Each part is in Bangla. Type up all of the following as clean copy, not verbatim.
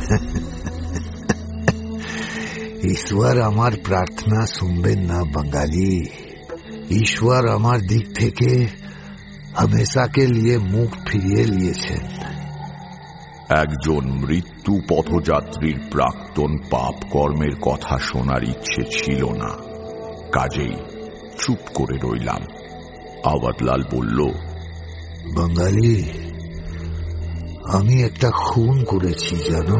ঈশ্বর আমার প্রার্থনা শুনবেন না বাঙালি। ঈশ্বর আমার দিক থেকে हमेशा के लिए মুখ ফিরিয়ে নিয়েছেন। একজন মৃত্যু পথযাত্রীর প্রাক্তন পাপ কর্মের কথা শোনার ইচ্ছে ছিল না, কাজেই চুপ করে রইলাম। আওয়াজলাল বলল, বাঙালি, আমি একটা খুন করেছি জানো।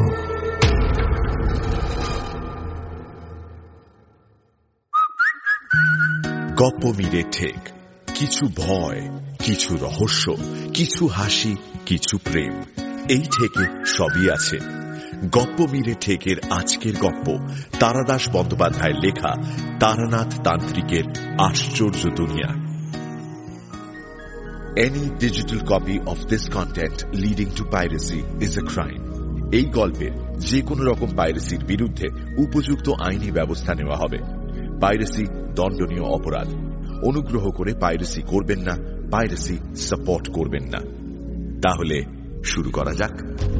গপ্প মিলে ঠেক, কিছু ভয়, কিছু রহস্য, কিছু হাসি, কিছু প্রেম, এই ঠেকে সবই আছে। গপ্প মিলে ঠেকের আজকের গপ্প তারাদাস বন্দ্যোপাধ্যায়ের লেখা তারানাথ তান্ত্রিকের আশ্চর্য দুনিয়া। Any digital copy of this content leading to piracy is a crime. এই গল্পের যে কোনো রকম পাইরেসির বিরুদ্ধে উপযুক্ত আইনি ব্যবস্থা নেওয়া হবে। পাইরেসি দণ্ডনীয় অপরাধ। অনুগ্রহ করে পাইরেসি করবেন না, পাইরেসি সাপোর্ট করবেন না। তাহলে শুরু করা যাক।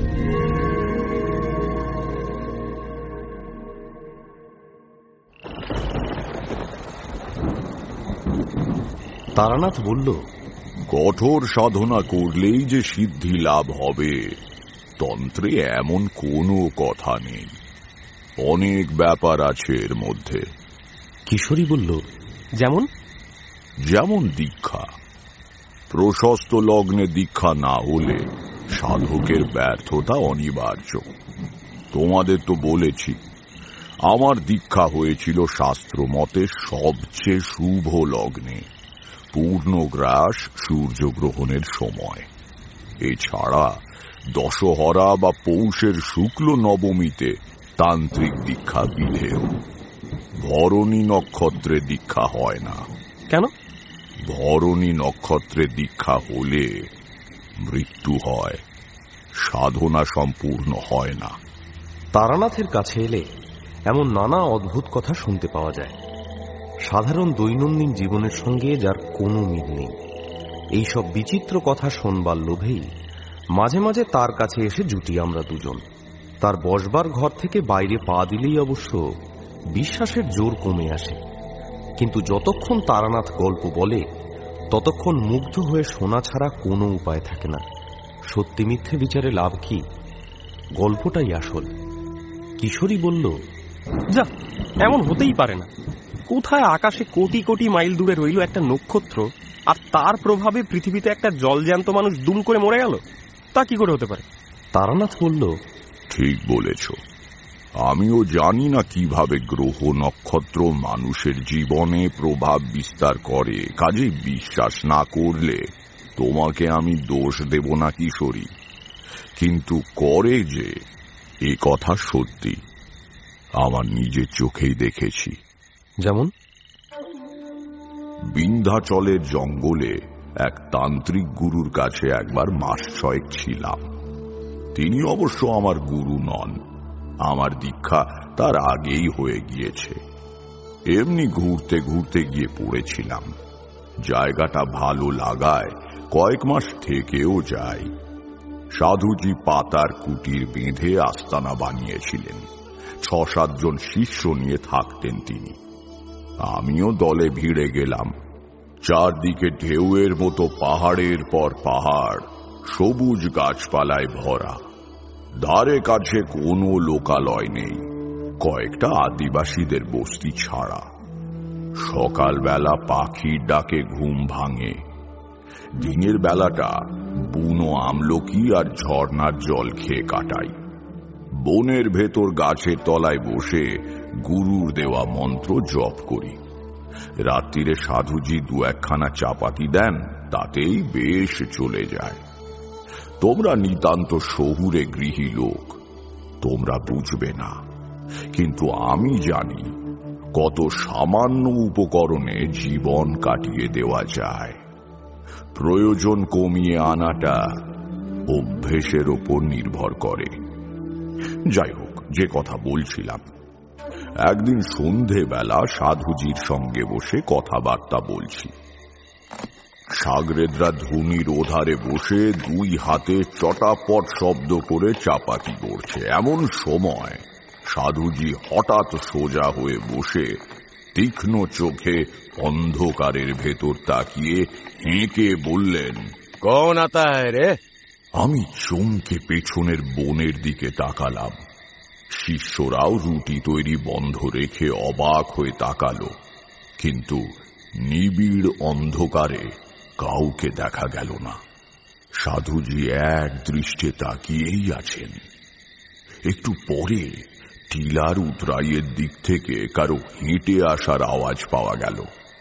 তারানাথ বলল, কঠোর সাধনা করলেই যে সিদ্ধি লাভ হবে তন্ত্রে এমন কোনো কথা নেই। অনেক ব্যাপার আছে এর মধ্যে। কিশোরী বলল, যেমন? যেমন দীক্ষা। প্রশস্ত লগ্নে দীক্ষা না হলে সাধকের ব্যর্থতা অনিবার্য। তোমাদের তো বলেছি আমার দীক্ষা হয়েছিল শাস্ত্র মতে সবচেয়ে শুভ লগ্নে, পূর্ণগ্রাস সূর্যগ্রহণের সময়। এছাড়া দশহরা বা পৌষের শুক্ল নবমীতে তান্ত্রিক দীক্ষা বিধেয়। ভরণী নক্ষত্রে দীক্ষা হয় না। কেন? ভরণী নক্ষত্রে দীক্ষা হলে মৃত্যু হয়, সাধনা সম্পূর্ণ হয় না। তারানাথের কাছে এলে এমন নানা অদ্ভুত কথা শুনতে পাওয়া যায়, সাধারণ দৈনন্দিন জীবনের সঙ্গে যার কোনো মিল নেই। এইসব বিচিত্র কথা শোনবার লোভেই মাঝে মাঝে তার কাছে এসে জুটি আমরা দুজন। তার বসবার ঘর থেকে বাইরে পা দিলেই অবশ্য বিশ্বাসের জোর কমে আসে, কিন্তু যতক্ষণ তারানাথ গল্প বলে ততক্ষণ মুগ্ধ হয়ে শোনা ছাড়া কোনো উপায় থাকে না। সত্যি মিথ্যে বিচারে লাভ কি? গল্পটাই আসল। কিশোরী বলল, যা, এমন হতেই পারে না। কোথায় আকাশে কোটি কোটি মাইল দূরে রইল একটা নক্ষত্র, আর তার প্রভাবে পৃথিবীতে একটা জলজ্যান্ত মানুষ দুম করে মরে গেল? তা কি করে হতে পারে? তারানাথ বলল, ঠিক বলেছ। আমিও জানি না কিভাবে গ্রহ নক্ষত্র মানুষের জীবনে প্রভাব বিস্তার করে, কাজেই বিশ্বাস না করলে তোমাকে আমি দোষ দেব না কিশোরী, কিন্তু করে যে এ কথা সত্যি। আমার নিজের চোখেই দেখেছি। যেমন? বিন্ধ্যাচলের জঙ্গলে এক তান্ত্রিক গুরুর কাছে একবার মাস 6 ছিলাম। তিনি অবশ্য আমার গুরু নন, আমার দীক্ষা তার আগেই হয়ে গিয়েছে। এমনি ঘুরতে ঘুরতে গিয়ে পড়েছিলাম। জায়গাটা ভালো লাগায় কয়েক মাস থেকেও যাই। সাধুজি পাতার কুটির বেঁধে আস্তানা বানিয়েছিলেন। 6-7 জন শিষ্য নিয়ে থাকতেন তিনি। আমিও দলে ভিড়ে গেলাম। চারদিকে ঢেউয়ের মতো পাহাড়ের পর পাহাড়, সবুজ গাছপালায় ভরা। ধারে কাছে কোনো লোকালয় নেই, কয়েকটা আদিবাসীদের বস্তি ছাড়া। সকালবেলা পাখির ডাকে ঘুম ভাঙে। দিনের বেলাটা বুনো আমলকি আর ঝর্ণার জল খেয়ে কাটাই। বনের ভেতর গাছের তলায় বসে গুরুর দেওয়া মন্ত্র জপ করি। রাত্রিরে সাধুজি 2-1খানা চাপাতি দেন, তাতেই বেশ চলে যায়। তোমরা নিতান্ত শহুরে গৃহী লোক, তোমরা বুঝবে না, কিন্তু আমি জানি কত সামান্য উপকরণে জীবন কাটিয়ে দেওয়া যায়। প্রয়োজন কমিয়ে আনাটা অভ্যেসের ওপর নির্ভর করে। যাই হোক, যে কথা বলছিলাম, একদিন সন্ধেবেলা সাধুজির সঙ্গে বসে কথাবার্তা বলছি। সাগরেদরা ধুনির ওধারে বসে দুই হাতে চটাপট শব্দ করে চাপাতি করছে। এমন সময় সাধুজি হঠাৎ সোজা হয়ে বসে তীক্ষ্ণ চোখে অন্ধকারের ভেতর তাকিয়ে হেঁকে বললেন, কৌন আতা হ্যায় রে? আমি চমকে পেছনের বনের দিকে তাকালাম। শিষ্যরাও রুটি তৈরি বন্ধ রেখে অবাক হয়ে তাকালো, কিন্তু নিবিড় অন্ধকারে কাউকে দেখা গেল না। সাধুজি এক দৃষ্টে তাকিয়েই আছেন। একটু পরে টিলার উতরাইয়ের দিক থেকে কারো হেঁটে আসার আওয়াজ পাওয়া গেল।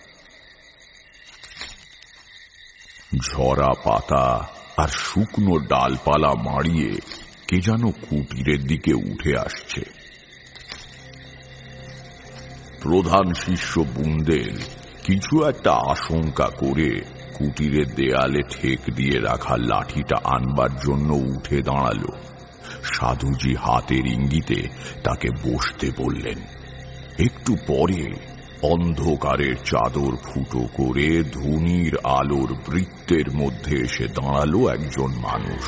ঝরা পাতা আর শুকনো ডালপালা মাড়িয়ে কে যেন কুটিরের দিকে উঠে আসছে। প্রধান শিষ্য বুন্দেল কিছু একটা আশঙ্কা করে কুটিরের দেয়ালে ঠেক দিয়ে রাখা লাঠিটা আনবার জন্য উঠে দাঁড়ালো। সাধুজি হাতের ইঙ্গিতে তাকে বসতে বললেন। একটু পরে অন্ধকারের চাদর ফুটো করে ধুনির আলোর বৃত্তের মধ্যে এসে দাঁড়ালো একজন মানুষ।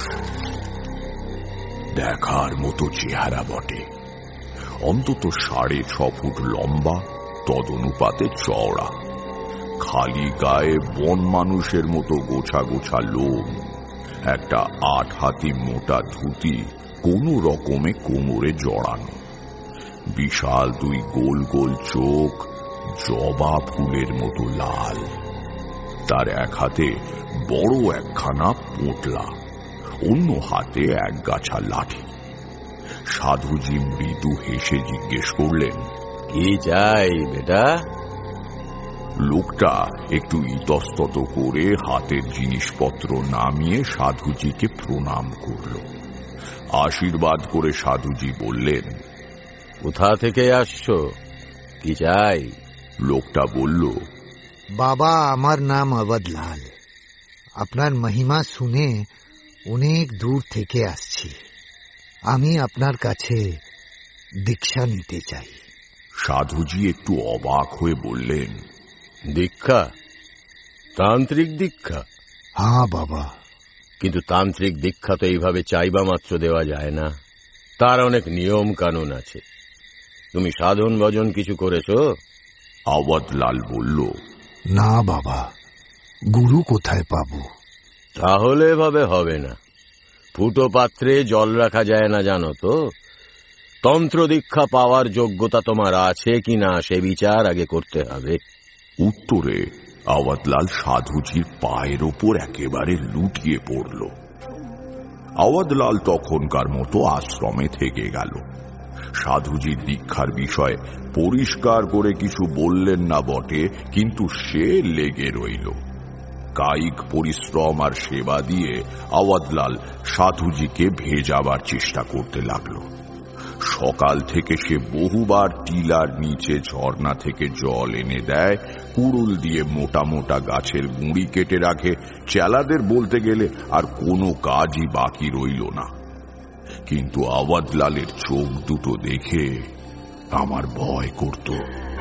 দেখার মতো চেহারা বটে, অন্তত 6.5 ফুট লম্বা, তদনুপাতে চওড়া, খালি গায়ে বন মানুষের মতো গোছা গোছা লোম, একটা 8 হাতি মোটা ধুতি কোনো রকমে কোমরে জড়ানো, বিশাল 2 গোল গোল চোখ জবা ফুলের মতো লাল, তার এক হাতে বড় একখানা পোঁটলা, অন্য হাতে এক গাছা লাঠি। সাধুজি মৃদু হেসে জিজ্ঞেস করলেন, কি চাই বেটা? লোকটা একটু ইতস্তত করে হাতের জিনিসপত্র নামিয়ে সাধুজিকে প্রণাম করল। আশীর্বাদ করে সাধুজি বললেন, কোথা থেকে আসছো, কি চাই? লোকটা বলল, বাবা, আমার নাম অবধলাল। আপনার মহিমা শুনে অনেক দূর থেকে আসছি। আমি আপনার কাছে দীক্ষা নিতে চাই। সাধুজি একটু অবাক হয়ে বললেন, দীক্ষা? তান্ত্রিক দীক্ষা? হ্যাঁ বাবা। কিন্তু তান্ত্রিক দীক্ষা তো এইভাবে চাইবা মাত্র দেওয়া যায় না, তার অনেক নিয়ম কানুন আছে। তুমি সাধন ভজন কিছু করেছো? অবধলাল বলল, না বাবা, গুরু কোথায় পাবো? তাহলে এভাবে হবে না। ফুটো পাত্রে জল রাখা যায় না, জানো তো? তন্ত্র দীক্ষা পাওয়ার যোগ্যতা তোমার আছে কিনা সে বিচার আগে করতে হবে। উত্তরে অবধলাল সাধুজির পায়ের ওপর একেবারে লুটিয়ে পড়ল। অবধলাল তখনকার মতো আশ্রমে থেকে গেল। সাধুজির দীক্ষার বিষয়ে পরিষ্কার করে কিছু বললেন না বটে, কিন্তু সে লেগে রইল। কায়িক পরিশ্রম আর সেবা দিয়ে অবধলাল সাধুজিকে ভেজাবার চেষ্টা করতে লাগল। সকাল থেকে সে বহুবার টিলার নিচে ঝর্ণা থেকে জল এনে দেয়, কুড়ুল দিয়ে মোটা মোটা গাছের গুঁড়ি কেটে রাখে। চেলাদের বলতে গেলে আর কোনো কাজই বাকি রইল না। কিন্তু অবধলালের চোখ দুটো দেখে আমার ভয় করত।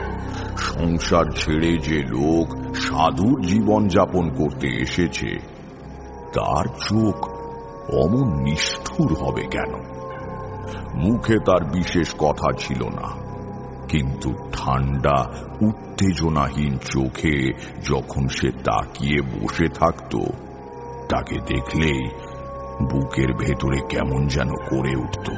সংসার ছেড়ে যে লোক সাধুর জীবন যাপন করতে এসেছে, তার চোখ অমন নিষ্ঠুর হবে কেন? মুখে তার বিশেষ কথা ছিল না, কিন্তু ঠান্ডা উত্তেজনাহীন চোখে যখন সে তাকিয়ে বসে থাকত, তাকে দেখলেই বুকের ভেতরে কেমন যেন করে উঠত।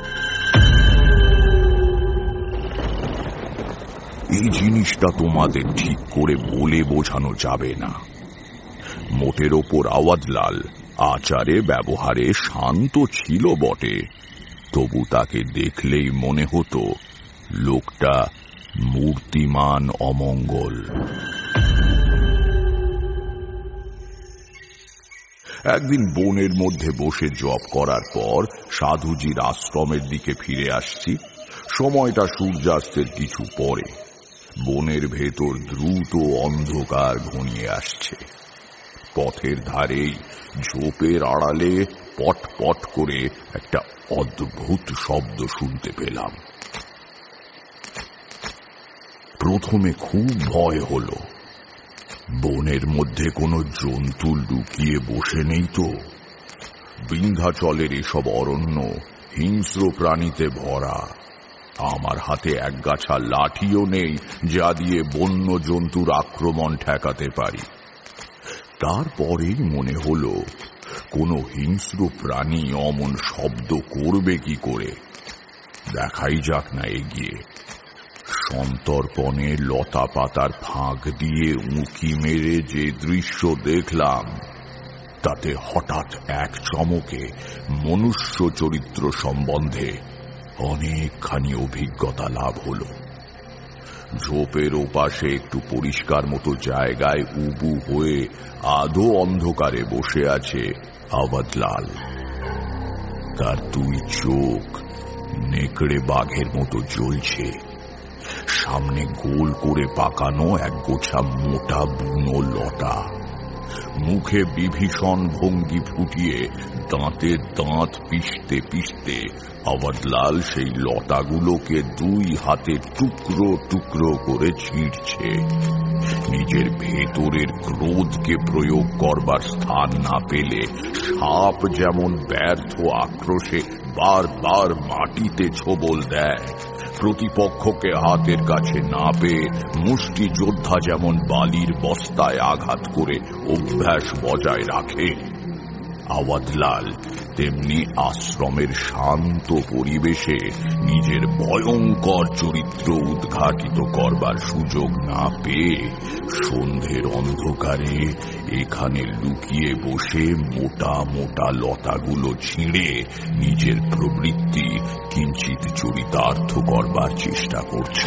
এই জিনিসটা তোমাদের ঠিক করে বলে বোঝানো যাবে না। মোটের ওপর অবধলাল আচারে ব্যবহারে শান্ত ছিল বটে, তবু তাকে দেখলেই মনে হতো লোকটা মূর্তিমান অমঙ্গল। একদিন বনের মধ্যে বসে জপ করার পর সাধুজির আশ্রমের দিকে ফিরে আসছি। সময়টা সূর্যাস্তের কিছু পরে। বনের ভেতর দ্রুত অন্ধকার ঘনিয়ে আসছে। পথের ধারেই ঝোপের আড়ালে পট পট করে একটা অদ্ভুত শব্দ শুনতে পেলাম। প্রথমে খুব ভয় হলো। বনের মধ্যে কোনো জন্তু লুকিয়ে বসে নেই তো? বিন্ধ্যাচলের এসব অরণ্য হিংস্র প্রাণীতে ভরা। আমার হাতে একগাছা লাঠিও নেই যা দিয়ে বন্য জন্তুর আক্রমণ ঠেকাতে পারি। তারপরেই মনে হলো, কোনো হিংস্র প্রাণী অমন শব্দ করবে কি করে? দেখাই যাক না এগিয়ে। সন্তর্পণে লতা পাতার ফাঁক দিয়ে উঁকি মেরে যে দৃশ্য দেখলাম, তাতে হঠাৎ এক চমকে মনুষ্য চরিত্র সম্বন্ধে অনেকখানি অভিজ্ঞতা লাভ হল। ঝোপের ওপাশে একটু পরিষ্কার মতো জায়গায় উবু হয়ে আধো অন্ধকারে বসে আছে আওয়াধলাল। তার দুই চোখ নেকড়ে বাঘের মতো জ্বলছে। সামনে গোল করে পাকানো এক গোছা মোটা বুনো লতা। মুখে বিভীষণ ভঙ্গি ফুটিয়ে দাঁতে দাঁত পিষতে পিষতে আওয়াধলাল সেই লতাগুলোকে দুই হাতে টুকরো টুকরো করে ছিঁড়ছে। নিজের ভেতরের ক্রোধকে প্রয়োগ করবার স্থান না পেলে সাপ যেমন ব্যর্থ আক্রোশে বারবার মাটিতে ছোবল দেয়, প্রতিপক্ষকে হাতের কাছে না পেয়ে মুষ্টি যোদ্ধা যেমন বালির বস্তায় আঘাত করে অভ্যাস বজায় রাখে, আওয়াধলাল তেমনি আশ্রমের শান্ত পরিবেশে নিজের ভয়ঙ্কর চরিত্র উদ্ঘাটিত করবার সুযোগ না পেয়ে সন্ধ্যের অন্ধকারে এখানে লুকিয়ে বসে মোটা মোটা লতাগুলো ছিঁড়ে নিজের প্রবৃত্তি কিঞ্চিত চরিতার্থ করবার চেষ্টা করছে।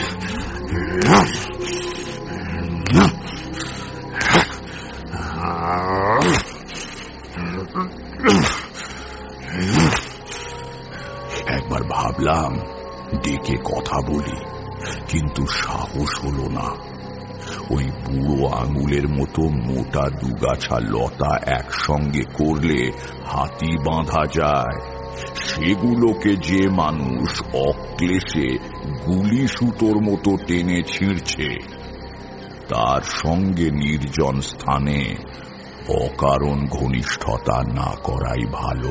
একবার ভাবলাম ডেকে কথা বলি, কিন্তু সাহস হলো না। ওই বুড়ো আঙুলের মতো মোটা দুগাছা লতা একসঙ্গে করলে হাতি বাঁধা যায়, সেগুলোকে যে মানুষ অক্লেশে গুলি সুতোর মতো টেনে ছিঁড়ছে, তার সঙ্গে নির্জন স্থানে অকারণ ঘনিষ্ঠতা না করাই ভালো।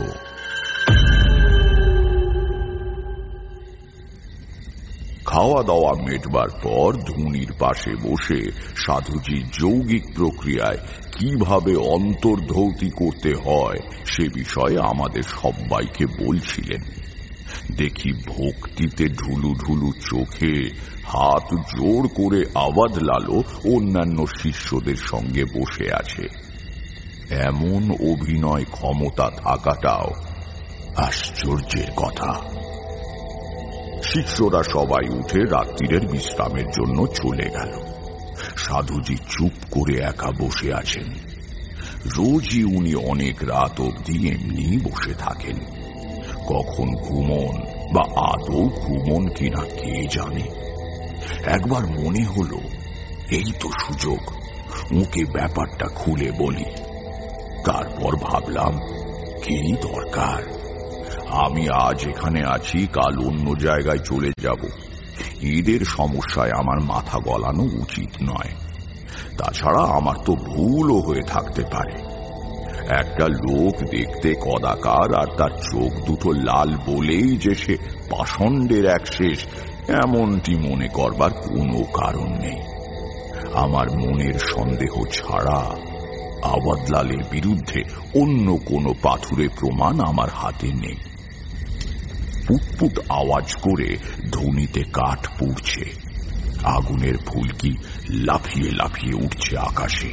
খাওয়া দাওয়া মেটবার পর ধুনির পাশে বসে সাধুজি যৌগিক প্রক্রিয়ায় কিভাবে অন্তর্ধৌতি করতে হয় সে বিষয়ে আমাদের সবাইকে বলছিলেন। দেখি ভক্তিতে ঢুলু ঢুলু চোখে হাত জোড় করে আওয়াধলালও অন্যান্য শিষ্যদের সঙ্গে বসে আছে। এমন অভিনয় ক্ষমতা থাকাটাও আশ্চর্যের কথা। শিষ্যরা সবাই উঠে রাত্রিরের বিশ্রামের জন্য চলে গেল। সাধুজি চুপ করে একা বসে আছেন। রোজই উনি অনেক রাত অবধি এমনি বসে থাকেন। কখন ঘুমন বা আদৌ ঘুমন কিনা কে জানে। একবার মনে হলো এই তো সুযোগ, ওকে ব্যাপারটা খুলে বলি। তারপর ভাবলাম কি দরকার, আমি আজ এখানে আছি, কাল অন্য জায়গায় চলে যাব। এদের সমস্যায় আমার মাথা গলানো উচিত নয়। তাছাড়া আমার তো ভুলও হয়ে থাকতে পারে। একটা লোক দেখতে কদাকার আর তার চোখ দুটো লাল বলেই যে সে পাষণ্ডের এক শেষ, এমনটি মনে করবার কোনো কারণ নেই। আমার মনের সন্দেহ ছাড়া আওয়াধলালের বিরুদ্ধে অন্য কোনো পাথুরে প্রমাণ আমার হাতে নেই। পুটপুট আওয়াজ করে ধুনিতে কাঠ পুড়ছে। আগুনের ফুলকি লাফিয়ে লাফিয়ে উঠছে আকাশে।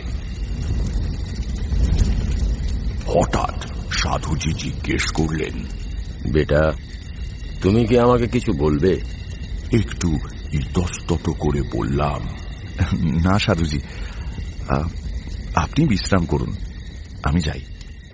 হঠাৎ সাধুজি জিজ্ঞেস করলেন, বেটা, তুমি কি আমাকে কিছু বলবে? একটু ইতস্তত করে বললাম, না সাধুজি, আপনি বিশ্রাম করুন, আমি যাই।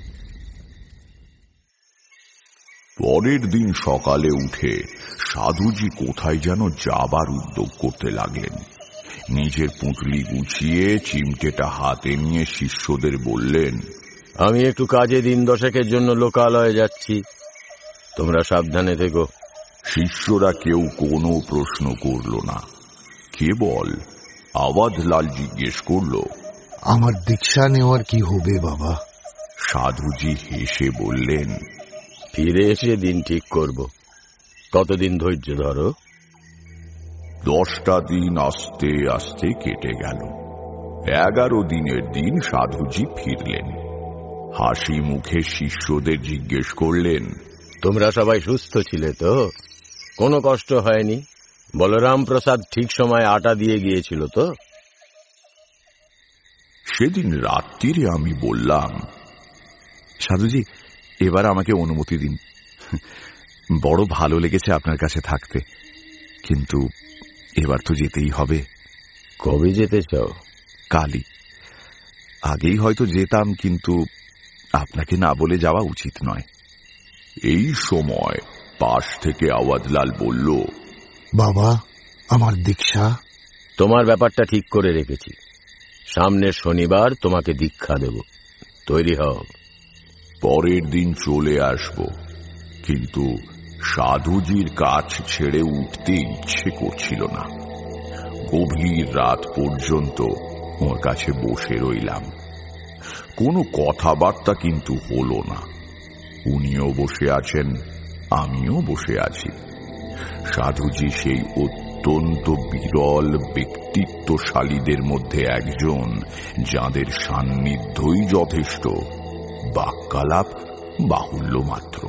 পরের দিন সকালে উঠে সাধুজি কোথায় যেন যাবার উদ্যোগ করতে লাগলেন। নিজের পুঁটলি গুছিয়ে চিমটেটা হাতে নিয়ে শিষ্যদের বললেন, আমি একটু কাজে দিন দশেকের জন্য লোকালয়ে যাচ্ছি, তোমরা সাবধানে থেকো। শিষ্যরা কেউ কোনো প্রশ্ন করল না। কেবল আওয়াধলাল জিজ্ঞেস করল, আমার দীক্ষা নেওয়ার কি হবে বাবা? সাধুজি হেসে বললেন, ফিরে এসে দিন ঠিক করব। কতদিন ধৈর্য ধরো। 10টা দিন আস্তে আস্তে কেটে গেল। 11 দিনের দিন সাধুজি ফিরলেন। হাসি মুখে শিষ্যদের জিজ্ঞেস করলেন, তোমরা সবাই সুস্থ ছিলে তো? কোনো কষ্ট হয়নি? বলরাম প্রসাদ ঠিক সময় আটা দিয়ে গিয়েছিল তো? সেদিন রাত্রিরে আমি বললাম, সাধুজি, এবার আমাকে অনুমতি দিন। বড় ভালো লেগেছে আপনার কাছে থাকতে, কিন্তু এবার তো যেতেই হবে। কবে যেতে চাও? কালই। আগেই হয়তো যেতাম, কিন্তু আপনাকে না বলে যাওয়া উচিত নয়। এই সময় পাশ থেকে আওয়াজলাল বলল, বাবা, আমার দীক্ষা? তোমার ব্যাপারটা ঠিক করে রেখেছি। সামনের শনিবার তোমাকে দীক্ষা দেব, তৈরি হও। পরের দিন চলে আসব, কিন্তু সাধুজির কাছ ছেড়ে উঠতে ইচ্ছে করছিল না। গভীর রাত পর্যন্ত ওর কাছে বসে রইলাম। কোনো কথাবার্তা কিন্তু হলো না। উনিও বসে আছেন, আমিও বসে আছি। সাধুজি সেই অত্যন্ত বিরল ব্যক্তিত্বশালীদের মধ্যে একজন, যাদের সান্নিধ্যই যথেষ্ট, বাক্যালাপ বাহুল্য মাত্র।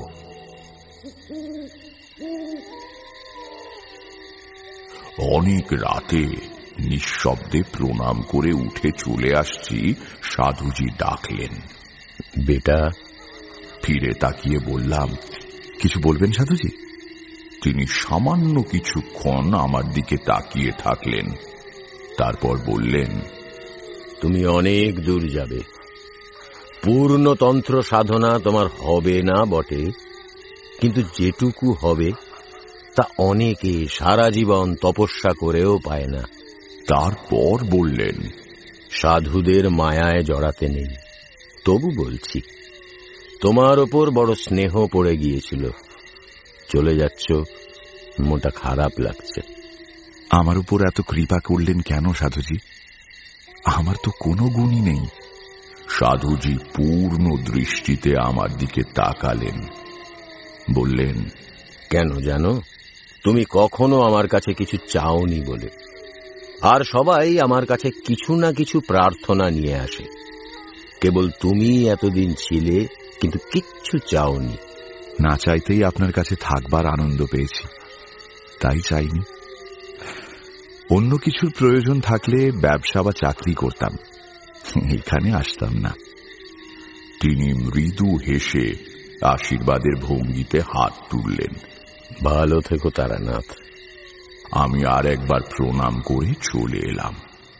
অনেক রাতে নিঃশব্দে প্রণাম করে উঠে চলে আসছি, সাধুজি ডাকলেন, বেটা। ফিরে তাকিয়ে বললাম, কিছু বলবেন সাধুজি? তিনি সামান্য কিছুক্ষণ আমার দিকে তাকিয়ে থাকলেন, তারপর বললেন, তুমি অনেক দূর যাবে। পূর্ণ তন্ত্র সাধনা তোমার হবে না বটে, কিন্তু যেটুকু হবে তা অনেকে সারা জীবন তপস্যা করেও পায় না। তারপর বললেন, সাধুদের মায়ায় জড়াতে নেই। তবু বলছি, তোমার ওপর বড় স্নেহ পড়ে গিয়েছিল। চলে যাচ্ছ, মোটা খারাপ লাগছে। আমার উপর এত কৃপা করলেন কেন সাধুজি? আমার তো কোনো গুণই নেই। সাধুজি পূর্ণ দৃষ্টিতে আমার দিকে তাকালেন, বললেন, কেন জানো? তুমি কখনো আমার কাছে কিছু চাওনি বলে। আর সবাই আমার কাছে কিছু না কিছু প্রার্থনা নিয়ে আসে। কেবল তুমি এতদিন ছিলে, কিন্তু কিচ্ছু চাওনি। না চাইতেই আপনার কাছে থাকবার আনন্দ পেয়েছি, তাই চাইনি। অন্য কিছুর প্রয়োজন থাকলে ব্যবসা বা চাকরি করতাম, এখানে আসতাম না। তিনি মৃদু হেসে আশীর্বাদের ভঙ্গিতে হাত তুললেন। ভালো থেকো তারানাথ। আমি আর একবার প্রণাম করে চলে এলাম।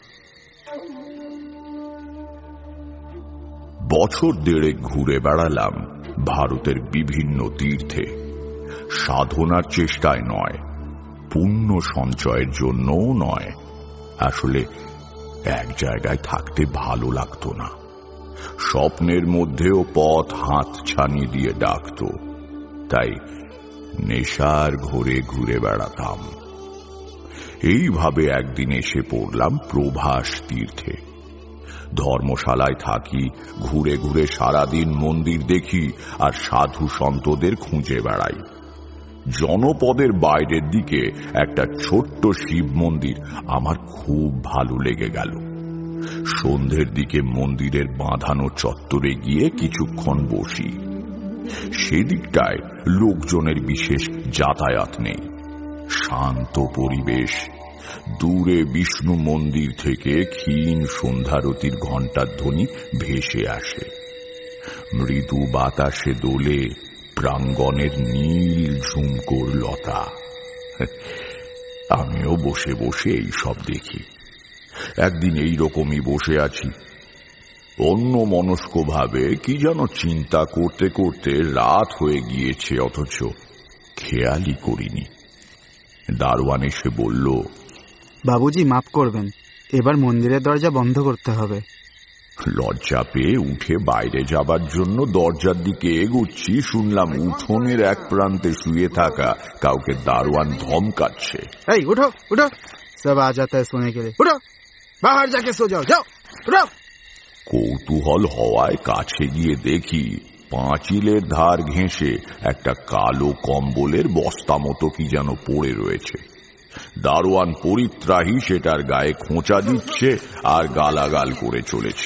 বছর দেড়েক ঘুরে বেড়ালাম ভারতের বিভিন্ন তীর্থে। সাধনার চেষ্টায় নয়, পুণ্য সঞ্চয়ের জন্যও নয়। আসলে এক জায়গায় থাকতে ভালো লাগতো না। স্বপ্নের মধ্যেও পথ হাত ছানি দিয়ে ডাকত, তাই নেশার ঘোরে ঘুরে বেড়াতাম। এইভাবে একদিন এসে পড়লাম প্রভাস তীর্থে। ধর্মশালায় থাকি, ঘুরে ঘুরে সারাদিন মন্দির দেখি আর সাধু সন্তদের খুঁজে বেড়াই। জনপদের বাইরের দিকে একটা ছোট্ট শিব মন্দির আমার খুব ভালো লেগে গেল। সন্ধ্যের দিকে মন্দিরের বাঁধানো চত্বরে গিয়ে কিছুক্ষণ বসি। সেদিকটায় লোকজনের বিশেষ যাতায়াত নেই, শান্ত পরিবেশ। দূরে বিষ্ণু মন্দির থেকে ক্ষীণ সন্ধ্যারতির ঘণ্টার ধ্বনি ভেসে আসে। মৃদু বাতাসে দোলে প্রাঙ্গণের নীল ঝুমকোর লতা। আমিও বসে বসে এই সব দেখি। একদিন এইরকমই বসে আছি, অন্য মনস্কভাবে কি যেন চিন্তা করতে করতে রাত হয়ে গিয়েছে, অথচ খেয়ালই করিনি। দারোয়ান এসে বলল, বাবুজি মাফ করবেন, এবার মন্দিরের দরজা বন্ধ করতে হবে। লজ্জা পেয়ে উঠে বাইরে যাবার জন্য দরজার দিকে এগুচ্ছি, শুনলাম উঠোনের এক প্রান্তে শুয়ে থাকা কাউকে দারোয়ান ধমকাচ্ছে। এই উঠো উঠো, সব আ জাতা है सोने के लिए, उठो बाहर जाके सो जाओ, जाओ उठो। কৌতূহল হওয়ায় কাছে গিয়ে দেখি পাঁচিলের ধার ঘেঁষে একটা কালো কম্বলের বস্তা মতো কি যেন পড়ে রয়েছে। দারোয়ান পরিত্রাহী সেটার গায়ে খোঁচা দিচ্ছে আর গালাগাল করে চলেছে।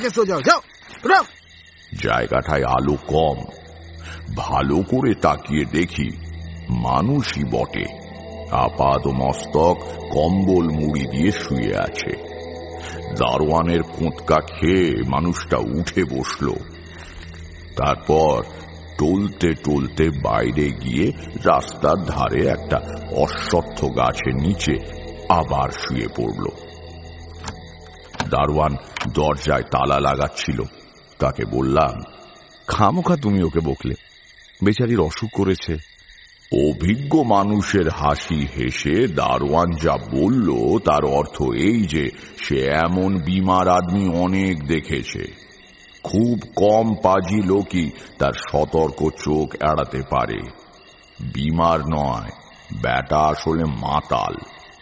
জায়গাটায় আলো কম, ভালো করে তাকিয়ে দেখি মানুষই বটে, আপাদ মস্তক কম্বল মুড়ি দিয়ে শুয়ে আছে। দারোয়ানের কোঁতকা খেয়ে মানুষটা উঠে বসল, তারপর টলতে টলতে বাইরে গিয়ে রাস্তার ধারে একটা অশ্বত্থ গাছের নিচে আবার শুয়ে পড়ল। দারোয়ান দরজায় তালা লাগাচ্ছিল, তাকে বললাম, খামোখা তুমি ওকে বকলে, বেচারির অসুখ করেছে। অভিজ্ঞ মানুষের হাসি হেসে দারোয়ান যা বলল তার অর্থ এই যে সে এমন বিমার আদমি অনেক দেখেছে। খুব কম পাজি লোকই তার সতর্ক চোখ এড়াতে পারে। বিমার নয়, ব্যাটা আসলে মাতাল।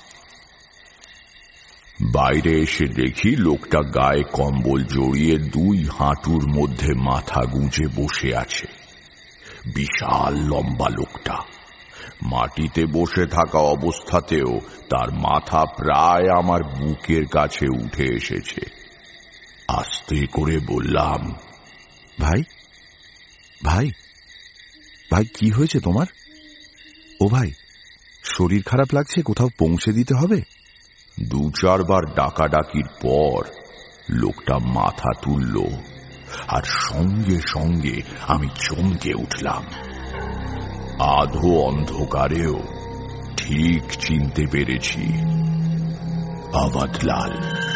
বাইরে এসে দেখি লোকটা গায়ে কম্বল জড়িয়ে দুই হাঁটুর মধ্যে মাথা গুঁজে বসে আছে। বিশাল লম্বা লোকটা, মাটিতে বসে থাকা অবস্থাতেও তার মাথা প্রায় আমার বুকের কাছে উঠে এসেছে। আস্তে করে বললাম, ভাই ভাই ভাই কি হয়েছে তোমার? ও ভাই, শরীর খারাপ লাগছে, কোথাও পৌঁছে দিতে হবে। 2-4 বার ডাকাডাকির পর লোকটা মাথা তুলল, আর সঙ্গে সঙ্গে আমি চমকে উঠলাম। আধো অন্ধকারেও ঠিক চিনতে পেরেছি, আবাদলাল।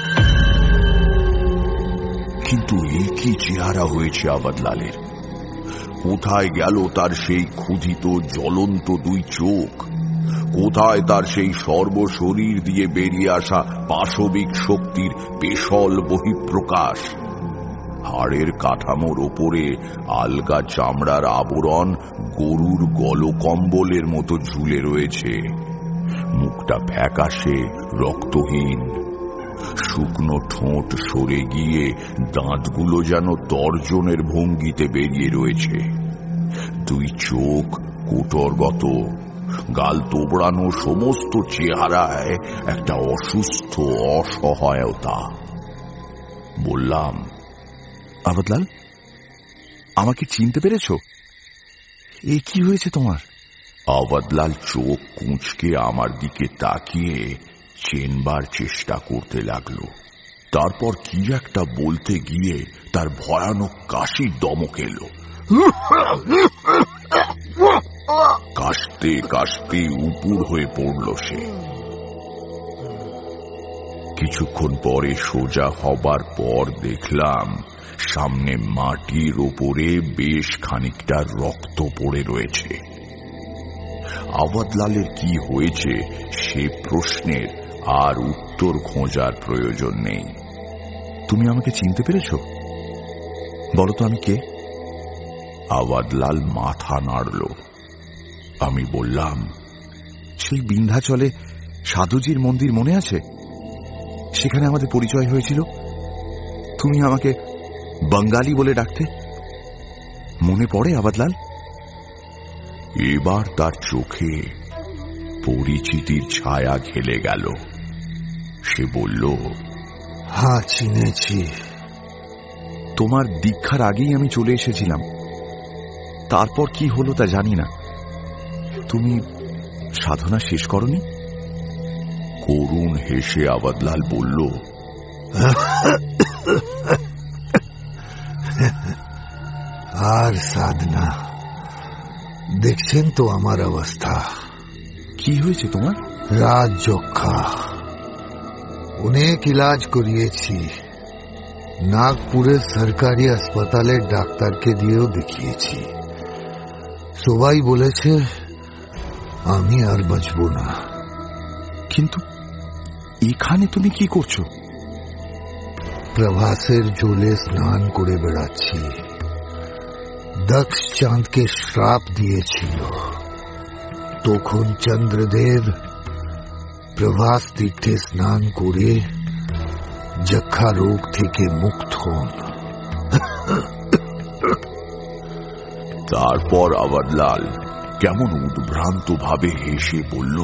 কিন্তু এই কি চেহারা হয়েছে আবাদলালের! কোথায় গেল তার সেই ক্ষুধিত জ্বলন্ত 2 চোখ? কোথায় তার সেই সর্বশরীর দিয়ে বেরিয়ে আসা পাশবিক শক্তির পেশল বহিঃপ্রকাশ? হাড়ের কাঠামোর ওপরে আলগা চামড়ার আবরণ গরুর গলকম্বলের মতো ঝুলে রয়েছে। মুখটা ফ্যাকাশে রক্তহীন, শুকনো ঠোঁট সরে গিয়ে দাঁতগুলো যেন তর্জনের ভঙ্গিতে বেরিয়ে রয়েছে। 2 চোখ কোটরগত, গাল তোবড়ানো, সমস্ত চেহারায় একটা অসুস্থ অসহায়তা। বললাম, আবাদলাল, আমাকে চিনতে পেরেছ? এ কি হয়েছে তোমার? আবাদলাল চোখ কুঁচকে আমার দিকে তাকিয়ে চেনবার চেষ্টা করতে লাগলো। তারপর কি একটা বলতে গিয়ে তার ভয়ানক কাশির দমক এলো। কাশতে কাশতে উপুর হয়ে পড়ল সে। কিছুক্ষণ পরে সোজা হবার পর দেখলাম সামনে মাটির ওপরে বেশ খানিকটা রক্ত পড়ে রয়েছে। আবাদলালের কি হয়েছে সে প্রশ্নের আর উত্তর খোঁজার প্রয়োজন নেই। তুমি আমাকে চিনতে পেরেছ? বলো তো আমি কে? আবাদলাল মাথা নাড়ল। আমি বললাম, সেই বিন্ধ্যাচলে সাধুজির মন্দির মনে আছে? সেখানে আমাদের পরিচয় হয়েছিল। তুমি আমাকে বাঙালি বলে ডাকতে, মনে পড়ে আবাদলাল? এবার তার চোখে পরিচিতির ছায়া খেলে গেল। সে বলল, হ্যাঁ, চিনেছি। তোমার দীক্ষার আগেই আমি চলে এসেছিলাম। তারপর কি হলো তা জানি না। তুমি সাধনা শেষ করনি? করুণ হেসে আবাদলাল বলল, আর সাধনা? দেখছেন তো আমার অবস্থা। কি হয়েছে তোমার? রাত যক্ষা। অনেক ইলাজ করিয়েছি, নাগপুরের সরকারি হাসপাতালের ডাক্তারকে দিয়েও দেখিয়েছি। সবাই বলেছে আমি আর বাঁচব না। কিন্তু এখানে তুমি কি করছো? প্রভাসের জলে স্নান করে বেড়াচ্ছি। দক্ষ চাঁদকে শ্রাপ দিয়েছিল, তখন চন্দ্রদেব প্রভাস তীর্থে স্নান করে যক্ষা রোগ থেকে মুক্ত হন। তারপর আওয়াজলাল কেমন উদ্ভ্রান্ত ভাবে হেসে বলল,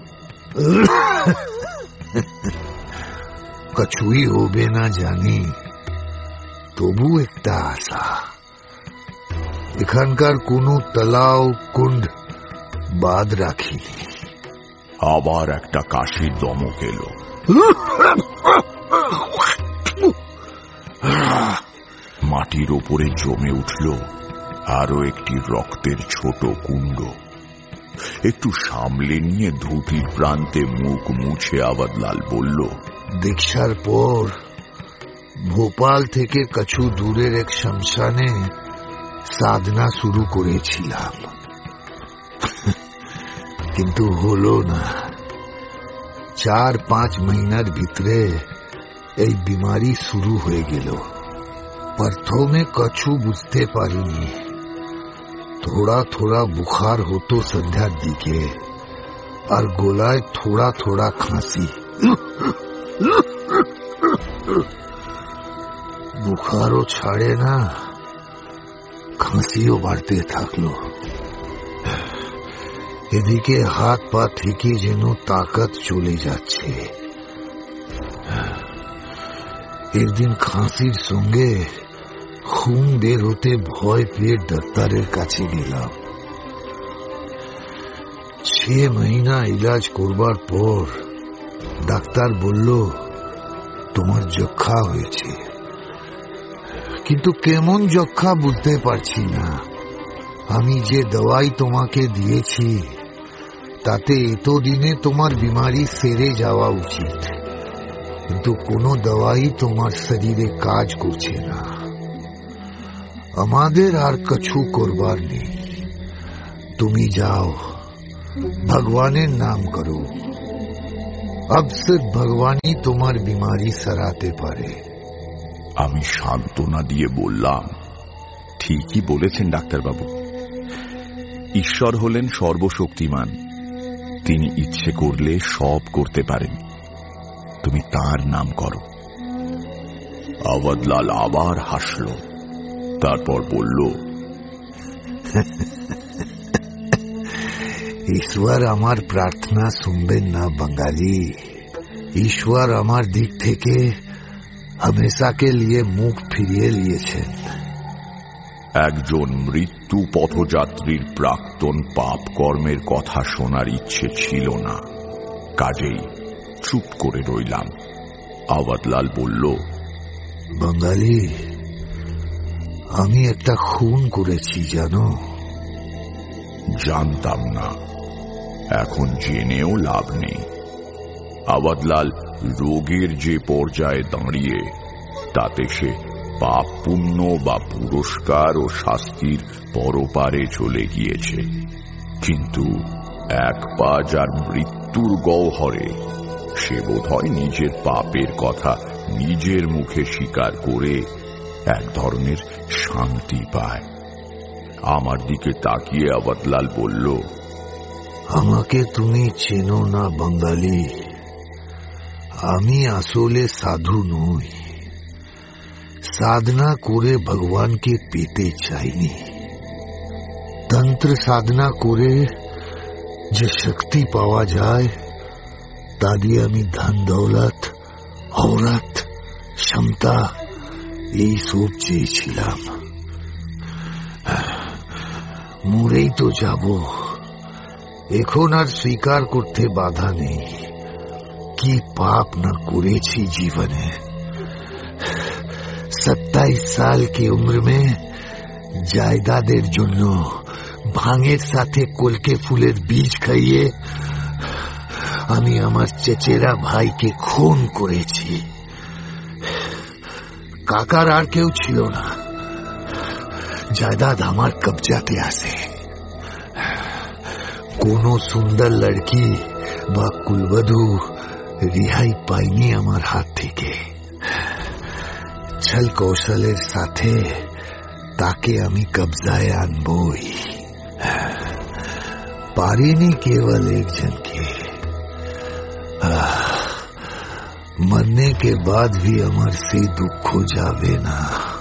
কিছুই হবে না জানি, তবু একটা আশা। এখানকার কোনো তলাও কুণ্ড বাদ রাখিনি। আবার একটা কাশির দমক এলো। মাটির ওপরে জমে উঠল আরো একটি রক্তের ছোট কুণ্ড। একটু সামলে নিয়ে ধুতির প্রান্তে মুখ মুছে আওয়াজলাল বলল, দীক্ষার পর ভোপাল থেকে কিছু দূরের এক শ্মশানে সাধনা শুরু করেছিলাম, কিন্তু হলো না। 4-5 মহিনার ভিতরে এই বিমারি শুরু হয়ে গেল। প্রথমে কিছু বুঝতে পারিনি। थोड़ा थोड़ा बुखार होतो संध्यार दिखे और गोलाय थोड़ा थोड़ा खांसी। बुखारो छाड़े ना, खांसियों बाढ़ते थाकलो। এদিকে হাত পা থেকে যেন তাকত চলে যাচ্ছে। একদিন খাঁসির সঙ্গে খুন বের হতে ভয় পেয়ে ডাক্তারের কাছে গেলাম। 6 মহিনা ইলাজ করবার পর ডাক্তার বলল, তোমার যক্ষা হয়েছে। কিন্তু কেমন যক্ষা বুঝতে পারছি না। আমি যে দওয়াই তোমাকে দিয়েছি তাতে এতদিনে তোমার বিমারি সেরে যাওয়া উচিত, কিন্তু কোনো দওয়াই তোমার শরীরে কাজ করছে না। আমাদের আর কিছু করবার নেই। তুমি যাও, ভগবানের নাম করো। अब सिर्फ भगवानी তোমার বিমারি সারাতে পারে। আমি সান্ত্বনা দিয়ে বললাম, ঠিকই বলেছেন ডাক্তারবাবু। ঈশ্বর হলেন সর্বশক্তিমান, তিনি ইচ্ছে করলে সব করতে পারেন। তুমি তার নাম করো। আওয়াজলাল আবার হাসল, তারপর বলল, ঈশ্বর আমার প্রার্থনা শুনবেন না বাঙালি। ঈশ্বর আমার দিক থেকে हमेशा লিয়ে মুখ ফিরিয়ে নিয়েছেন। একজন মৃত্যু পথযাত্রীর প্রাক্তন পাপ কর্মের কথা শোনার ইচ্ছে ছিল না, কাজেই চুপ করে রইলাম। আওয়াজলাল বলল, বাঙালি, আমি একটা খুন করেছি জানো? জানতাম না, এখন জেনেও লাভ নেই। আওয়াজলাল রোগের যে পর্যায়ে দাঁড়িয়ে তাতে সে পাপ পুণ্য বা পুরস্কার ও শাস্তির পরপারে চলে গিয়েছে, কিন্তু এক পা যার মৃত্যুর গহ্বরে, সে বোধহয় নিজের পাপের কথা নিজের মুখে স্বীকার করে এক ধরনের শান্তি পায়। আমার দিকে তাকিয়ে আওয়াজলাল বলল, আমাকে তুমি চেনো না বাঙালি। আমি আসলে সাধু নই। সাধনা করে ভগবানকে পেতে চাইনি। তন্ত্র সাধনা করে যে শক্তি পাওয়া যায় তা দিয়ে আমি ধন দৌলত, औरत, क्षमता এই সব চেয়েছিলাম। মরেই তো যাব, এখন আর স্বীকার করতে বাধা নেই কি পাপ না করেছি জীবনে। 27 साल की उम्र में জায়দাদের জন্য ভাঙের সাথে কলকে ফুলের বীজ খাইয়ে আমি আমার চেচেরা ভাইকে খুন করেছি। কাকার আর কেউ ছিল না, জায়দাদ আমার কবজাতে আছে। কোনো সুন্দর লড়কি বা কুলবধূ রিহাই পাইনি আমার হাত থেকে। ছল কৌশলের সাথে তাকে আমি কবজায় আনবই। পারিনি কেবল একজনকে, मरने के बाद भी আমার সেই দুঃখ যাবে না।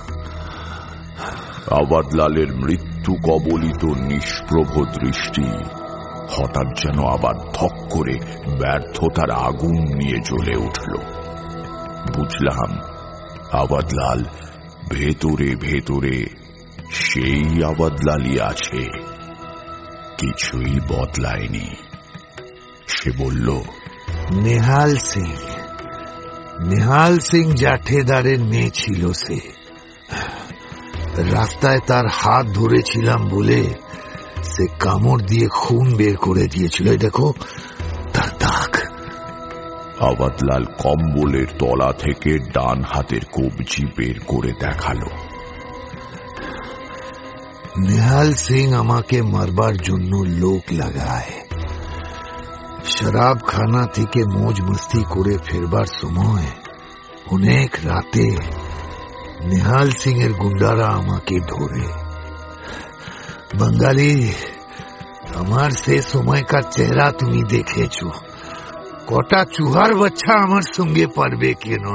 আবাদলালের মৃত্যু কবলিত নিষ্প্রভ দৃষ্টি হঠাৎ যেন আবার ধক করে ব্যর্থতার আগুন নিয়ে জ্বলে উঠল। বুঝলাম আবাদলাল ভেতরে ভেতরে সেই আবাদলালই আছে, কিছুই বদলায়নি। সে বলল, নেহাল সিং জাঠেদারের মেয়ে ছিল। সে রাস্তায় তার হাত ধরেছিলাম বলে সে কামড় দিয়ে খুন বের করে দিয়েছিল। দেখো তার দাগ। আবাদলাল কম্বলের তলা থেকে ডান হাতের কবজি বের করে দেখালো। নেহাল সিং আমাকে মারবার জন্য লোক লাগায়। শরাব খানা থেকে মौज মস্তি করে ফেরবার সময় অনেক রাতে নেহাল সিং এর গুন্ডারা আমাকে ধরে। বাঙালি, আমার সে সময়কার চেহারা তুমি দেখেছ। কটা চুহার বাচ্চা আমার সঙ্গে পারবে কেন?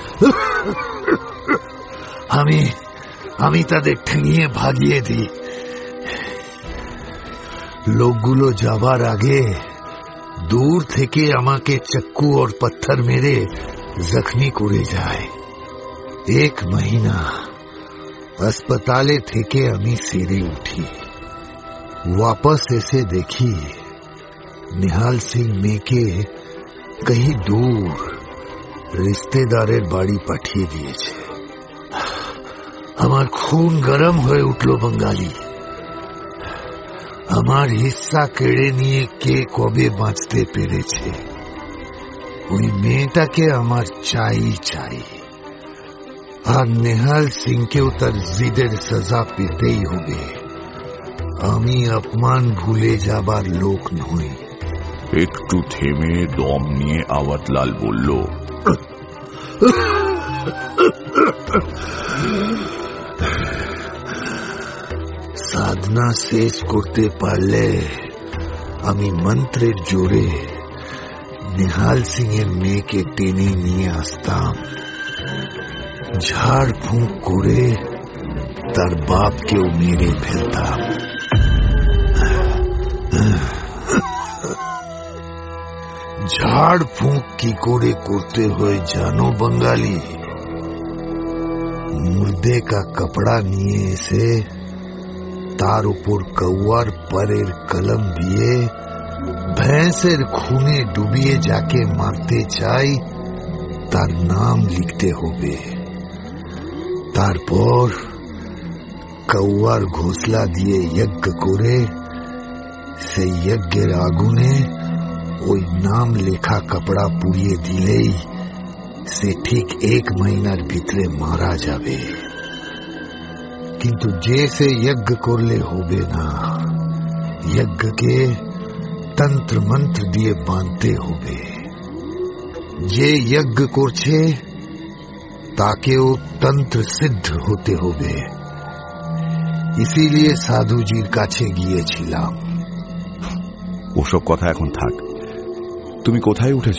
আমি তাদের ঠেঙিয়ে ভাগিয়ে দিই। লোকগুলো যাবার আগে দূর থেকে আমাকে চাক্কু আর পাথর মেরে জখমি করে যায়। 1 মহিনা হাসপাতালে থেকে আমি সেরে উঠি। वापस এসে দেখি নেহাল সিং মেয়েকে कहीं दूर रिश्तेदारेर बाड़ी पाठिए दिएছে। আমার খুন গরম হয়ে উঠল বাঙালি। আমার হিস্সা কেড়ে নিয়ে কে কবে বাঁচতে পেরেছে? ওই মেয়েটাকে আমার চাই। আর নেহাল সিংকেও তার জিদের সাজা পেতেই হবে। আমি অপমান ভুলে যাবার লোক নই। একটু থেমে দম নিয়ে আবাদলাল বলল, সাধনা শেষ করতে পারলে আমি মন্ত্রের জোরে নেহাল সিং এর মেয়েকে টেনে নিয়ে আসতাম। ঝাড় ফুঁক করে তার বাপকেও মেরে ফেলতাম। ঝাড় ফুঁক কি করে করতে হয় জানো बंगाली? मुर्दे का कपड़ा নিয়ে এসে তার উপর কৌয়ার পরের কলম দিয়ে ভैंसेর খুনে ডুবিয়ে যাকে মারতে চাই তার নাম লিখতে হবে। তারপর কৌয়ার ঘোষলা দিয়ে যজ্ঞ করে সেই যজ্ঞের আগুনে ওই নাম লেখা কপড়া পুড়িয়ে দিলেই সে ঠিক 1 মহিনার ভিতরে মারা যাবে। কিন্তু যে সে যজ্ঞ করলে হবে না, যজ্ঞকে তন্ত্র মন্ত্র দিয়ে বাঁধতে হবে। যে যজ্ঞ করছে তাকেও তন্ত্র সিদ্ধ হতে হবে। ইসিলিয়ে সাধুজির কাছে গিয়েছিলাম। ওসব কথা এখন থাক, তুমি কোথায় উঠেছ?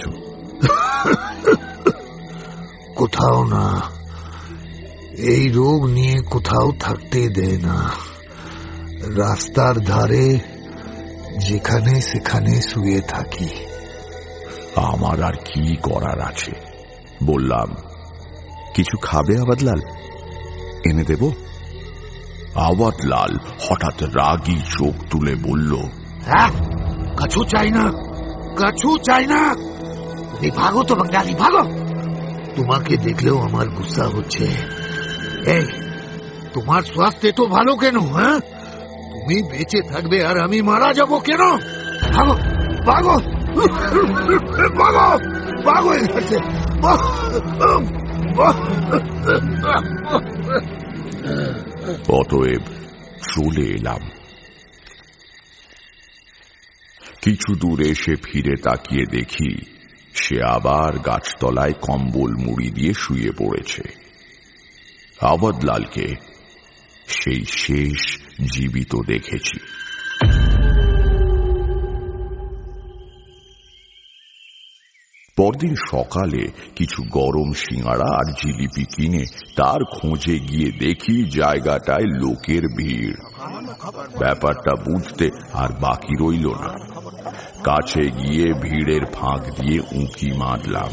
কোথাও না, এই রোগ নিয়ে কোথাও থাকতে দেয় না। রাস্তার ধারে যেখানে সেখানে শুয়ে থাকি। আমার আর কি করার আছে? বললাম, কিছু খাবে আবাদলাল? এনে দেব? আবাদলাল হঠাৎ রাগী চোখ তুলে বলল, কাছু চাই না, কাছু চাই না। তুমি ভাগো তো বাঙালি, ভাগো। তোমাকে দেখলেও আমার গুসা হচ্ছে। এই, তোমার স্বাস্থ্য তো ভালো কেন? তুমি বেঁচে থাকবে আর আমি মারা যাব কেন? ভাগো, ভাগো, ভাগো, ভাগো এখান থেকে। অতএব চলে এলাম। কিছু দূর এসে ফিরে তাকিয়ে দেখি সে আবার গাছতলায় কম্বল মুড়ি দিয়ে শুয়ে পড়েছে। আবাদলালকে সেই শেষ জীবিত দেখেছি। পরদিন সকালে কিছু গরম সিঙাড়া আর জিলিপি কিনে তার খোঁজে গিয়ে দেখি জায়গাটায় লোকের ভিড়। ব্যাপারটা বুঝতে আর বাকি রইল না। কাছে গিয়ে ভিড়ের ফাঁক দিয়ে উঁকি মারলাম।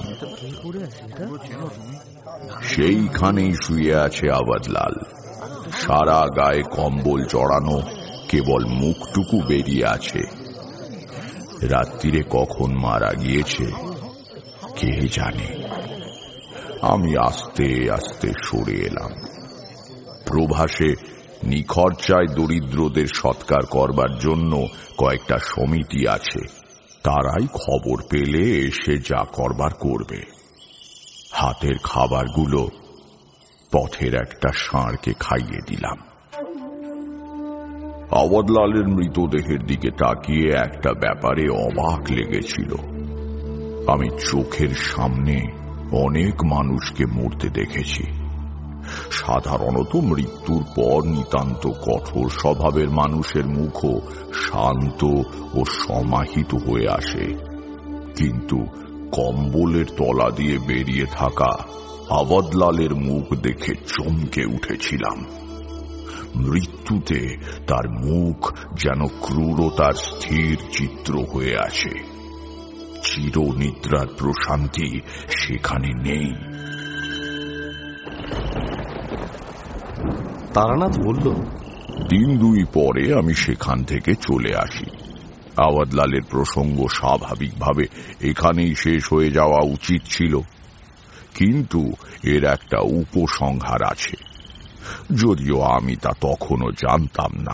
সেইখানেই শুয়ে আছে আবাদলাল। সারা গায়ে কম্বল জড়ানো, কেবল মুখটুকু বেরিয়ে আছে। রাত্রিরে কখন মারা গিয়েছে কে জানে। আমি আস্তে আস্তে সরে এলাম। প্রভাসে নিখরচায় দরিদ্রদের সৎকার করবার জন্য কয়েকটা সমিতি আছে, তারাই খবর পেলে এসে যা করবার করবে। হাতের খাবারগুলো পথের একটা ষাঁড়কে খাইয়ে দিলাম। আওয়াদলালের মৃতদেহের দিকে তাকিয়ে একটা ব্যাপারে অবাক লেগেছিল। আমি চোখের সামনে অনেক মানুষকে মরতে দেখেছি। সাধারণত মৃত্যুর পর নিতান্ত কঠোর স্বভাবের মানুষের মুখও শান্ত ও সমাহিত হয়ে আসে, কিন্তু কম্বলের তলা দিয়ে বেরিয়ে থাকা আওয়াদলালের মুখ দেখে চমকে উঠেছিলাম। মৃত্যুতে তার মুখ যেন ক্রূরতার স্থির চিত্র হয়ে আছে। চিরনিদ্রার প্রশান্তি সেখানে নেই। তারানাথ বলল, দিন দুই পরে আমি সেখান থেকে চলে আসি। আওয়াদলালের প্রসঙ্গ স্বাভাবিকভাবে এখানেই শেষ হয়ে যাওয়া উচিত ছিল, কিন্তু এর একটা উপসংহার আছে, যদিও আমি তা তখনও জানতাম না।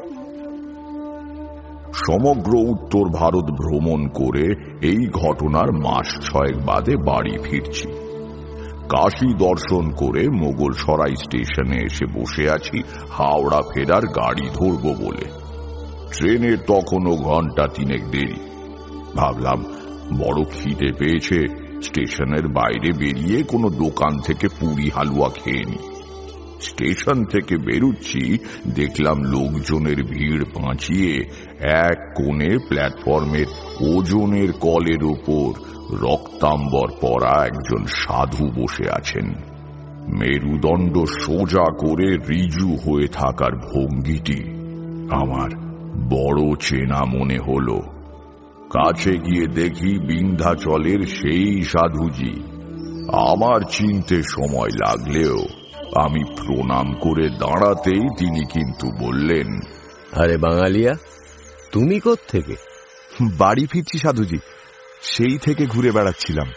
সমগ্র উত্তর ভারত ভ্রমণ করে এই ঘটনার মাস 6 বাদে বাড়ি ফিরছি। কাশী দর্শন করে মোগলসরাই স্টেশনে এসে বসে আছি হাওড়া ফেরার গাড়ি ধরব বলে। ট্রেনের তখনও ঘন্টা 3 দেরি। ভাবলাম বড় খিদে পেয়েছে, স্টেশনের বাইরে বেরিয়ে কোনো দোকান থেকে পুরি হালুয়া খেয়ে নি। স্টেশন থেকে বেরুচ্ছি, দেখলাম লোকজনের ভিড় বাঁচিয়ে এক কোণে প্ল্যাটফর্মের ওজনের কলের উপর রক্তাম্বর পরা একজন সাধু বসে আছেন। মেরুদণ্ড সোজা করে ঋজু হয়ে থাকার ভঙ্গিটি আমার বড় চেনা মনে হল। কাছে গিয়ে দেখি বিন্ধ্যাচলের সেই সাধুজি। আমার চিনতে সময় লাগলেও আমি প্রণাম করে দাঁড়াতেই তিনি কিন্তু বললেন, আরে বাঙালিয়া, তুমি কোত্থেকে? বাড়ি ফিরছি সাধুজি, সেই থেকে ঘুরে বেড়াচ্ছিলাম।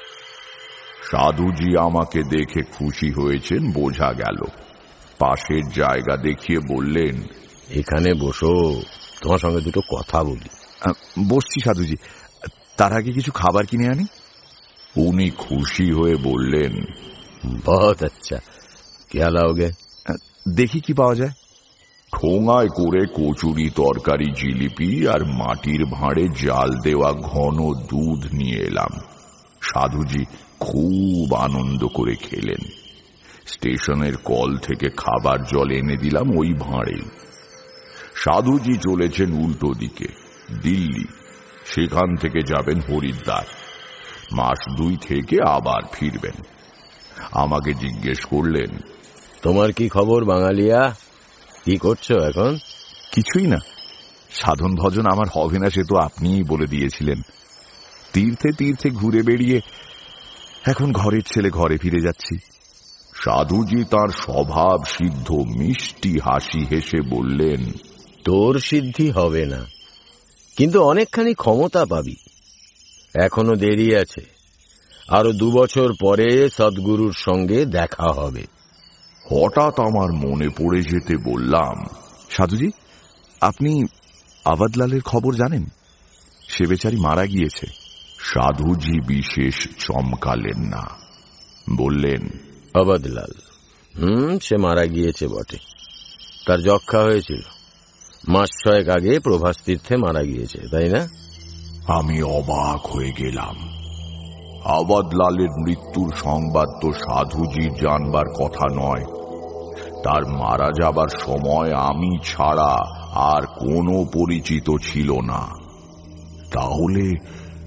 সাধুজি আমাকে দেখে খুশি হয়েছেন বোঝা গেল। পাশের জায়গা দেখিয়ে বললেন, এখানে বসো, তোমার সঙ্গে দুটো কথা বলি। বসছি সাধুজি, তার আগে কিছু খাবার কিনে আনি। উনি খুশি হয়ে বললেন, বহুত আচ্ছা, क्या लाओगे? দেখি কি পাওয়া যায়। ঠোঙায় করে কচুরি, তরকারি, জিলিপি আর মাটির ভাঁড়ে জাল দেওয়া ঘন দুধ নিয়ে এলাম। সাধুজি খুব আনন্দ করে খেলেন। স্টেশনের কল থেকে খাবার জল এনে দিলাম ওই ভাঁড়েই। সাধুজি চলেছেন উল্টো দিকে, দিল্লি। সেখান থেকে যাবেন হরিদ্বার। মাস 2 থেকে আবার ফিরবেন। আমাকে জিজ্ঞেস করলেন, তোমার কি খবর বাঙালিয়া? কি করছো এখন? কিছুই না, সাধন ভজন আমার হবে না সে তো আপনিই বলে দিয়েছিলেন। তীর্থে তীর্থে ঘুরে বেড়িয়ে এখন ঘরের ছেলে ঘরে ফিরে যাচ্ছি। সাধুজি তার স্বভাব সিদ্ধ মিষ্টি হাসি হেসে বললেন, তোর সিদ্ধি হবে না, কিন্তু অনেকখানি ক্ষমতা পাবি। এখনো দেরি আছে, আরো 2 বছর পরে সদ্গুরুর সঙ্গে দেখা হবে। হঠাৎ আমার মনে পড়ে যেতে বললাম, সাধুজি, আপনি আওয়াদলালের খবর জানেন? সে বেচারি মারা গিয়েছে। সাধুজি বিশেষ চমকালেন না, বললেন, আওয়াদলাল? সে মারা গিয়েছে বটে। তার যক্ষা হয়েছিল, মাস 6 আগে প্রভাস তীর্থে মারা গিয়েছে, তাই না? আমি অবাক হয়ে গেলাম। আওয়াদলালের মৃত্যুর সংবাদ তো সাধুজির জানবার কথা নয়। তার মারা যাবার সময় আমি ছাড়া আর কোনো পরিচিত ছিল না। তাহলে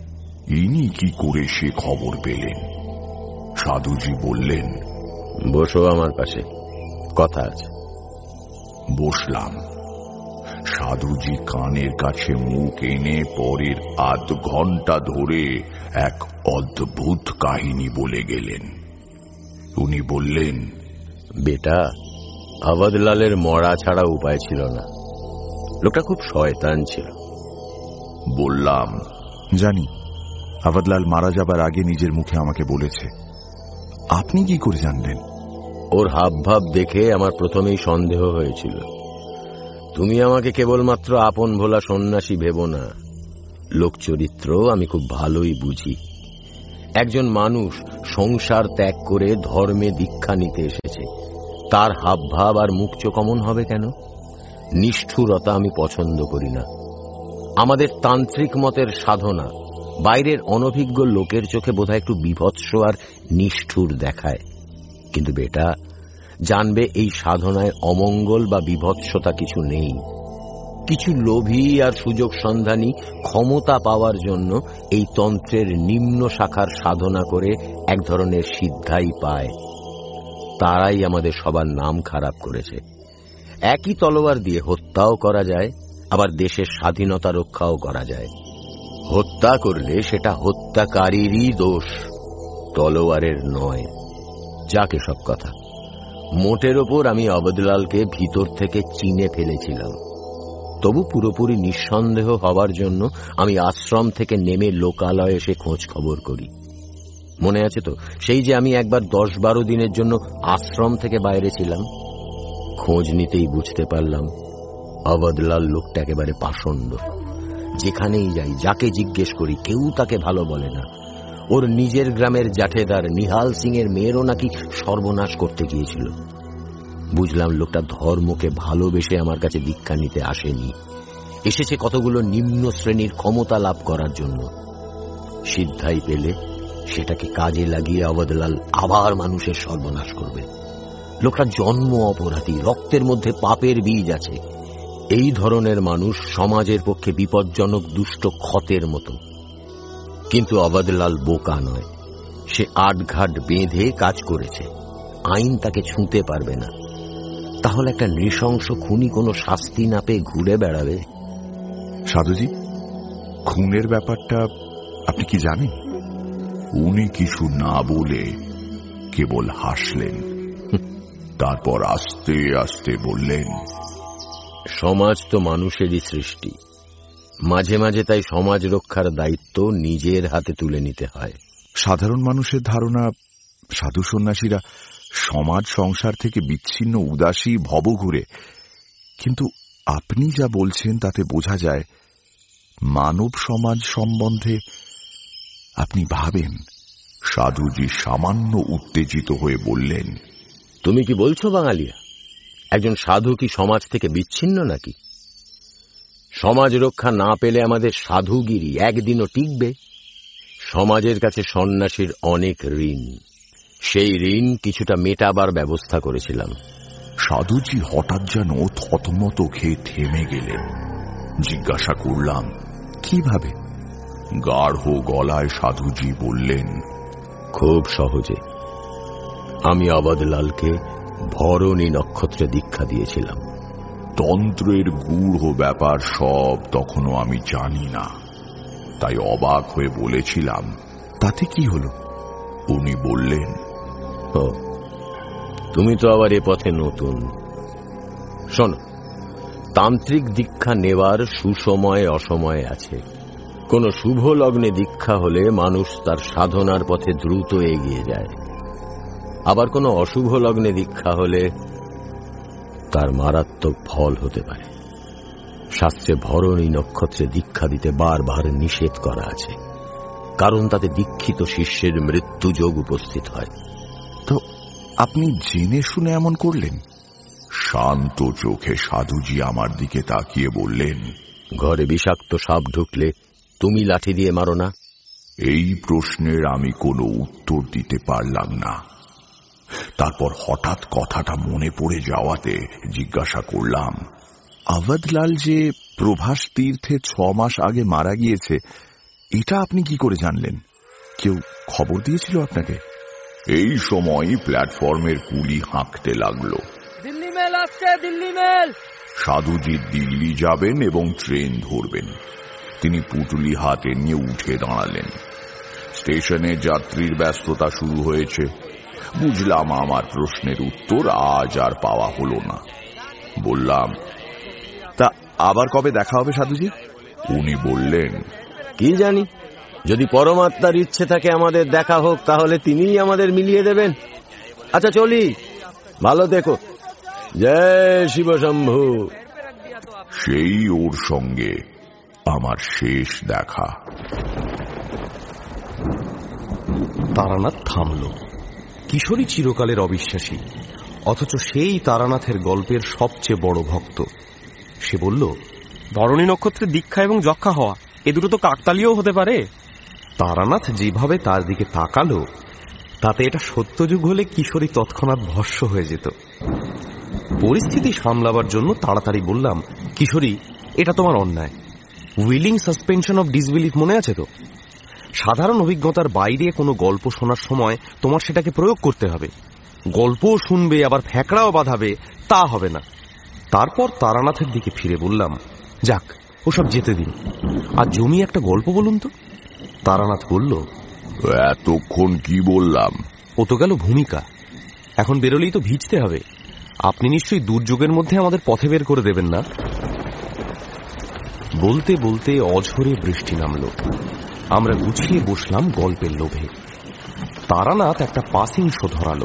ইনি কি করে সে খবর পেলেন? সাধুজি বললেন, বসো আমার পাশে, কথা আছে। বসলাম। সাধুজি কানের কাছে মুখ এনে পরের আধ ঘন্টা ধরে এক অদ্ভুত কাহিনী বলে গেলেন। উনি বললেন, বেটা, আবদলালের মরা ছাড়া উপায় ছিল না। লোকটা খুব শয়তান ছিল। বললাম, জানি, আবদলাল মারা যাবার আগে নিজের মুখে আমাকে বলেছে। আপনি কি করে জানলেন? ওর হাবভাব দেখে আমার প্রথমেই সন্দেহ হয়েছিল। তুমি আমাকে কেবলমাত্র আপন ভোলা সন্ন্যাসী ভেবো না, লোক চরিত্র আমি খুব ভালোই বুঝি। একজন মানুষ সংসার ত্যাগ করে ধর্মে দীক্ষা নিতে এসেছে, তার হাবভাব আর মুখ চোখ অমন হবে কেন? নিষ্ঠুরতা আমি পছন্দ করি না। আমাদের তান্ত্রিক মতের সাধনা বাইরের অনভিজ্ঞ লোকের চোখে বোধহয় একটু বীভৎস আর নিষ্ঠুর দেখায়, কিন্তু বেটা, জানবে এই সাধনায় অমঙ্গল বা বীভৎসতা কিছু নেই। কিছু লোভী আর সুযোগ সন্ধানী ক্ষমতা পাওয়ার জন্য এই তন্ত্রের নিম্ন শাখার সাধনা করে এক ধরনের সিদ্ধাই পায়। তারাই আমাদের সবার নাম খারাপ করেছে। একই তলোয়ার দিয়ে হত্যাও করা যায়, আবার দেশের স্বাধীনতা রক্ষাও করা যায়। হত্যা করলে সেটা হত্যাকারীরই দোষ, তলোয়ারের নয়। যাকে সব কথা, মোটের ওপর আমি আবদলালকে ভিতর থেকে চিনে ফেলেছিলাম। তবু পুরোপুরি নিঃসন্দেহ হবার জন্য আমি আশ্রম থেকে নেমে লোকালয়ে এসে খোঁজ খবর করি। মনে আছে তো, সেই যে আমি একবার 10-12 দিনের জন্য আশ্রম থেকে বাইরে ছিলাম। খোঁজ নিতেই বুঝতে পারলাম আবদলাল লোকটা একেবারে পাষণ্ড। যেখানেই যাই, যাকে জিজ্ঞেস করি, কেউ তাকে ভালো বলে না। ওর নিজের গ্রামের জাঠেদার নিহাল সিং এর মেয়েরও নাকি সর্বনাশ করতে গিয়েছিল। বুঝলাম লোকটা ধর্মকে ভালোবেসে আমার কাছে দীক্ষা নিতে আসেনি, এসেছে কতগুলো নিম্ন শ্রেণীর ক্ষমতা লাভ করার জন্য। সিদ্ধাই পেলে সেটাকে কাজে লাগিয়ে আবদলাল আবার মানুষের সর্বনাশ করবে। লোকটা জন্ম অপরাধী, রক্তের মধ্যে পাপের বীজ আছে। এই ধরনের মানুষ সমাজের পক্ষে বিপজ্জনক দুষ্ট ক্ষতের মতো। কিন্তু আবদলাল বোকা নয়, সে আটঘাট বেঁধে কাজ করেছে। আইন তাকে ছুঁতে পারবে না। তাহলে একটা নৃশংস খুনি কোনো শাস্তি না পেয়ে ঘুরে বেড়াবে? সাধুজি, খুনের ব্যাপারটা আপনি কি জানেন? উনি কিছু না বলে কেবল হাসলেন। তারপর আস্তে আস্তে বললেন, সমাজ তো মানুষেরই সৃষ্টি। মাঝে মাঝে তাই সমাজ রক্ষার দায়িত্ব নিজের হাতে তুলে নিতে হয়। সাধারণ মানুষের ধারণা সাধু সন্ন্যাসীরা সমাজ সংসার থেকে বিচ্ছিন্ন উদাসী ভবঘুরে, কিন্তু আপনি যা বলছেন তাতে বোঝা যায় মানব সমাজ সম্বন্ধে আপনি ভাবেন। সাধুজি সামান্য উত্তেজিত হয়ে বললেন, তুমি কি বলছো বাঙালিয়া? একজন সাধু কি সমাজ থেকে বিচ্ছিন্ন নাকি? সমাজ রক্ষা না পেলে আমাদের সাধুগিরি একদিনও টিকবে। সমাজের কাছে সন্ন্যাসীর অনেক ঋণ, সেই ঋণ কিছুটা মেটাবার ব্যবস্থা করেছিলাম। সাধুজি হঠাৎ যেন থতমত খেয়ে থেমে গেলেন। জিজ্ঞাসা করলাম, কিভাবে? গাঢ় গলায় সাধুজি বললেন, খুব সহজে। আমি আবদলালকে ভরণী নক্ষত্রে দীক্ষা দিয়েছিলাম। তন্ত্রের গূঢ় ব্যাপার সব তখনও আমি জানি না, তাই অবাক হয়ে বলেছিলাম, তাতে কি হলো? উনি বললেন, ও, তুমি তো আবার এ পথে নতুন। শোনো, তান্ত্রিক দীক্ষা নেওয়ার সুসময় অসময় আছে। কোন শুভ লগ্নে দীক্ষা হলে মানুষ তার সাধনার পথে দ্রুত এগিয়ে যায়, আবার কোন অশুভ লগ্নে দীক্ষা হলে তার মারাত্মক ফল হতে পারে। শাস্ত্রে ভরণী নক্ষত্রে দীক্ষা দিতে বারবার নিষেধ করা আছে, কারণ তাতে দীক্ষিত শিষ্যের মৃত্যু যোগ উপস্থিত হয়। তো আপনি জেনে শুনে এমন করলেন? শান্ত চোখে সাধুজি আমার দিকে তাকিয়ে বললেন, ঘরে বিষাক্ত সাপ ঢুকলে তুমি লাঠি দিয়ে মারো না? এই প্রশ্নের আমি কোনো উত্তর দিতে পারলাম না। তারপর হঠাৎ কথাটা মনে পড়ে যাওয়াতে জিজ্ঞাসা করলাম, আবদলাল যে প্রভাস তীর্থে 6 মাস আগে মারা গিয়েছে, এটা আপনি কি করে জানলেন? কেউ খবর দিয়েছিল আপনাকে? এই সময় প্ল্যাটফর্মের কুলি হাঁকতে লাগলো, দিল্লি মেল আসছে, দিল্লি মেল। সাধুজি দিল্লি যাবেন এবং ট্রেন ধরবেন। তিনি পুটুলি হাতে নিয়ে উঠে দাঁড়ালেন। স্টেশনে যাত্রীর ব্যস্ততা শুরু হয়েছে। বুঝলাম আমার প্রশ্নের উত্তর আজ আর পাওয়া হলো না। বললাম, তা আবার কবে দেখা হবে সাধুজি? উনি বললেন, কি জানি, যদি পরমাত্মার ইচ্ছে থাকে আমাদের দেখা হোক, তাহলে তিনিই আমাদের মিলিয়ে দেবেন। আচ্ছা চলি, ভালো দেখো। জয় শিব শম্ভু। সেই ওর সঙ্গে আমার শেষ দেখা। তারানাথ থামল। কিশোরী চিরকালের অবিশ্বাসী, অথচ সেই তারানাথের গল্পের সবচেয়ে বড় ভক্ত। সে বলল, ধরণী নক্ষত্রের দীক্ষা এবং যক্ষা হওয়া, এ দুটো তো কাকতালীয় হতে পারে। তারানাথ যেভাবে তার দিকে তাকালো, তাতে এটা সত্যযুগ হলে কিশোরী তৎক্ষণাৎ ভস্ম হয়ে যেত। পরিস্থিতি সামলাবার জন্য তাড়াতাড়ি বললাম, কিশোরী, এটা তোমার অন্যায়। উইলিং সাসপেনশন অফ ডিসবিলিফ মনে আছে তো? সাধারণ অভিজ্ঞতার বাইরে কোনো গল্প শোনার সময় তোমার সেটাকে প্রয়োগ করতে হবে। গল্পও শুনবে, আবার ফ্যাকড়াও বাঁধাবে, তা হবে না। তারপর তারানাথের দিকে ফিরে বললাম, যাক, ওসব যেতে দিন, আর জমি একটা গল্প বলুন তো। তারানাথ বলল, এতক্ষণ কি বললাম? ও তো গেল ভূমিকা, এখন বেরোলেই তো ভিজতে হবে। আপনি নিশ্চয়ই দুর্যোগের মধ্যে আমাদের পথে বের করে দেবেন না। বলতে বলতে অঝোরে বৃষ্টি নামল। আমরা গুছিয়ে বসলাম গল্পের লোভে। তারানাথ একটা পাসিং শো ধরালো।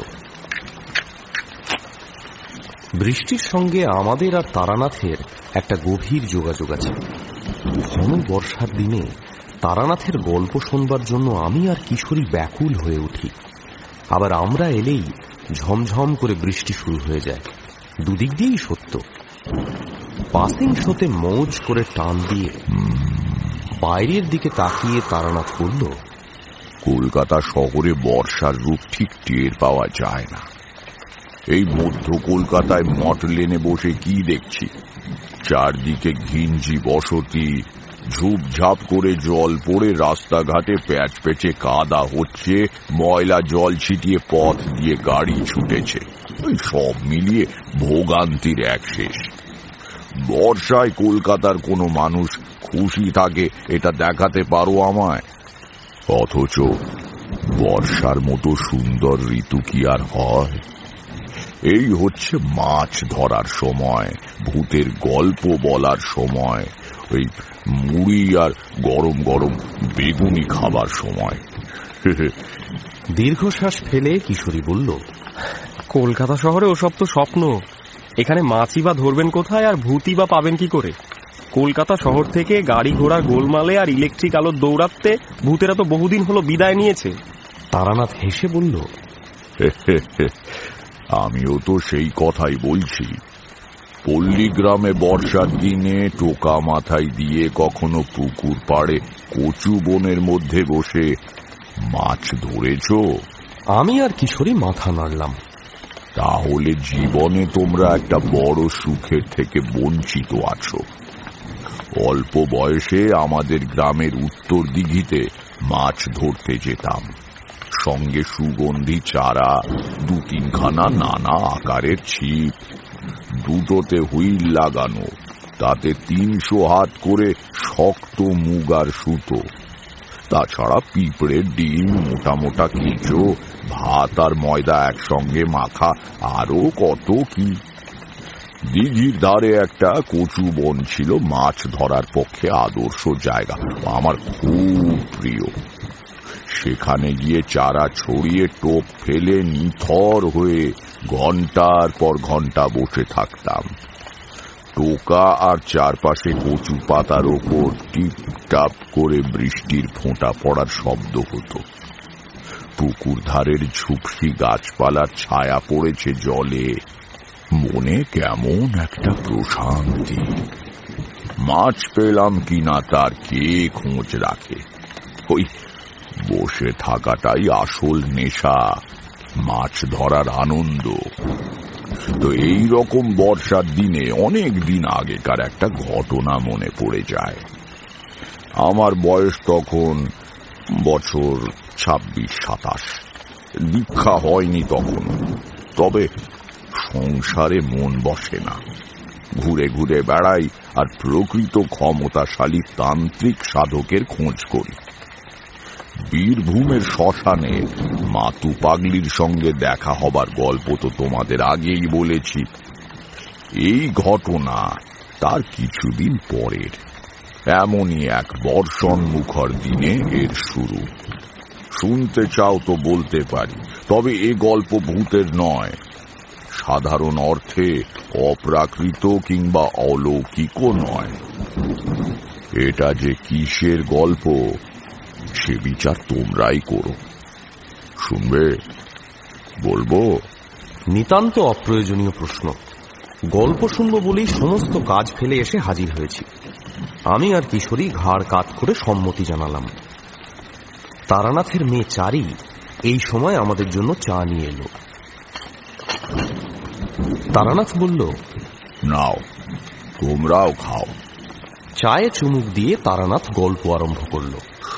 বৃষ্টির সঙ্গে আমাদের আর তারানাথের একটা গভীর যোগাযোগ আছে। ঘন বর্ষার দিনে তারানাথের গল্প শোনবার জন্য আমি আর কিশোরী ব্যাকুল হয়ে উঠি। আবার আমরা এলেই ঝমঝম করে বৃষ্টি শুরু হয়ে যায়। দুদিক দিয়েই সত্য। পাসিং শোতে মৌজ করে টান দিয়ে বাইরের দিকে তাকিয়ে তারানাথ বলল, কলকাতা শহরে বর্ষার রূপ ঠিক টের পাওয়া যায় না। এই মধ্য কলকাতায় মঠ লেনে বসে কি দেখছি? চারদিকে ঘিঞ্জি বসতি, ঝুপঝাপ করে জল পড়ে রাস্তাঘাটে প্যাচ পেঁচে কাদা হচ্ছে, ময়লা জল ছিটিয়ে পথ দিয়ে গাড়ি ছুটেছে। সব মিলিয়ে ভোগান্তির এক শেষ। বর্ষায় কলকাতার কোনো মানুষ খুশি থাকে এটা দেখাতে পারো আমায়? অথচ বর্ষার মতো সুন্দর ঋতু কি আর হয়? এই হচ্ছে মাছ ধরার সময়, ভূতের গল্প বলার সময়, ওই মুড়ি আর গরম গরম বেগুনি খাবার সময়। দীর্ঘশ্বাস ফেলে কিশোরী বলল, কলকাতা শহরে ওসব তো স্বপ্ন। এখানে মাছই বা ধরবেন কোথায়, আর ভূতই বা পাবেন কি করে? কলকাতা শহর থেকে গাড়ি ঘোড়ার গোলমালে আর ইলেকট্রিক আলোর দৌড়াতে ভূতেরা তো বহুদিন হলো বিদায় নিয়েছে। তারানাথ হেসে বলল, আমিও তো সেই কথাই বলছি। পল্লীগ্রামে বর্ষার দিনে টোকা মাথায় দিয়ে কখনো পুকুর পাড়ে কচু বনের মধ্যে বসে মাছ ধরেছ? আমি আর কিশোরী মাথা নাড়লাম। তাহলে জীবনে তোমরা একটা বড় সুখের থেকে বঞ্চিত আছো। অল্প বয়সে আমাদের গ্রামের উত্তর দিঘিতে মাছ ধরতে যেতাম। সঙ্গে সুগন্ধি চারা, 2-3খানা নানা আকারের ছিপ, দুটোতে হুইল লাগানো, তাতে 300 হাত করে শক্ত মুগার সুতো, তাছাড়া পিঁপড়ের ডিম, মোটা মোটা কেঁচো, ভাত আর ময়দা একসঙ্গে মাখা, আরো কত কি। দিঘির ধারে একটা কচু বন ছিল মাছ ধরার পক্ষে আদর্শ জায়গা, আমার খুব প্রিয়। সেখানে গিয়ে চারা ছড়িয়ে টোপ ফেলে নিথর হয়ে ঘন্টার পর ঘন্টা বসে থাকতাম। টোকা আর চারপাশে কচু পাতার ওপর টিপটাপ করে বৃষ্টির ফোঁটা পড়ার শব্দ হতো। পুকুর ধারের ঝুপসি গাছপালার ছায়া পড়েছে জলে, মনে কেমন একটা প্রশান্তি। মাছ পেলাম কিনা তার কে খোঁজ রাখে? ওই বসে থাকাটাই আসল নেশা, মাছ ধরার আনন্দ। তো এই রকম বর্ষার দিনে অনেক দিন আগেকার একটা ঘটনা মনে পড়ে যায়। আমার বয়স তখন বছর 26-27। দীক্ষা হয়নি তখন, তবে সংসারে মন বসে না। ঘুরে ঘুরে বেড়াই আর প্রকৃত ক্ষমতাশালী তান্ত্রিক সাধকের খোঁজ করি। বীরভূমের শ্মশানে মাতু পাগলির সঙ্গে দেখা হবার গল্প তো তোমাদের আগেই বলেছি। এই ঘটনা তার কিছুদিন পরের। এমনই এক বর্ষণ মুখর দিনে এর শুরু। শুনতে চাও তো বলতে পারি, তবে এ গল্প ভূতের নয়, সাধারণ অর্থে অপ্রাকৃত কিংবা অলৌকিকও নয়। এটা যে কিসের গল্প সে বিচার তোমরাই করো। শুনবে? বলবো? নিতান্ত অপ্রয়োজনীয় প্রশ্ন। গল্প শুনব বলেই সমস্ত কাজ ফেলে এসে হাজির হয়েছি। আমি আর কিশোরী ঘাড় কাত করে সম্মতি জানালাম। তারানাথের মেয়ে চারি এই সময় আমাদের জন্য চা নিয়ে এলো। তারানাথ বলল, নাও, তোমরাও খাও। চায়ে চুমুক দিয়ে তারানাথ গল্প আরম্ভ করল।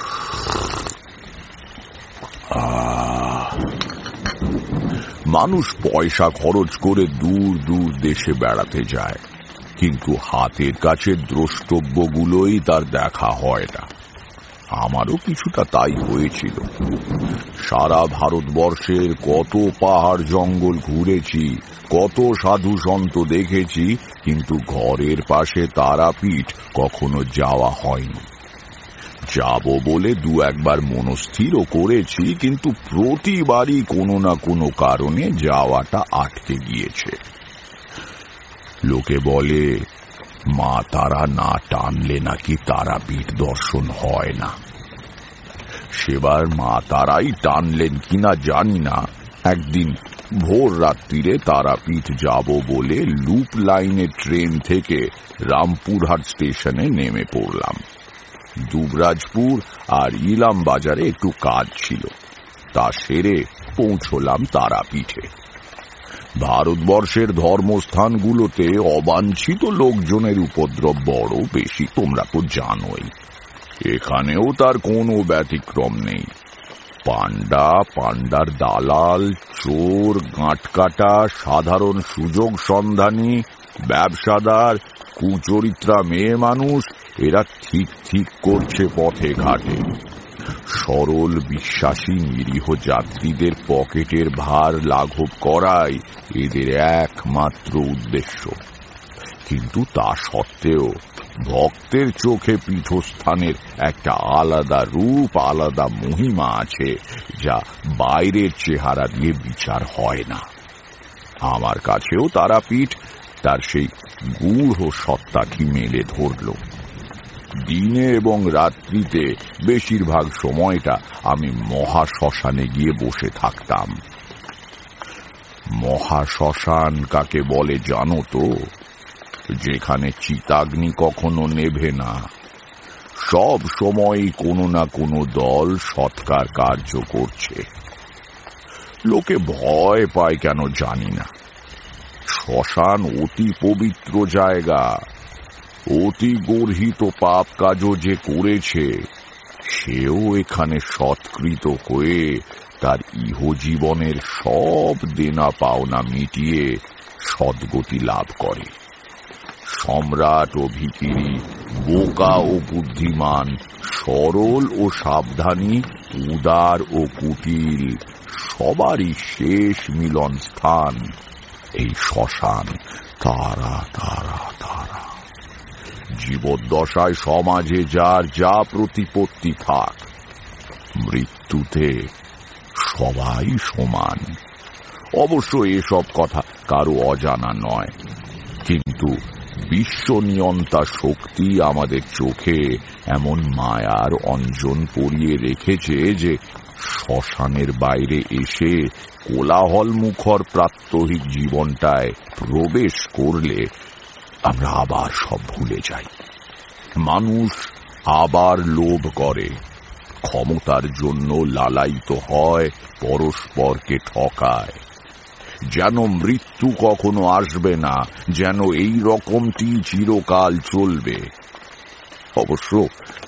মানুষ পয়সা খরচ করে দূর দূর দেশে বেড়াতে যায়, কিন্তু হাতের কাছে দ্রষ্টব্যগুলোই তার দেখা হয় না। আমারও কিছুটা তাই হয়েছিল। সারা ভারতবর্ষের কত পাহাড় জঙ্গল ঘুরেছি, কত সাধু সন্ত দেখেছি, কিন্তু ঘরের পাশে তারাপীঠ কখনো যাওয়া হয়নি। যাব বলে 2-1বার মনস্থিরও করেছি, কিন্তু প্রতিবারই কোনো না কোনো কারণে যাওয়াটা আটকে গিয়েছে। লোকে বলে মা তারা না টানলে নাকি তারাপীঠ দর্শন হয় না। সেবার মা তারাই টানলেন কিনা জানি না। একদিন ভোর রাত্রিরে তারাপীঠ যাব বলে লুপ লাইনের ট্রেন থেকে রামপুরহাট স্টেশনে নেমে পড়লাম। দুবরাজপুর আর ইলাম বাজারে একটু কাজ ছিল, তা সেরে পৌঁছলাম তারাপীঠে। ভারতবর্ষের ধর্মস্থানগুলোতে অবাঞ্ছিত লোকজনের উপদ্রব বড় বেশি, তোমরা তো জানোই। এখানেও তার কোনো ব্যতিক্রম নেই। পান্ডা, পান্ডার দালাল, চোর, গাঁটকাটা, সাধারণ সুযোগ সন্ধানী, ব্যবসাদার, কুচরিত্রা মেয়ে মানুষ, এরা ঠিক ঠিক করছে পথে ঘাটে। সরল বিশ্বাসী নিরীহ যাত্রীদের পকেটের ভার লাঘব করাই এদের একমাত্র উদ্দেশ্য। কিন্তু তা সত্ত্বেও ভক্তের চোখে পীঠস্থানের একটা আলাদা রূপ, আলাদা মহিমা আছে, যা বাইরের চেহারা দিয়ে বিচার হয় না। আমার কাছেও তারাপীঠ তার সেই গূঢ় সত্তাটি মেলে ধরল। দিনে এবং রাত্রিতে বেশিরভাগ সময়টা আমি মহাশ্মশানে গিয়ে বসে থাকতাম। মহাশ্মশান কাকে বলে জানো তো? যেখানে চিতাগ্নি কখনো নেভে না, সব সময় কোনো না কোনো দল সৎকার কার্য করছে। লোকে ভয় পায় কেন জানি না। শ্মশান অতি পবিত্র জায়গা। অতি গর্হিত পাপ কাজও যে করেছে, সেও এখানে সৎকৃত হয়ে তার ইহজীবনের সব দেনা পাওনা মিটিয়ে সদ্গতি লাভ করে। সম্রাট ও ভিখিরি, বোকা ও বুদ্ধিমান, সরল ও সাবধানী, উদার ও কুটিল, সবারই শেষ মিলন স্থান এই শ্মশান। তারা তারা তারা জীবদ্দশায় সমাজে যার যা প্রতিপত্তি থাক, মৃত্যুতে সবাই সমান। অবশ্য এসব কথা কারো অজানা নয়, কিন্তু বিশ্বনিয়ন্তা শক্তি আমাদের চোখে এমন মায়ার অঞ্জন পরিয়ে রেখেছে যে শ্মশানের বাইরে এসে কোলাহল মুখর প্রাত্যহিক জীবনটায় প্রবেশ করলে আমরা আবার সব ভুলে যাই। মানুষ আবার লোভ করে, ক্ষমতার জন্য লালায়িত হয়, পরস্পরকে ঠকায়। যেন মৃত্যু কখনো আসবে না, যেন এই রকমটি চিরকাল চলবে। অবশ্য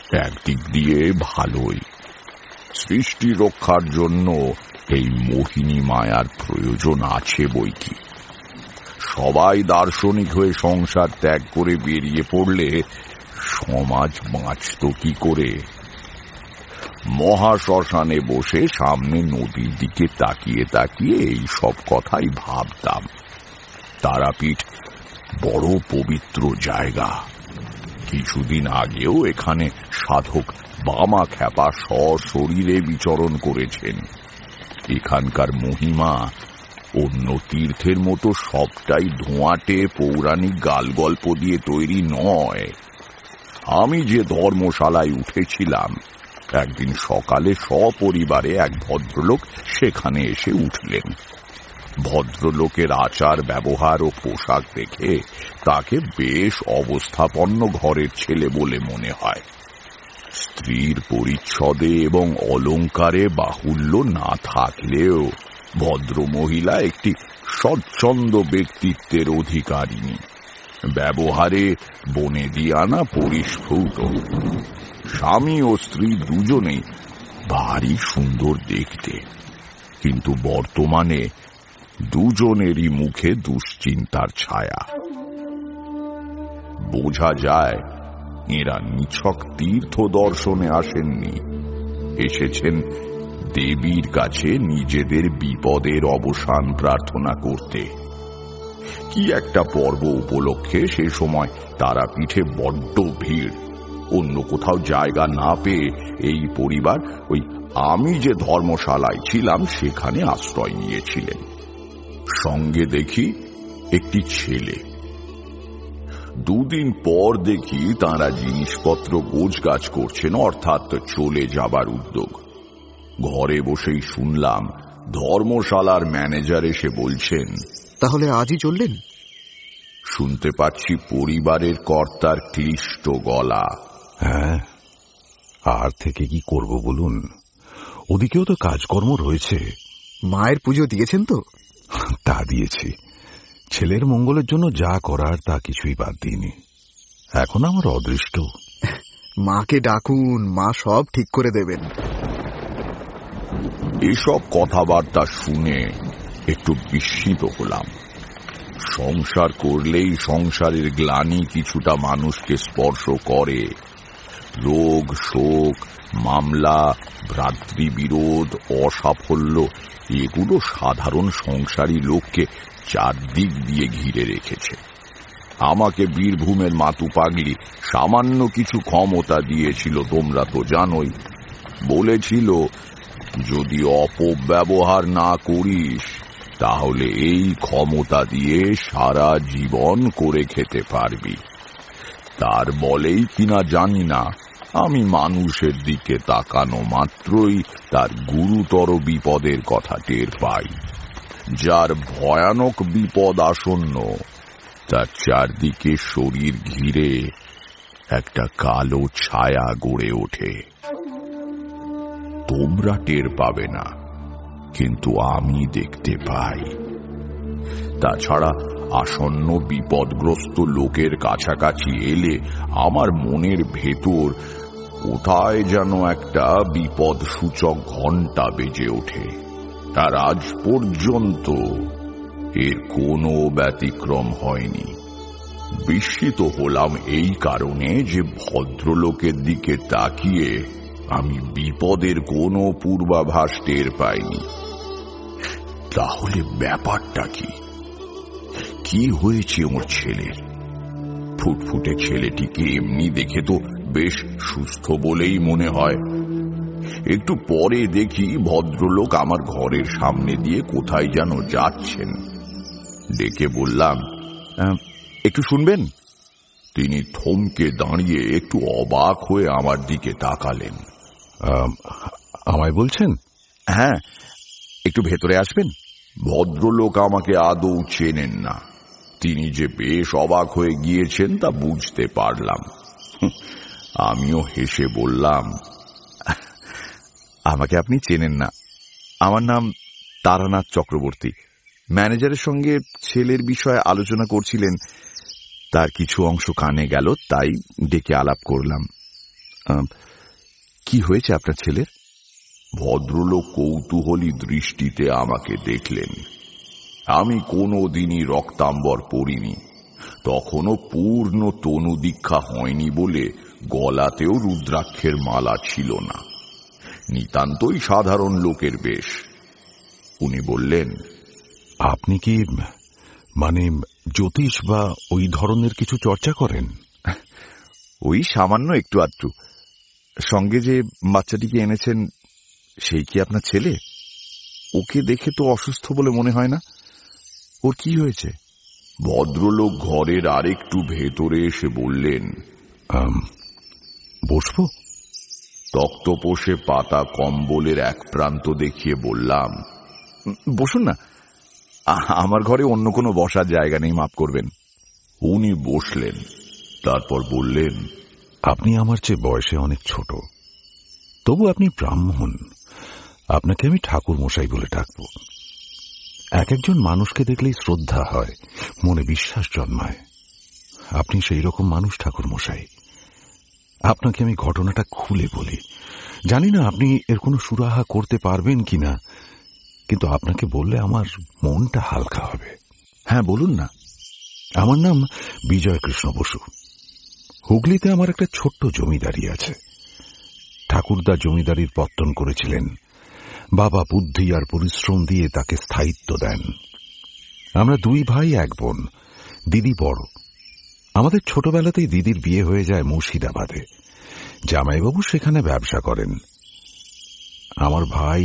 একদিক দিয়ে ভালোই। সৃষ্টি রক্ষার জন্য এই মোহিনী মায়ার প্রয়োজন আছে বই কি। সবাই দার্শনিক হয়ে সংসার ত্যাগ করে বেরিয়ে পড়লে সমাজ বাঁচত কি করে? মহাশ্মশানে বসে সামনে নদীর দিকে তাকিয়ে তাকিয়ে এই সব কথাই ভাবতাম। তারাপীঠ বড় পবিত্র জায়গা। কিছুদিন আগেও এখানে সাধক বামা খ্যাপা সশরীরে বিচরণ করেছেন। এখানকার মহিমা অন্য তীর্থের মতো সবটাই ধোঁয়াটে পৌরাণিক গালগল্প দিয়ে তৈরি নয়। আমি যে ধর্মশালায় উঠেছিলাম, একদিন সকালে সপরিবারে এক ভদ্রলোক সেখানে এসে উঠলেন। ভদ্রলোকের আচার ব্যবহার ও পোশাক দেখে তাকে বেশ অবস্থাপন্ন ঘরের ছেলে বলে মনে হয়। স্ত্রীর পরিচ্ছদে এবং অলঙ্কারে বাহুল্য না থাকলেও ভদ্রমহিলা একটি স্বচ্ছন্দ ব্যক্তিত্বের অধিকারিণী। ব্যবহারে বনেদিয়ানা পরিস্ফুট। স্বামী ও স্ত্রী দুজনেই ভারী সুন্দর দেখতে, কিন্তু বর্তমানে দুজনেরই মুখে দুশ্চিন্তার ছায়া। বোঝা যায় এরা নিছক তীর্থ দর্শনে আসেননি, এসেছেন দেবীর কাছে নিজেদের বিপদের অবসান প্রার্থনা করতে। কি একটা পর্ব উপলক্ষে সে সময় তারাপীঠে বড্ড ভিড়। অন্য কোথাও জায়গা না পেয়ে এই পরিবার ওই আমি যে ধর্মশালায় ছিলাম সেখানে আশ্রয় নিয়েছিলেন। সঙ্গে দেখি একটি ছেলে। দুদিন পর দেখি তাঁরা জিনিসপত্র গোছগাছ করছেন, অর্থাৎ চলে যাবার উদ্যোগ। ঘরে বসেই শুনলাম ধর্মশালার ম্যানেজার এসে বলছেন, তাহলে আজই চললেন? শুনতে পাচ্ছি পরিবারের কর্তার ক্লিষ্ট গলা। হ্যাঁ, আর থেকে কি করব বলুন, ওদিকেও তো কাজকর্ম রয়েছে। মায়ের পুজো দিয়েছেন তো? তা দিয়েছি। ছেলের মঙ্গলের জন্য যা করার তা কিছুই বাদ দিইনি। এখন আমার অদৃষ্ট। মাকে ডাকুন, মা সব ঠিক করে দেবেন। এসব কথাবার্তা শুনে একটু বিস্মিত হলাম। সংসার করলেই সংসারের গ্লানি কিছুটা মানুষকে স্পর্শ করে। রোগ, শোক, মামলা, ভ্রাতৃবিরোধ, অসাফল্য এগুলো সাধারণ সংসারী লোককে চারদিক দিয়ে ঘিরে রেখেছে। আমাকে বীরভূমের মাতু পাগলি সামান্য কিছু ক্ষমতা দিয়েছিল, তোমরা তো জানোই। বলেছিল, যদি অপব্যবহার না করিস তাহলে এই ক্ষমতা দিয়ে সারা জীবন করে খেতে পারবি। তার বলেই কিনা জানি না, আমি মানুষের দিকে তাকানো মাত্রই তার গুরুতর বিপদের কথা টের পাই। যার ভয়ানক বিপদ আসন্ন, তার চারদিকে শরীর ঘিরে একটা কালো ছায়া গড়ে ওঠে। তোমরা টের পাবে না, কিন্তু আমি দেখতে পাই। তাছাড়া আসন্ন বিপদগ্রস্ত লোকের কাছাকাছি এলে আমার মনের ভেতর কোথায় যেন একটা বিপদ সূচক ঘণ্টা বেজে ওঠে। আর আজ পর্যন্ত এর কোনো ব্যতিক্রম হয়নি। বিস্মিত হলাম এই কারণে যে ভদ্রলোকের দিকে তাকিয়ে আমি বিপদের কোনো পূর্বাভাস টের পাইনি। তাহলে ব্যাপারটা কি? কি হয়েছে ওর ছেলের? ফুটফুটে ছেলেটিকে এমনি দেখে তো বেশ সুস্থ বলেই মনে হয়। একটু পরে দেখি ভদ্রলোক আমার ঘরের সামনে দিয়ে কোথায় যেন যাচ্ছেন। ডেকে বললাম, একটু শুনবেন? তিনি থমকে দাঁড়িয়ে একটু অবাক হয়ে আমার দিকে তাকালেন। আমায় বলছেন? হ্যাঁ, একটু ভেতরে আসবেন। ভদ্রলোক আমাকে আদৌ চেনেন না। তিনি যে বেশ অবাক হয়ে গিয়েছেন তা বুঝতে পারলাম। আমিও হেসে বললাম, আমাকে আপনি চেনেন না। আমার নাম তারানাথ চক্রবর্তী। ম্যানেজারের সঙ্গে ছেলের বিষয়ে আলোচনা করছিলেন, তার কিছু অংশ কানে গেল, তাই ডেকে আলাপ করলাম। কি হয়েছে আপনার ছেলের? ভদ্রলোক কৌতূহলী দৃষ্টিতে আমাকে দেখলেন। আমি কোনোদিনই রক্তাম্বর পরিনি, তখনও পূর্ণ তনু দীক্ষা হয়নি বলে গলাতেও রুদ্রাক্ষের মালা ছিল না, নিতান্তই সাধারণ লোকের বেশ। উনি বললেন, আপনি কি মানে জ্যোতিষ বা ওই ধরনের কিছু চর্চা করেন? ওই সামান্য একটু আধটু। সঙ্গে যে বাচ্চাটিকে এনেছেন সেই কি আপনার ছেলে? ওকে দেখে তো অসুস্থ বলে মনে হয় না। ওর কি হয়েছে? ভদ্রলোক ঘরের আরেকটু ভেতরে এসে বললেন, বসবো? তক্তপোষে পাতা কম্বলের এক প্রান্ত দেখিয়ে বললাম, বসুন না, আমার ঘরে অন্য কোনো বসার জায়গা নেই, মাফ করবেন। উনি বসলেন, তারপর বললেন, আপনি আমার চেয়ে বয়সে অনেক ছোট, তবু আপনি ব্রাহ্মণ। আপনাকে আমি ঠাকুর মশাই বলে ডাকব। এক একজন মানুষকে দেখলেই শ্রদ্ধা হয়, মনে বিশ্বাস জন্মায়। আপনি সেই রকম মানুষ ঠাকুর মশাই। আপনাকে আমি ঘটনাটা খুলে বলি। জানি না আপনি এর কোনো সুরাহা করতে পারবেন কিনা, কিন্তু আপনাকে বললে আমার মনটা হালকা হবে। হ্যাঁ, বলুন না। আমার নাম বিজয় কৃষ্ণ বসু। হুগলিতে আমার একটা ছোট্ট জমিদারি আছে। ঠাকুরদা জমিদারির পত্তন করেছিলেন। বাবা বুদ্ধি আর পরিশ্রম দিয়ে তাকে স্থায়িত্ব দেন। আমরা দুই ভাই এক বোন, দিদি বড়। আমাদের ছোটবেলাতেই দিদির বিয়ে হয়ে যায় মুর্শিদাবাদে। জামাইবাবু সেখানে ব্যবসা করেন। আমার ভাই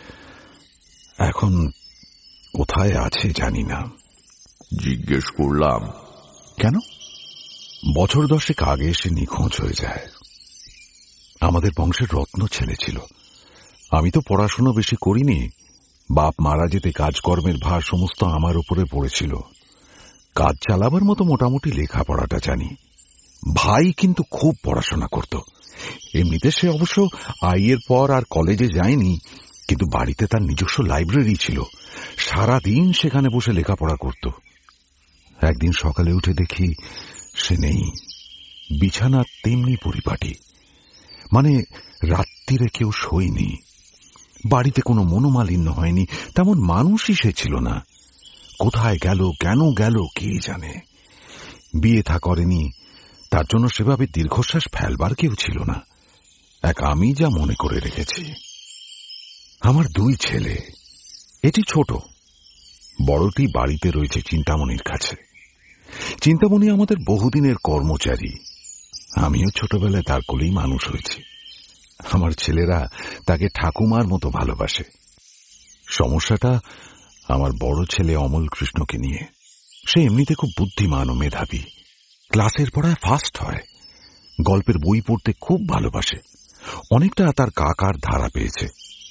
এখন কোথায় আছে জানি না। জিজ্ঞেস করলাম, কেন? বছর 10 আগে এসে নিখোঁজ হয়ে যায়। আমাদের বংশের রত্ন ছেলে ছিল। আমি তো পড়াশোনা বেশি করিনি। বাপ মারা যেতে কাজকর্মের ভার সমস্ত আমার উপরে পড়েছিল। কাজ চালাবার মতো মোটামুটি লেখাপড়াটা জানি। ভাই কিন্তু খুব পড়াশোনা করত। এমনিতে সে অবশ্য আইয়ের পর আর কলেজে যায়নি, কিন্তু বাড়িতে তার নিজস্ব লাইব্রেরি ছিল। সারাদিন সেখানে বসে লেখাপড়া করত। একদিন সকালে উঠে দেখি সে নেই। বিছানা তেমনি পরিপাটি, মানে রাত্রিরে কেউ শোয়নি। বাড়িতে কোনো মনোমালিন্য হয়নি, তেমন মানুষই সে ছিল না। কোথায় গেল, কেন গেল, কে জানে। বিয়ে থা করেনি, তার জন্য সেভাবে দীর্ঘশ্বাস ফেলবার কেউ ছিল না। এক আমি যা মনে করে রেখেছি। আমার 2 ছেলে। এটি ছোট, বড়টি বাড়িতে রয়েছে চিন্তামণির কাছে। চিন্তামণি আমাদের বহুদিনের কর্মচারী। আমিও ছোটবেলায় তার কোলেই মানুষ হয়েছি। আমার ছেলেরা তাকে ঠাকুমার মতো ভালোবাসে। সমস্যাটা আমার বড় ছেলে অমল কৃষ্ণকে নিয়ে। সে এমনিতে খুব বুদ্ধিমান ও মেধাবী। ক্লাসের পড়ায় ফার্স্ট হয়। গল্পের বই পড়তে খুব ভালোবাসে। অনেকটা তার কাকার ধারা পেয়েছে।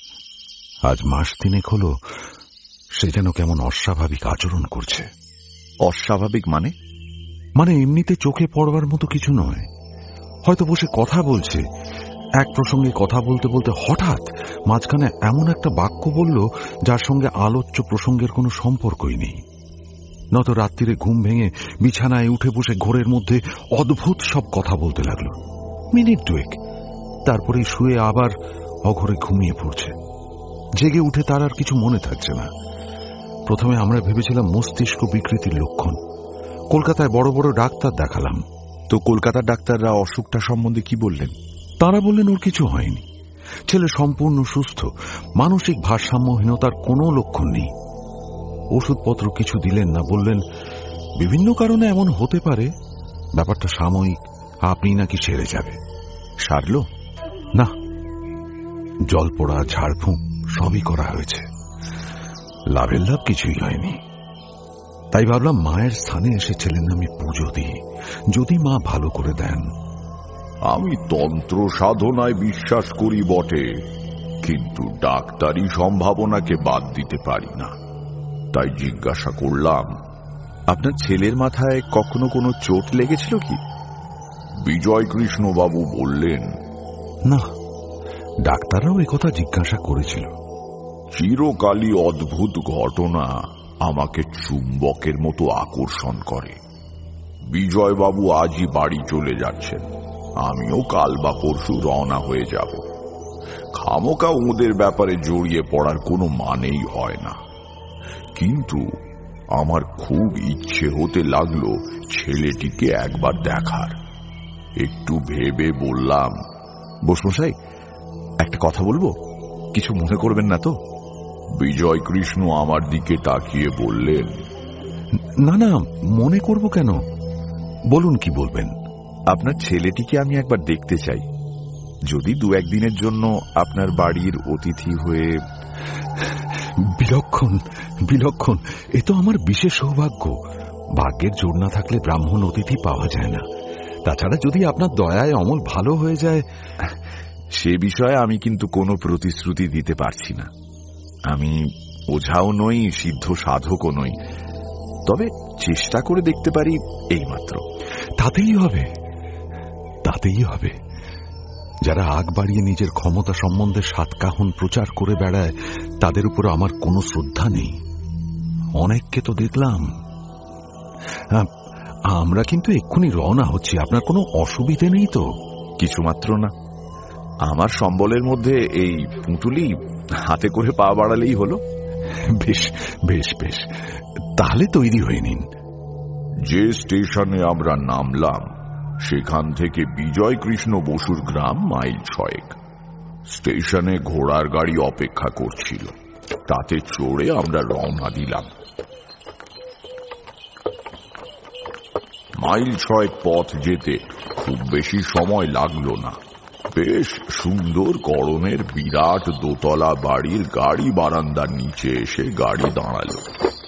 আজ মাস 3 হলো সে যেন কেমন অস্বাভাবিক আচরণ করছে। অস্বাভাবিক মানে? মানে এমনিতে চোখে পড়বার মতো কিছু নয়। হয়তো বসে কথা বলছে, এক প্রসঙ্গে কথা বলতে বলতে হঠাৎ মাঝখানে এমন একটা বাক্য বলল যার সঙ্গে আলোচ্য প্রসঙ্গের কোনো সম্পর্কই নেই। নত রাত্রিরে ঘুম ভেঙে বিছানায় উঠে বসে ঘোরের মধ্যে অদ্ভুত সব কথা বলতে লাগলো। মিনিট 2, তারপরে শুয়ে আবার অঘরে ঘুমিয়ে পড়ছে। জেগে উঠে তার আর কিছু মনে থাকছে না। প্রথমে আমরা ভেবেছিলাম মস্তিষ্ক বিকৃতির লক্ষণ। কলকাতায় বড় বড় ডাক্তার দেখালাম। তো কলকাতার ডাক্তাররা অসুখটা সম্বন্ধে কি বললেন? তারা বললেন ওর কিছু হয়নি, ছেলে সম্পূর্ণ সুস্থ, মানসিক ভারসাম্যহীনতার কোনো লক্ষণ নেই। ওষুধপত্র কিছু দিলেন না, বললেন বিভিন্ন কারণে এমন হতে পারে, ব্যাপারটা সাময়িক, আপনি নাকি সেরে যাবে। সারল না, জলপোড়া ঝাড়ফুঁক সবই করা হয়েছে, লাভের লাভ কিছুই হয়নি। তাই ভাবলাম মায়ের স্থানে এসে ছেলের নামে পুজো দিই, যদি মা ভালো করে দেন। আমি তন্ত্র সাধনায় বিশ্বাস করি বটে, কিন্তু ডাক্তারি সম্ভাবনাকে বাদ দিতে পারি না। তাই জিজ্ঞাসা করলাম, আপনার ছেলের মাথায় কখনো কোনো চোট লেগেছিল কি? বিজয় কৃষ্ণবাবু বললেন, না, ডাক্তাররাও একথা জিজ্ঞাসা করেছিল। চিরকালই অদ্ভুত ঘটনা আমাকে চুম্বকের মতো আকর্ষণ করে। বিজয়বাবু আজই বাড়ি চলে যাচ্ছেন, আমিও কাল বা পরশু রওনা হয়ে যাব। খামোকা ওদের ব্যাপারে জড়িয়ে পড়ার কোনো মানেই হয় না, কিন্তু আমার খুব ইচ্ছে হতে লাগলো ছেলেটিকে একবার দেখার। একটু ভেবে বললাম, বোসমশাই, একটা কথা বলবো, কিছু মনে করবেন না তো? বিজয় কৃষ্ণ আমার দিকে তাকিয়ে বললেন, না না, মনে করব কেন, বলুন কি বলবেন। আপনার ছেলেটিকে আমি একবার দেখতে চাই, যদি 2-1 দিনের জন্য আপনার বাড়ির অতিথি হয়ে। বিলক্ষণ বিলক্ষণ, এ তো আমার বিশেষ সৌভাগ্য। ভাগ্যের জোর না থাকলে ব্রাহ্মণ অতিথি পাওয়া যায় না। তাছাড়া যদি আপনার দয়ায় অমল ভালো হয়ে যায়। সে বিষয়ে আমি কিন্তু কোনো প্রতিশ্রুতি দিতে পারছি না। আমি ওঝাও নই, সিদ্ধ সাধকও নই, তবে চেষ্টা করে দেখতে পারি, এইমাত্র। তাতেই হবে, তাতেই হবে। যারা আগ বাড়িয়ে নিজের ক্ষমতা সম্বন্ধে সাতকাহন প্রচার করে বেড়ায়, তাদের উপর আমার কোনো শ্রদ্ধা নেই। অনেককে তো দেখলাম। আমরা কিন্তু এক্ষুনি রওনা হচ্ছি, আপনার কোনো অসুবিধে নেই তো? কিছুমাত্র না। আমার সম্বলের মধ্যে এই পুঁটুলি হাতে করে পা বাড়ালেই হলো। বেশ বেশ বেশ, তাহলে তৈরি হয়ে নিন। যে স্টেশনে আমরা নামলাম সেখান থেকে বিজয় কৃষ্ণ বসুর গ্রাম মাইল 6। স্টেশনে ঘোড়ার গাড়ি অপেক্ষা করছিল, তাতে চড়ে আমরা রওনা দিলাম। মাইল 6 পথ যেতে খুব বেশি সময় লাগলো না। বেশ সুন্দর গড়নের বিরাট দোতলা বাড়ির গাড়ি বারান্দার নিচে এসে গাড়ি দাঁড়ালো।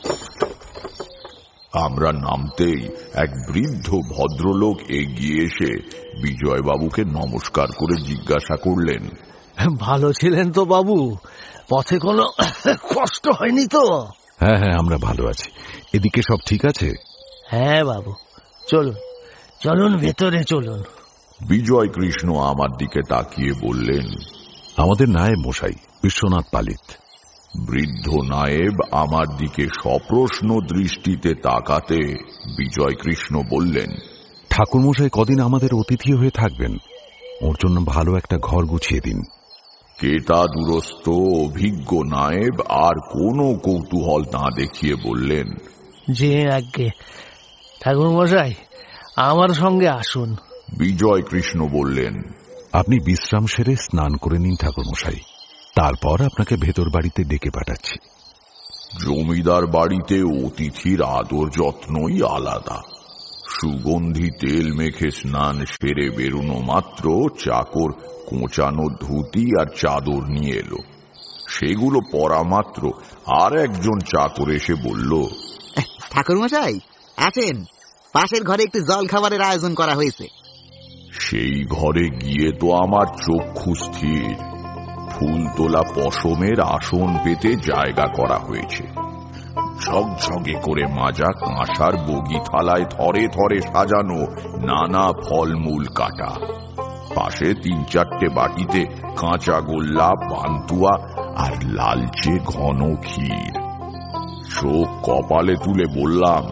আমরা নামতেই এক বৃদ্ধ ভদ্রলোক এগিয়ে এসে বিজয়বাবুকে নমস্কার করে জিজ্ঞাসা করলেন, ভালো ছিলেন তো বাবু? পথে কোনো কষ্ট হয়নি তো? হ্যাঁ হ্যাঁ, আমরা ভালো আছি। এদিকে সব ঠিক আছে? হ্যাঁ বাবু, চলুন চলুন, ভেতরে চলুন। বিজয় কৃষ্ণ আমার দিকে তাকিয়ে বললেন, আমাদের নায়েব মশাই বিশ্বনাথ পালিত। বৃদ্ধ নায়েব আমার দিকে সপ্রশ্ন দৃষ্টিতে তাকাতে বিজয় কৃষ্ণ বললেন, ঠাকুর মশাই কদিন আমাদের অতিথি হয়ে থাকবেন, ওর জন্য ভালো একটা ঘর গুছিয়ে দিন। কেতা দুরস্ত অভিজ্ঞ নায়েব আর কোনো কৌতূহল না দেখিয়ে বললেন, যে আজ্ঞে ঠাকুর মশাই, আমার সঙ্গে আসুন। বিজয় কৃষ্ণ বললেন, আপনি বিশ্রাম সেরে স্নান করে নিন ঠাকুর মশাই, তারপর আপনাকে ভেতর বাড়িতে ডেকে পাঠাচ্ছি। জমিদার বাড়িতে অতিথির আদর যত্নই আলাদা। সুগন্ধি তেল মেখে স্নান সেরে বেরোনো মাত্র চাকর কোঁচানো ধুতি আর চাদর নিয়ে এলো। সেগুলো পরা মাত্র আর একজন চাকর এসে বলল, ঠাকুর মশাই আছেন, পাশের ঘরে একটু জল খাবারের আয়োজন করা হয়েছে। সেই ঘরে গিয়ে তো আমার চক্ষু স্থির। ফুল তোলা পশমের আসন পেতে জায়গা করা হয়েছে। ঝকঝকে করে মাজা কাঁসার বগি থালায় থরে থরে সাজানো নানা ফলমূল কাটা। পাশে 3-4টে বাটিতে কাঁচা গোল্লা, পান্তুয়া আর লালচে ঘন ক্ষীর। চোখ কপালে তুলে বললাম,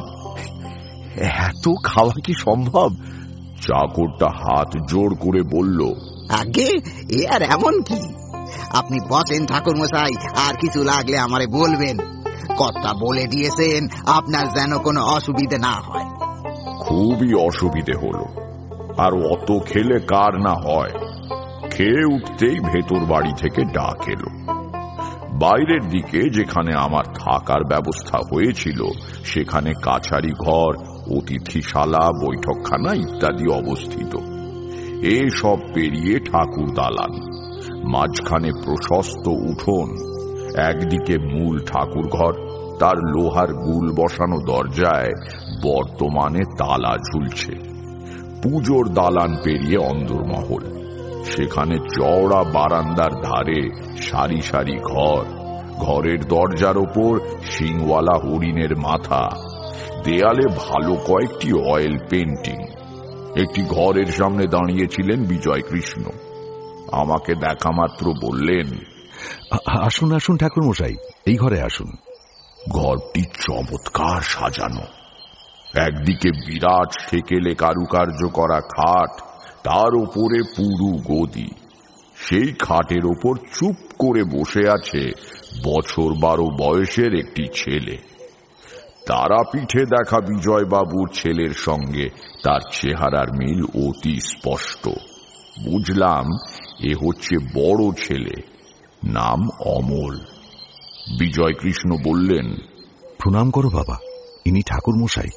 এত খাওয়া কি সম্ভব? চাকরটা হাত জোড় করে বলল, আগে এ আর এমন কি, আপনি বসেন ঠাকুর মশাই, আর কিছু লাগলে আমারে বলবেন। কথা বলে দিয়েছেন, আপনার যেন কোনো অসুবিধে না হয়। খুবই অসুবিধে হলো, আর অত খেলে কার না হয়। খেয়ে উঠতেই ভেতর বাড়ি থেকে ডাক এলো। বাইরের দিকে যেখানে আমার থাকার ব্যবস্থা হয়েছিল সেখানে কাছারি ঘর, অতিথিশালা, বৈঠকখানা ইত্যাদি অবস্থিত। এসব পেরিয়ে ঠাকুর দালান, মাঝখানে প্রশস্ত উঠোন, একদিকে মূল ঠাকুর ঘর, তার লোহার গুল বসানো দরজায় বর্তমানে তালা ঝুলছে। পুজোর দালান পেরিয়ে অন্দরমহল, সেখানে চওড়া বারান্দার ধারে সারি সারি ঘর, ঘরের দরজার ওপর শিংওয়ালা হরিণের মাথা, দেয়ালে ভালো কয়েকটি অয়েল পেন্টিং। একটি ঘরের সামনে দাঁড়িয়েছিলেন বিজয় কৃষ্ণ। আমাকে দেখা মাত্র বললেন, আসুন আসুন ঠাকুর মশাই, এই ঘরে আসুন। ঘরটি চমৎকার সাজানো। একদিকে বিরাট সেকেলে কারুকার্য করা খাট, তার ওপরে পুরু গদি। সেই খাটের ওপর চুপ করে বসে আছে বছর 12 বয়সের একটি ছেলে। তারাপীঠে দেখা বিজয়বাবুর ছেলের সঙ্গে তার চেহারার মিল অতি স্পষ্ট। বুঝলাম এ হচ্ছে বড় ছেলে, নাম অমল। বিজয়কৃষ্ণ বললেন, প্রণাম করো বাবা, ইনি ঠাকুর মশাই।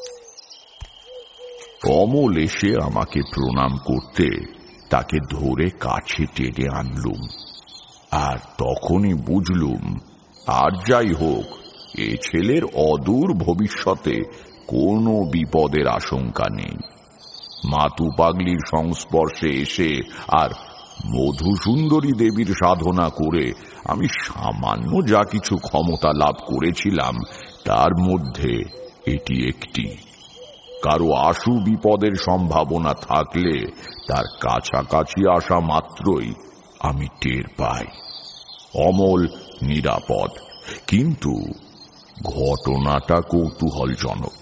অমল এসে আমাকে প্রণাম করতে তাকে ধরে কাছে টেনে আনলুম, আর তখনই বুঝলুম আর যাই হোক এ ছেলের অদূর ভবিষ্যতে কোনো বিপদের আশঙ্কা নেই। মাতু পাগলির সংস্পর্শে এসে আর মধুসুন্দরী দেবীর সাধনা করে আমি সামান্য যা কিছু ক্ষমতা লাভ করেছিলাম তার মধ্যে এটি একটি। কারো আশু বিপদের সম্ভাবনা থাকলে তার কাছাকাছি আসা মাত্রই আমি টের পাই অমল নিরাপদ। কিন্তু ঘটনাটা কৌতূহলজনক।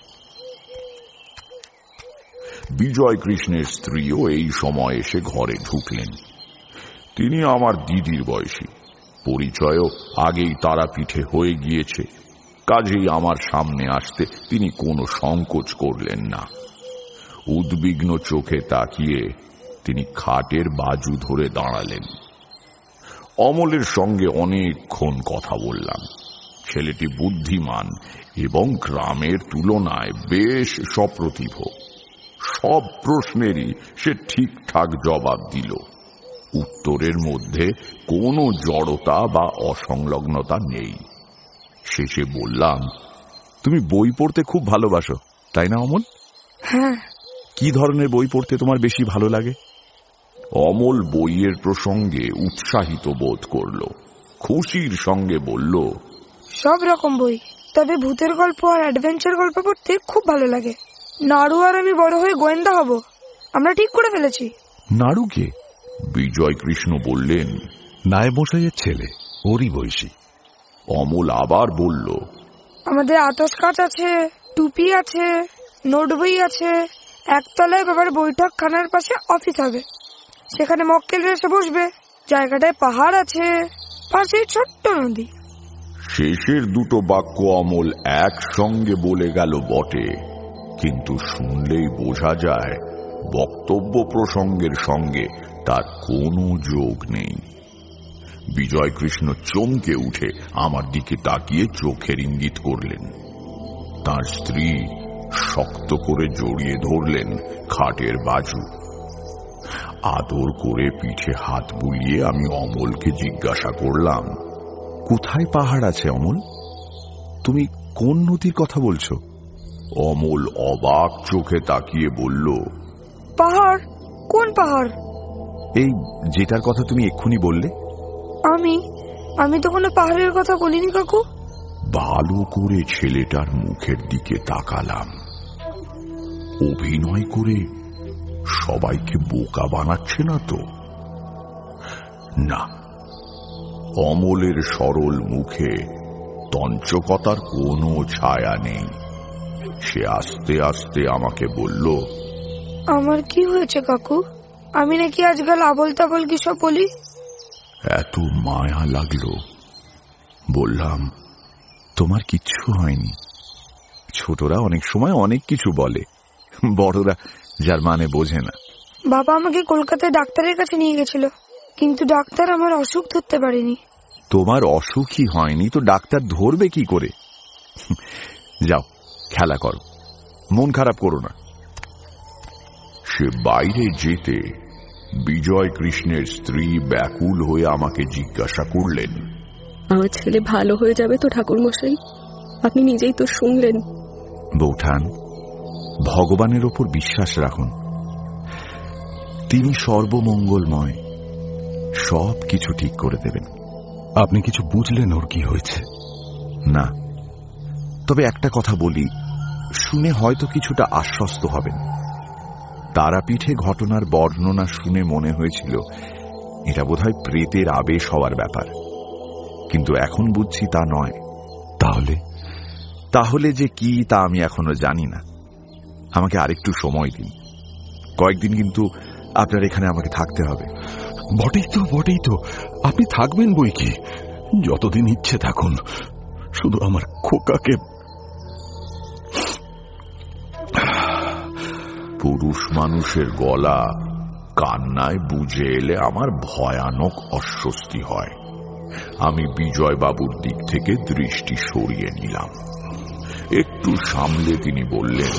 বিজয়কৃষ্ণের স্ত্রীও এই সময় এসে ঘরে ঢুকলেন। তিনি আমার দিদির বয়সী, পরিচয়ও আগেই তারাপীঠে হয়ে গিয়েছে, কাজেই আমার সামনে আসতে তিনি কোনো সংকোচ করলেন না। উদ্বিগ্ন চোখে তাকিয়ে তিনি খাটের বাজু ধরে দাঁড়ালেন। অমলের সঙ্গে অনেকক্ষণ কথা বললাম। ছেলেটি বুদ্ধিমান এবং গ্রামের তুলনায় বেশ সপ্রতিভ। সব প্রশ্নেরই সে ঠিকঠাক জবাব দিল। উত্তরের মধ্যে কোনো জড়তা বা অসংলগ্নতা নেই। শেষে বললাম, তুমি বই পড়তে খুব ভালোবাসো, তাই না অমল? হ্যাঁ। কি ধরনের বই পড়তে তোমার বেশি ভালো লাগে? অমল বইয়ের প্রসঙ্গে উৎসাহিত বোধ করল, খুশির সঙ্গে বলল, সব রকম বই, তবে ভূতের গল্প আর অ্যাডভেঞ্চার গল্প পড়তে খুব ভালো লাগে। নাড়ু আর আমি বড় হয়ে গোয়েন্দা হব, আমরা ঠিক করে ফেলেছি। নাড়ুকে? বিজয়কৃষ্ণ বললেন, নায়েব মশাইয়ের ছেলে, ওরই বয়সী। অমল আবার বলল, আমাদের আতস কাচ আছে, টুপি আছে, নোট বই আছে। একতলায় বাবার বৈঠক খানার পাশে অফিস হবে, সেখানে মক্কেল এসে বসবে। জায়গাটায় পাহাড় আছে, পাশে ছোট্ট নদী। শেষের দুটো বাক্য অমল একসঙ্গে বলে গেল বটে, কিন্তু শুনলেই বোঝা যায় বক্তব্য প্রসঙ্গের সঙ্গে তার কোনো যোগ নেই। বিজয়কৃষ্ণ চমকে উঠে আমার দিকে তাকিয়ে চোখের ইঙ্গিত করলেন। তার স্ত্রী শক্ত করে জড়িয়ে ধরলেন খাটের বাজু। আদর করে পিঠে হাত বুলিয়ে আমি অমলকে জিজ্ঞাসা করলাম, কোথায় পাহাড় আছে অমল? তুমি কোন নদীর কথা বলছো? অমল অবাক চোখে তাকিয়ে বলল, পাহাড়? কোন পাহাড়? এই যেটার কথা তুমি এক্ষুনি বললে। আমি তো কোনো পাহাড়ের কথা বলিনি কাকু। ভালো করে ছেলেটার মুখের দিকে তাকালাম। অভিনয় করে সবাইকে বোকা বানাচ্ছে না তো? না, অমলের সরল মুখে তঞ্চকতার কোনো ছায়া নেই। সে আস্তে আস্তে আমাকে বলল, আমার কি হয়েছে কাকু? আমি নাকি আজকাল আবল তাবল কি সব বলি? এত মায়া লাগলো। বললাম, তোমার কিচ্ছু হয়নি। ছোটরা অনেক সময় অনেক কিছু বলে, বড়রা যার মানে বোঝে না। বাবা আমাকে কলকাতায় ডাক্তারের কাছে নিয়ে গেছিল, কিন্তু ডাক্তার আমার অসুখ ধরতে পারেনি। তোমার অসুখই হয়নি তো ডাক্তার ধরবে কি করে? যাও খেলা করো, মন খারাপ করো না। সে বাইরে যেতে বিজয়কৃষ্ণের স্ত্রী ব্যাকুল হয়ে আমাকে জিজ্ঞাসা করলেন, আমার ছেলে ভালো হয়ে যাবে তো ঠাকুর মশাই? আপনি নিজেই তো শুনলেন। বৌঠান, ভগবানের ওপর বিশ্বাস রাখুন, তিনি সর্বমঙ্গলময়, সব কিছু ঠিক করে দেবেন। আপনি কিছু বুঝলেন ওর কি হয়েছে? না, তবে একটা কথা বলি, শুনে হয়তো কিছুটা আশ্বস্ত হবেন। তারাপীঠে ঘটনার বর্ণনা শুনে মনে হয়েছিল এটা বোধহয় প্রেতের আবেশ হওয়ার ব্যাপার, কিন্তু এখন বুঝছি তা নয়। তাহলে যে কি তা আমি এখনো জানি না। আমাকে আরেকটু সময় দিন। কয়েকদিন কিন্তু আপনার এখানে আমাকে থাকতে হবে। বটেই তো আপনি থাকবেন বই কি, যতদিন ইচ্ছে থাকুন, শুধু আমার খোকাকে। পুরুষ মানুষের গলা কান্নায় বুঝে এলে আমার ভয়ানক অস্বস্তি হয়। আমি বিজয়বাবুর দিক থেকে দৃষ্টি সরিয়ে নিলাম। একটু সামলে তিনি বললেন,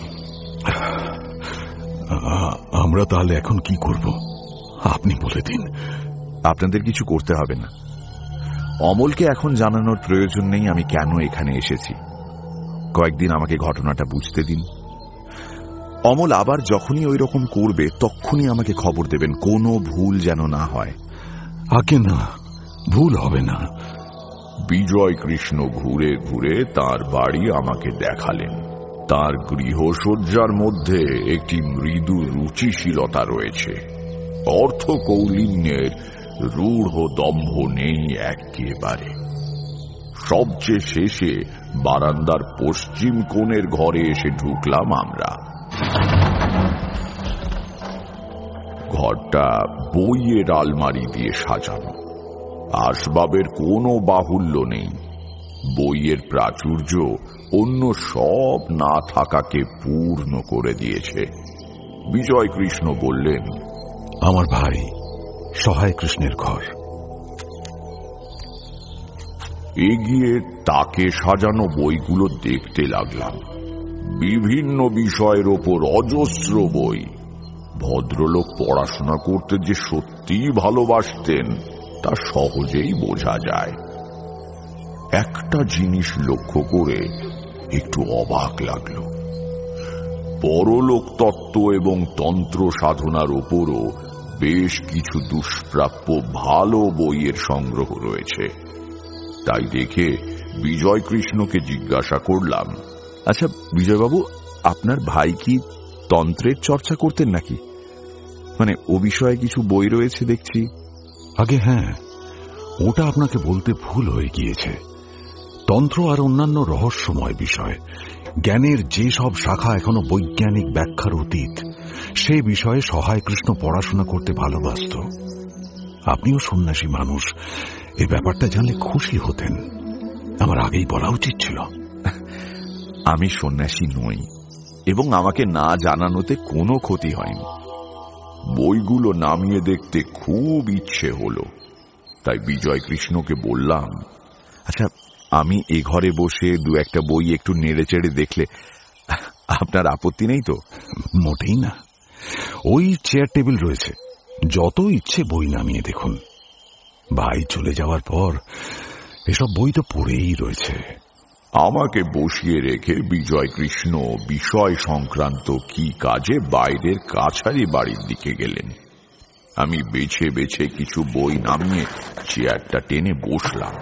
আমরা তাহলে এখন কি করব আপনি বলে দিন। আপনাদের কিছু করতে হবে না। অমলকে এখন জানানোর প্রয়োজন নেই আমি কেন এখানে এসেছি। কয়েকদিন আমাকে ঘটনাটা বুঝতে দিন। অমল আবার যখনই ওই রকম করবে তখনই আমাকে খবর দেবেন, কোনো ভুল যেন না হয়। আগে না, ভুল হবে না। বিজয় কৃষ্ণ ঘুরে ঘুরে তার বাড়ি আমাকে দেখালেন। তার গৃহসজ্জার মধ্যে একটি মৃদু রুচিশীলতা রয়েছে। অর্থ কৌলিন্যের রূঢ় দম্ভ নেই একেবারে। সবচেয়ে শেষে বারান্দার পশ্চিম কোণের ঘরে এসে ঢুকলাম আমরা। ঘরটা বইয়ের আলমারি দিয়ে সাজানো। আসবাবের কোনো বাহুল্য নেই। বইয়ের প্রাচুর্য অন্য সব না থাকাকে পূর্ণ করে দিয়েছে। বিজয় কৃষ্ণ বললেন, আমার ভাই সহায় কৃষ্ণের ঘর। এগিয়ে তাকে সাজানো বইগুলো দেখতে লাগলাম। বিভিন্ন বিষয়ের ওপর অজস্র বই। ভদ্রলোক পড়াশোনা করতে যে সত্যিই ভালোবাসতেন তা সহজেই বোঝা যায়। একটা জিনিস লক্ষ্য করে একটু অবাক লাগল। পরলোক তত্ত্ব এবং তন্ত্র সাধনার ওপরও বেশ কিছু দুষ্প্রাপ্য ভালো বইয়ের সংগ্রহ রয়েছে। তাই দেখে বিজয় কৃষ্ণকে জিজ্ঞাসা করলাম, আচ্ছা বিজয়বাবু, আপনার ভাই কি তন্ত্রের চর্চা করতেন নাকি? মানে ও বিষয়ে কিছু বই রয়েছে দেখছি। আগে হ্যাঁ, ওটা আপনাকে বলতে ভুল হয়ে গিয়েছে। তন্ত্র আর অন্যান্য রহস্যময় বিষয়, জ্ঞানের যে সব শাখা এখনো বৈজ্ঞানিক ব্যাখ্যার অতীত, সে বিষয়ে সহায় কৃষ্ণ পড়াশোনা করতে ভালোবাসত। আপনিও সন্ন্যাসী মানুষ, এই ব্যাপারটা জানলে খুশি হতেন। আমার আগেই বলা উচিত ছিল। আমি সন্ন্যাসী নই এবং আমাকে না জানানোতে কোনো ক্ষতি হয়নি। বইগুলো নামিয়ে দেখতে খুব ইচ্ছে হলো। তাই বিজয় কৃষ্ণকে বললাম, আচ্ছা আমি এ ঘরে বসে দু একটা বই একটু নেড়ে চেড়ে দেখলে আপনার আপত্তি নেই তো? মোটেই না। ওই চেয়ার টেবিল রয়েছে, যত ইচ্ছে বই নামিয়ে দেখুন। ভাই চলে যাওয়ার পর এসব বই তো পড়েই রয়েছে। আমাকে বসিয়ে রেখে বিজয় কৃষ্ণ বিষয় সংক্রান্ত কি কাজে বাইরের কাছারি বাড়ির দিকে গেলেন। আমি বেছে বেছে কিছু বই নামিয়ে চেয়ারটা টেনে বসলাম।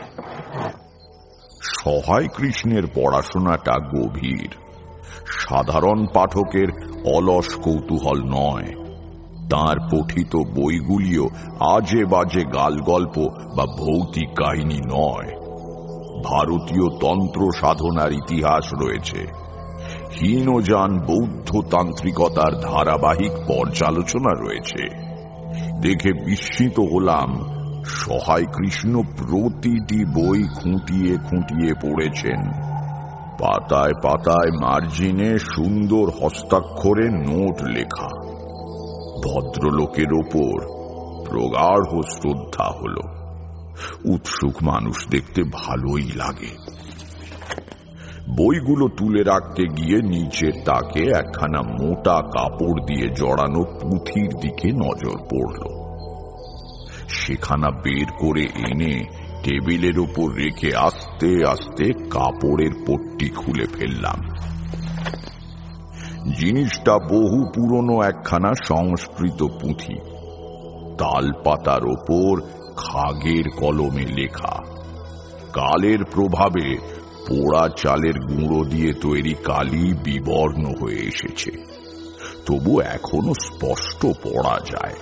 সহায় কৃষ্ণের পড়াশোনাটা গভীর, সাধারণ পাঠকের অলস কৌতূহল নয়। তাঁর পঠিত বইগুলিও আজে বাজে গালগল্প বা ভৌতিক কাহিনী নয়। ভারতীয় তন্ত্র সাধনার ইতিহাস রয়েছে। হীনযান বৌদ্ধ তান্ত্রিকতার ধারাবাহিক পর্যালোচনা রয়েছে। দেখে বিস্মিত হলাম, সহায় কৃষ্ণ প্রতিটি বই খুঁটিয়ে খুঁটিয়ে পড়েছেন। পাতায় পাতায় মার্জিনে সুন্দর হস্তাক্ষরে নোট লেখা। ভদ্রলোকের ওপর প্রগাঢ় শ্রদ্ধা হল। উৎসুক মানুষ দেখতে ভালোই লাগে। বইগুলো তুলে রাখতে গিয়ে নিচের তাকে একখানা মোটা কাপড় দিয়ে জড়ানো পুঁথির দিকে নজর পড়ল। সেখানা বের করে এনে টেবিলের উপর রেখে আস্তে আস্তে কাপড়ের পট্টি খুলে ফেললাম। জিনিসটা বহু পুরনো একখানা সংস্কৃত পুঁথি। তাল পাতার ওপর খাগের কলমে লেখা। কালের প্রভাবে পোড়া চালের গুঁড়ো দিয়ে তৈরি কালি বিবর্ণ হয়ে এসেছে, তবু এখনো স্পষ্ট পড়া যায়।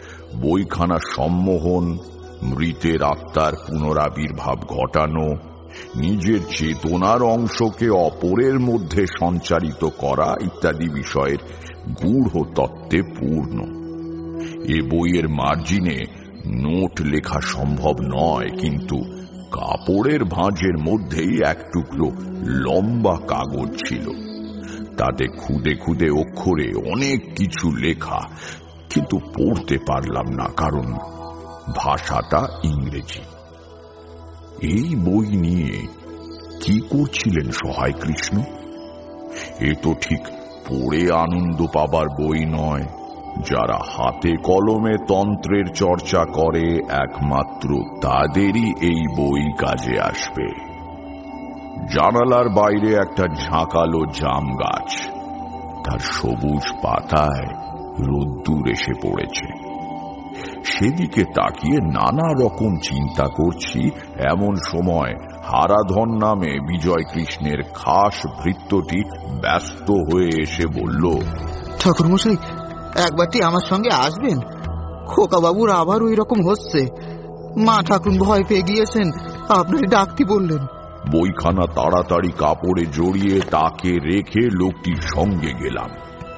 বইখানা সম্মোহন, মৃতের আত্মার পুনরাবির্ভাব ঘটানো, নিজের চেতনার অংশকে অপরের মধ্যে সঞ্চারিত করা ইত্যাদি বিষয়ের গূঢ় তত্ত্বে পূর্ণ। এ বইয়ের মার্জিনে নোট লেখা সম্ভব নয়, কিন্তু কাপড়ের ভাঁজের মধ্যেই এক টুকরো লম্বা কাগজ ছিল। তাতে খুদে খুদে অক্ষরে অনেক কিছু লেখা, কিন্তু পড়তে পারলাম না, কারণ ভাষাটা ইংরেজি। এই বই নিয়ে কি করছিলেন সহায় কৃষ্ণ? এ তো ঠিক পড়ে আনন্দ পাবার বই নয়। যারা হাতে কলমে তন্ত্রের চর্চা করে একমাত্র তাদেরই এই বই কাজে আসবে। জানালার বাইরে একটা ঝাঁকালো জাম গাছ, তার সবুজ পাতায় রোদ্দুর এসে পড়েছে। সেদিকে তাকিয়ে নানা রকম চিন্তা করছি, এমন সময় হারাধন নামে বিজয় কৃষ্ণের খাস ভৃত্যটি ব্যস্ত হয়ে এসে বলল, ঠাকুরমশাই, একবারটি আমার সঙ্গে আসবেন। খোকা বাবুর আবার ওই রকম হচ্ছে। মা ঠাকুর ভয় পেয়ে গিয়েছেন, আপনার ডাকতে বললেন। বইখানা তাড়াতাড়ি কাপড়ে জড়িয়ে তাকে রেখে লোকটির সঙ্গে গেলাম।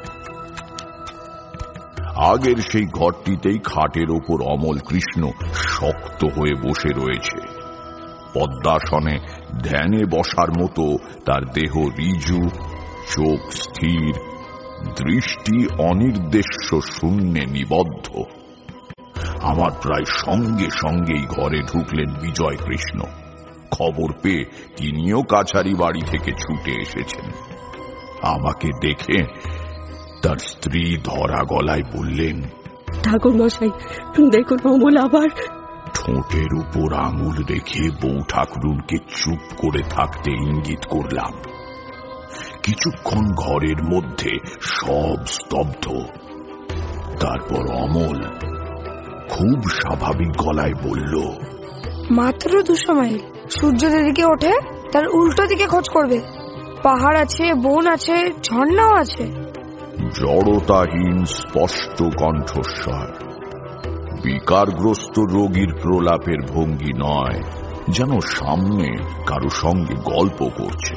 আগের সেই ঘরটিতেই খাটের ওপর অমল কৃষ্ণ শক্ত হয়ে বসে রয়েছে। পদ্মাসনে ধ্যানে বসার মতো তার দেহ ঋজু, চোখ স্থির, দৃষ্টি অনির্দেশ্য শূন্যে নিবদ্ধ। আমার প্রায় সঙ্গে সঙ্গেই ঘরে ঢুকলেন বিজয় কৃষ্ণ। খবর পেয়ে তিনিও কাছারি বাড়ি থেকে ছুটে এসেছেন। আমাকে দেখে তার স্ত্রী ধরা গলায় বললেন, ঠাকুর মশাই, দেখুন অমল আবার। ঠোঁটের উপর আঙুল রেখে বউ ঠাকুরুনকে চুপ করে থাকতে ইঙ্গিত করলাম। কিছুক্ষণ ঘরের মধ্যে সব স্তব্ধ। তারপর অমল খুব স্বাভাবিক গলায় বলল, মাত্র 200 মাইল। সূর্য যেদিকে ওঠে তার উল্টো দিকে খোঁজ করবে। পাহাড় আছে, বন আছে, ঝর্ণাও আছে। জড়তাহীন স্পষ্ট কণ্ঠস্বর, বিকারগ্রস্ত রোগীর প্রলাপের ভঙ্গি নয়, যেন সামনে কারো সঙ্গে গল্প করছে।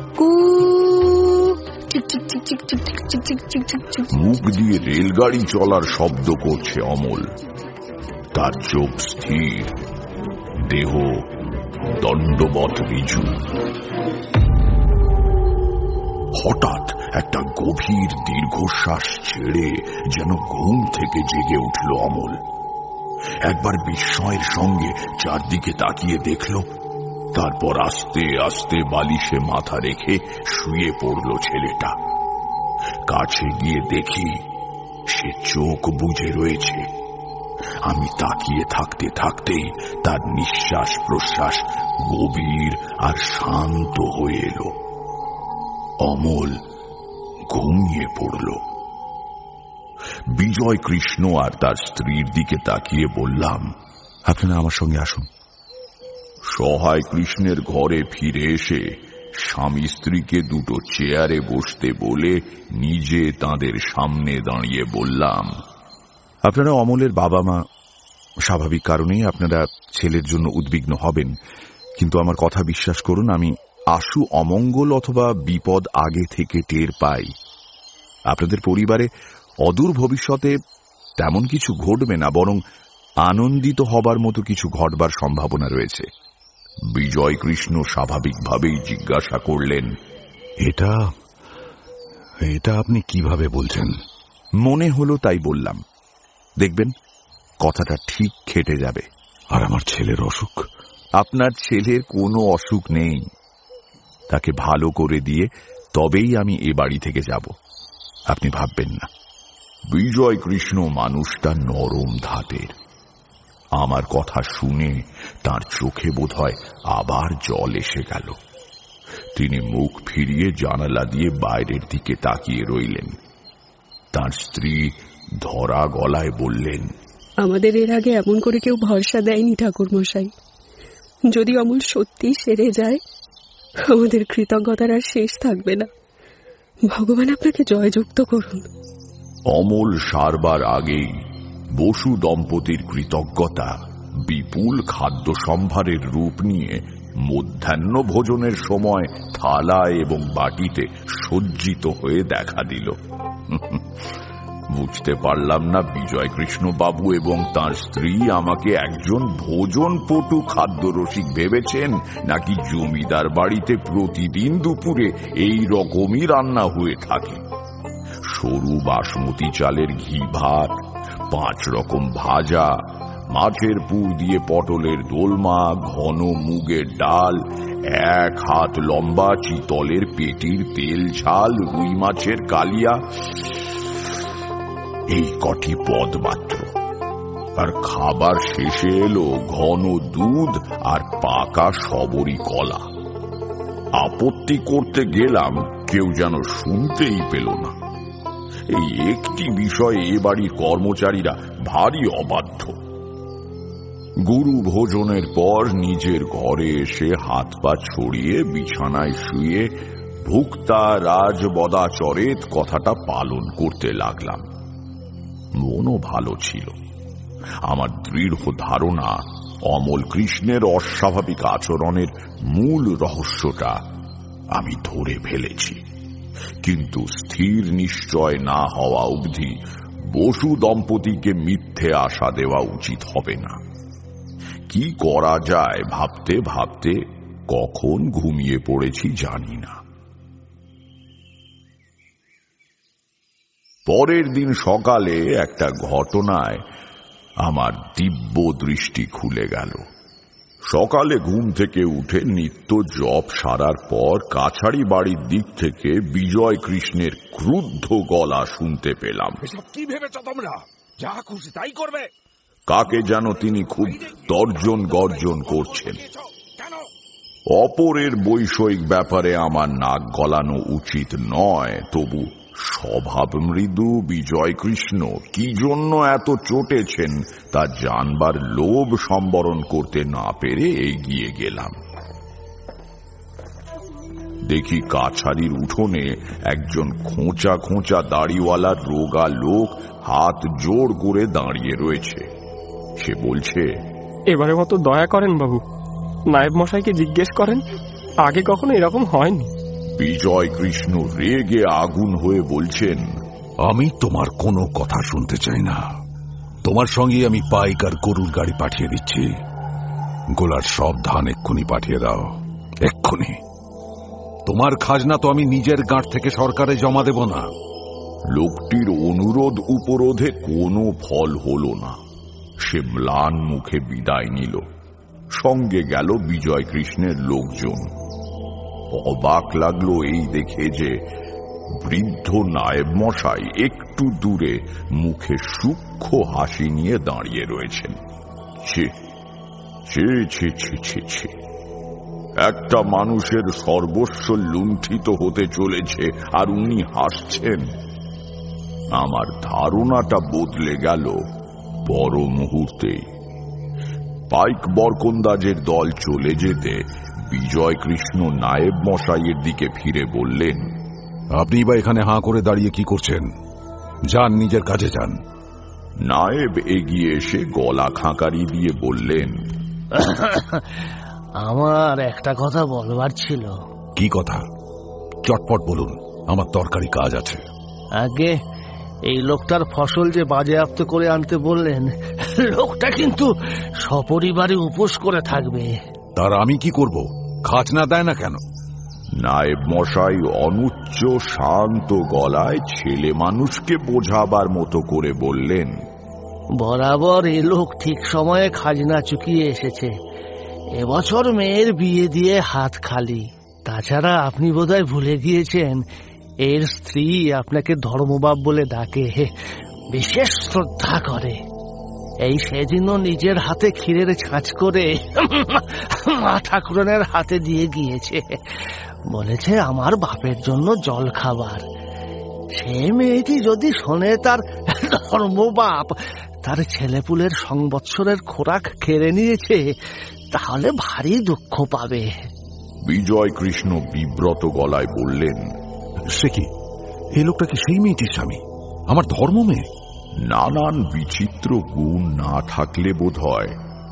মুখ দিয়ে রেলগাড়ি চলার শব্দ করছে অমল। তার চোখ স্থির, দেহ দণ্ডবৎ ঋজু। হঠাৎ একটা গভীর দীর্ঘশ্বাস ছেড়ে যেন ঘুম থেকে জেগে উঠল অমল। একবার বিস্ময়ের সঙ্গে চারদিকে তাকিয়ে দেখল, তারপর আস্তে আস্তে বালিশে মাথা রেখে শুয়ে পড়ল ছেলেটা। কাছে গিয়ে দেখি সে চোখ বুজে রয়েছে। আমি তাকিয়ে থাকতে থাকতেই তার নিঃশ্বাস প্রশ্বাস গভীর আর শান্ত হয়ে এলো। অমল ঘুমিয়ে পড়ল। বিজয় কৃষ্ণ আর তার স্ত্রীর দিকে তাকিয়ে বললাম, আপনারা আমার সঙ্গে আসুন। সহায় কৃষ্ণের ঘরে ফিরে এসে স্বামী স্ত্রীকে দুটো চেয়ারে বসতে বলে নিজে তাদের সামনে দাঁড়িয়ে বললাম, আপনারা অমলের বাবা মা, স্বাভাবিক কারণেই আপনারা ছেলের জন্য উদ্বিগ্ন হবেন, কিন্তু আমার কথা বিশ্বাস করুন, আমি আশু অমঙ্গল অথবা বিপদ আগে থেকে টের পাই। আপনাদের পরিবারে অদূর ভবিষ্যতে তেমন কিছু ঘটবে না, বরং আনন্দিত হবার মতো কিছু ঘটবার সম্ভাবনা রয়েছে। বিজয় কৃষ্ণ স্বাভাবিকভাবেই জিজ্ঞাসা করলেন, এটা আপনি কিভাবে বলছেন? মনে হলো তাই বললাম। দেখবেন কথাটা ঠিক খেটে যাবে। আর আমার ছেলের অসুখ? আপনার ছেলের কোনো অসুখ নেই। তাকে ভালো করে দিয়ে তবেই আমি এ বাড়ি থেকে যাব, আপনি ভাববেন না। বিজয় কৃষ্ণ মানুষটা নরম ধাতের। আমার কথা শুনে তার চোখে বোধহয় আবার জল এসে গেল। তিনি মুখ ফিরিয়ে জানালা দিয়ে বাইরের দিকে তাকিয়ে রইলেন। তার স্ত্রী ধরা গলায় বললেন, আমাদের এর আগে এমন করে কেউ ভরসা দেয়নি ঠাকুর মশাই। যদি অমল সত্যি সেরে যায়, আমাদের কৃতজ্ঞতার আর শেষ থাকবে না। ভগবান আপনাকে জয়যুক্ত করুন। অমল সারবার আগেই বসু দম্পতির কৃতজ্ঞতা বিপুল খাদ্য সম্ভারের রূপ নিয়ে মধ্যাহ্ন ভোজনের সময় থালা এবং বাটিতে সজ্জিত হয়ে দেখা দিল। বুঝতে পারলাম না বিজয় কৃষ্ণ বাবু এবং তার স্ত্রী আমাকে একজন ভোজনপটু খাদ্যরসিক ভেবেছেন, নাকি জমিদার বাড়িতে প্রতিদিন দুপুরে এই রকমই রান্না হয়ে থাকে। সরু বাসমতি চালের ঘি ভাত, 5 রকম ভাজা, মাছের পুর দিয়ে পটলের দোলমা, ঘন মুগের ডাল, 1 হাত লম্বা চিতলের পেটির তেল ঝাল, রুই মাছের কালিয়া, এই কটি পদ মাত্র। আর খাবার শেষে এলো ঘন দুধ আর পাকা সবরি কলা। আপত্তি করতে গেলাম, কেউ যেন শুনতেই পেল না। এই একটি বিষয়ে এ বাড়ির কর্মচারীরা ভারী অবাধ্য। গুরু ভোজনের পর নিজের ঘরে এসে হাত পা ছড়িয়ে বিছানায় শুয়ে ভুক্তা রাজ বদাচরেত কথাটা পালন করতে লাগলাম। মনও ভালো ছিল। আমার দৃঢ় ধারণা অমল কৃষ্ণের অস্বাভাবিক আচরণের মূল রহস্যটা আমি ধরে ফেলেছি, কিন্তু স্থির নিশ্চয় না হওয়া অবধি বসু দম্পতিকে মিথ্যে আশা দেওয়া উচিত হবে না। কি করা যায় ভাবতে ভাবতে কখন ঘুমিয়ে পড়েছি জানি না। পরের দিন সকালে একটা ঘটনায় আমার দিব্য দৃষ্টি খুলে গেল। সকালে ঘুম থেকে উঠে নিত্য জপ সারার পর কাছারি বাড়ির দিক থেকে বিজয় কৃষ্ণের ক্রুদ্ধ গলা শুনতে পেলাম। এসব কি ভেবেছ তোমরা? যা খুশি তাই করবে। কাকে যেন তিনি খুব তর্জন গর্জন করছেন। অপরের বৈষয়িক ব্যাপারে আমার নাক গলানো উচিত নয়, তবু স্বভাব মৃদু বিজয় কৃষ্ণ কি জন্য এত চটেছেন তা জানবার লোভ সম্বরণ করতে না পেরে এগিয়ে গেলাম। দেখি কাছারির উঠোনে একজন খোঁচা খোঁচা দাড়িওয়ালার রোগা লোক হাত জোড় করে দাঁড়িয়ে রয়েছে। সে বলছে, এবারে মতো দয়া করেন বাবু, নায়েব মশাইকে জিজ্ঞেস করেন, আগে কখনো এরকম হয়নি। বিজয় কৃষ্ণ রেগে আগুন হয়ে বলছেন, আমি তোমার কোনো কথা শুনতে চাই না। তোমার সঙ্গে আমি পাইক আর গরুর গাড়ি পাঠিয়ে দিচ্ছি। গোলার সব ধান এক্ষুনি পাঠিয়ে দাও, এক্ষুনি। তোমার খাজনা তো আমি নিজের গাঁট থেকে সরকারে জমা দেব না। লোকটির অনুরোধ উপরোধে কোনো ফল হল না। সে ম্লান মুখে বিদায় নিল। সঙ্গে গেল বিজয় কৃষ্ণের লোকজন। অবাক লাগলো এই দেখে যে বৃদ্ধ নায়েব মশাই একটু দূরে মুখে সূক্ষ্ম হাসি নিয়ে দাঁড়িয়ে রয়েছেন। ছি ছি ছি ছি ছি ছি, একটা মানুষের সর্বস্ব লুণ্ঠিত হতে চলেছে আর উনি হাসছেন। আমার ধারণাটা বদলে গেল বড় মুহূর্তেই। পাইক বরকন্দাজের দল চলে যেতে বিজয় কৃষ্ণ নায়েব মশাইয়ের দিকে ফিরে বললেন, আপনি বা এখানে হাঁ করে দাঁড়িয়ে কি করছেন? যান, নিজের কাজে যান। নায়েব এগিয়ে এসে গলা খাঁকারি দিয়ে বললেন, আমার একটা কথা বলবার ছিল। কি কথা? চটপট বলুন, আমার দরকারি কাজ আছে। আগে এই লোকটার ফসল যে বাজেয়াপ্ত করে আনতে বললেন, লোকটা কিন্তু সপরিবারে উপোস করে থাকবে। তার আমি কি করব? খাজনা দেয় না কেন? নায়েব মশাই অনুচ্চ শান্ত গলায় ছেলে মানুষকে বোঝাবার মতো করে বললেন, বরাবর এ লোক ঠিক সময়ে খাজনা চুকিয়ে এসেছে। এবছর মেয়ের বিয়ে দিয়ে হাত খালি। তাছাড়া আপনি বোধহয় ভুলে গিয়েছেন, এর স্ত্রী আপনাকে ধর্মবাব বলে ডাকে, বিশেষ শ্রদ্ধা করে। এই সেদিনও নিজের হাতে ক্ষীরের ছাঁচ করে মা ঠাকুরানের হাতে দিয়ে গিয়েছে। বলেছে আমার বাপের জন্য জল খাবার। সে মেয়েটি যদি শোনে তার ধর্মবাপ তার ছেলেপুলের সংবৎসরের খোরাক কেড়ে নিয়েছে, তাহলে ভারী দুঃখ পাবে। বিজয় কৃষ্ণ বিব্রত গলায় বললেন, সে কি, এই লোকটা কি সেই মেয়েটির স্বামী, আমার ধর্ম মেয়ে? নানান বিচিত্র গুণ না থাকলে বোধহয়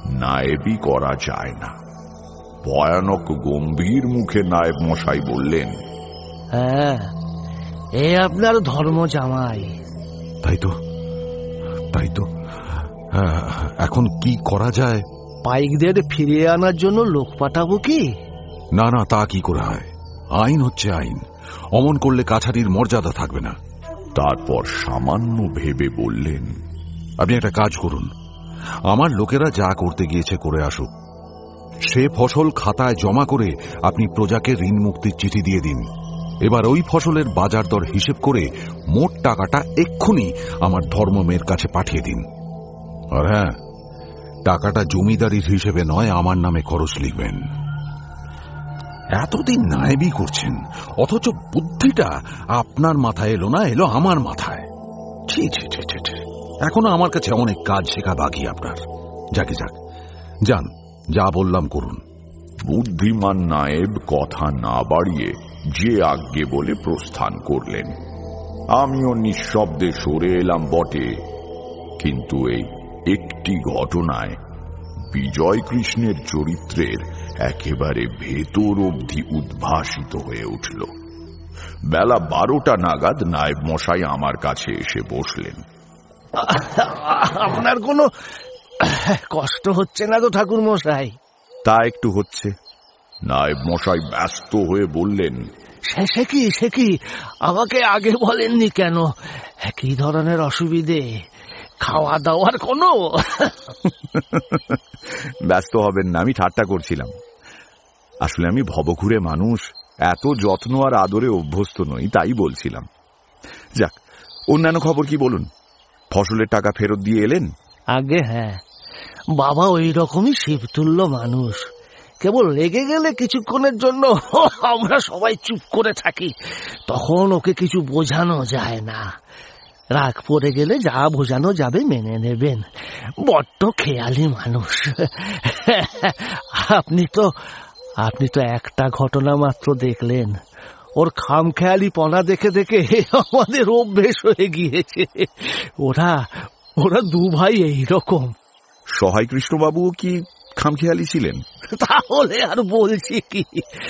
নায়েবই করা যায় না। ভয়ানক গম্ভীর মুখে নায়েব মশাই বললেন, হ্যাঁ, এ আপনার ধর্ম জামাই। তাই তো, তাই তো। এখন কি করা যায়? পাইকদের ফিরিয়ে আনার জন্য লোক পাঠাবো কি? না না, তা কি করে হয়? আইন হচ্ছে আইন, অমন করলে কাছারির মর্যাদা থাকবে না। তারপর সামান্য ভেবে বললেন, আপনি একটা কাজ করুন, আমার লোকেরা যা করতে গিয়েছে করে আসুক। সে ফসল খাতায় জমা করে আপনি প্রজাকে ঋণ মুক্তির চিঠি দিয়ে দিন। এবার ওই ফসলের বাজার দর হিসেব করে মোট টাকাটা এক্ষুনি আমার ধর্মমের কাছে পাঠিয়ে দিন। আর হ্যাঁ, টাকাটা জমিদারির হিসেবে নয়, আমার নামে খরচ লিখবেন। এতদিন নায়েবি করছেন, অথচ বুদ্ধিটা আপনার মাথায় এলো না, এলো আমার মাথায়। ছি ছি ছি ছি ছি, এখনো আমার কাছে অনেক কাজ শেখা বাকি আপনার। যাকে যাক, যান, যা বললাম করুন। বুদ্ধিমান নায়েব কথা না বাড়িয়ে যে আজ্ঞে বলে প্রস্থান করলেন। আমিও নিঃশব্দে সরে এলাম বটে, কিন্তু এই একটি ঘটনায় বিজয় কৃষ্ণের চরিত্রের একেবারে ভেতর অবধি উদ্ভাসিত হয়ে উঠল। বেলা 12টা নাগাদ নায়েব মশাই আমার কাছে এসে বসলেন। আপনার কোনো কষ্ট হচ্ছে না তো ঠাকুর মশাই? তা একটু হচ্ছে। নায়েব মশাই ব্যস্ত হয়ে বললেন, সে কি আমাকে আগে বলেননি কেন? কি ধরনের অসুবিধে? খাওয়া দাওয়ার কোনো? ব্যস্ত হবেন না, আমি ঠাট্টা করছিলাম। আসলে আমি ভবঘুরে মানুষ, এত যত্ন আর আদরে অভ্যস্ত নই, তাই বলছিলাম। যাক, অন্যান্য খবর কি বলুন? ফসলের টাকা ফেরত দিয়ে এলেন? আগে হ্যাঁ, বাবা ওই রকমই শিবতুল্য মানুষ। কেবল লেগে গেলে কিছুক্ষণের জন্য আমরা সবাই চুপ করে থাকি, তখন ওকে কিছু বোঝানো যায় না। রাগ পড়ে গেলে যা বোঝানো যাবে মেনে নেবেন। বড্ড খেয়ালি মানুষ। আপনি তো একটা ঘটনা মাত্র দেখলেন। ওর খামখেয়ালি পনা দেখে দেখে আমাদের অভ্যেস হয়ে গিয়েছে। ওরা দু ভাই এইরকম। সহায় কৃষ্ণবাবু কি খামখেয়ালি ছিলেন? তাহলে আর বলছি কি,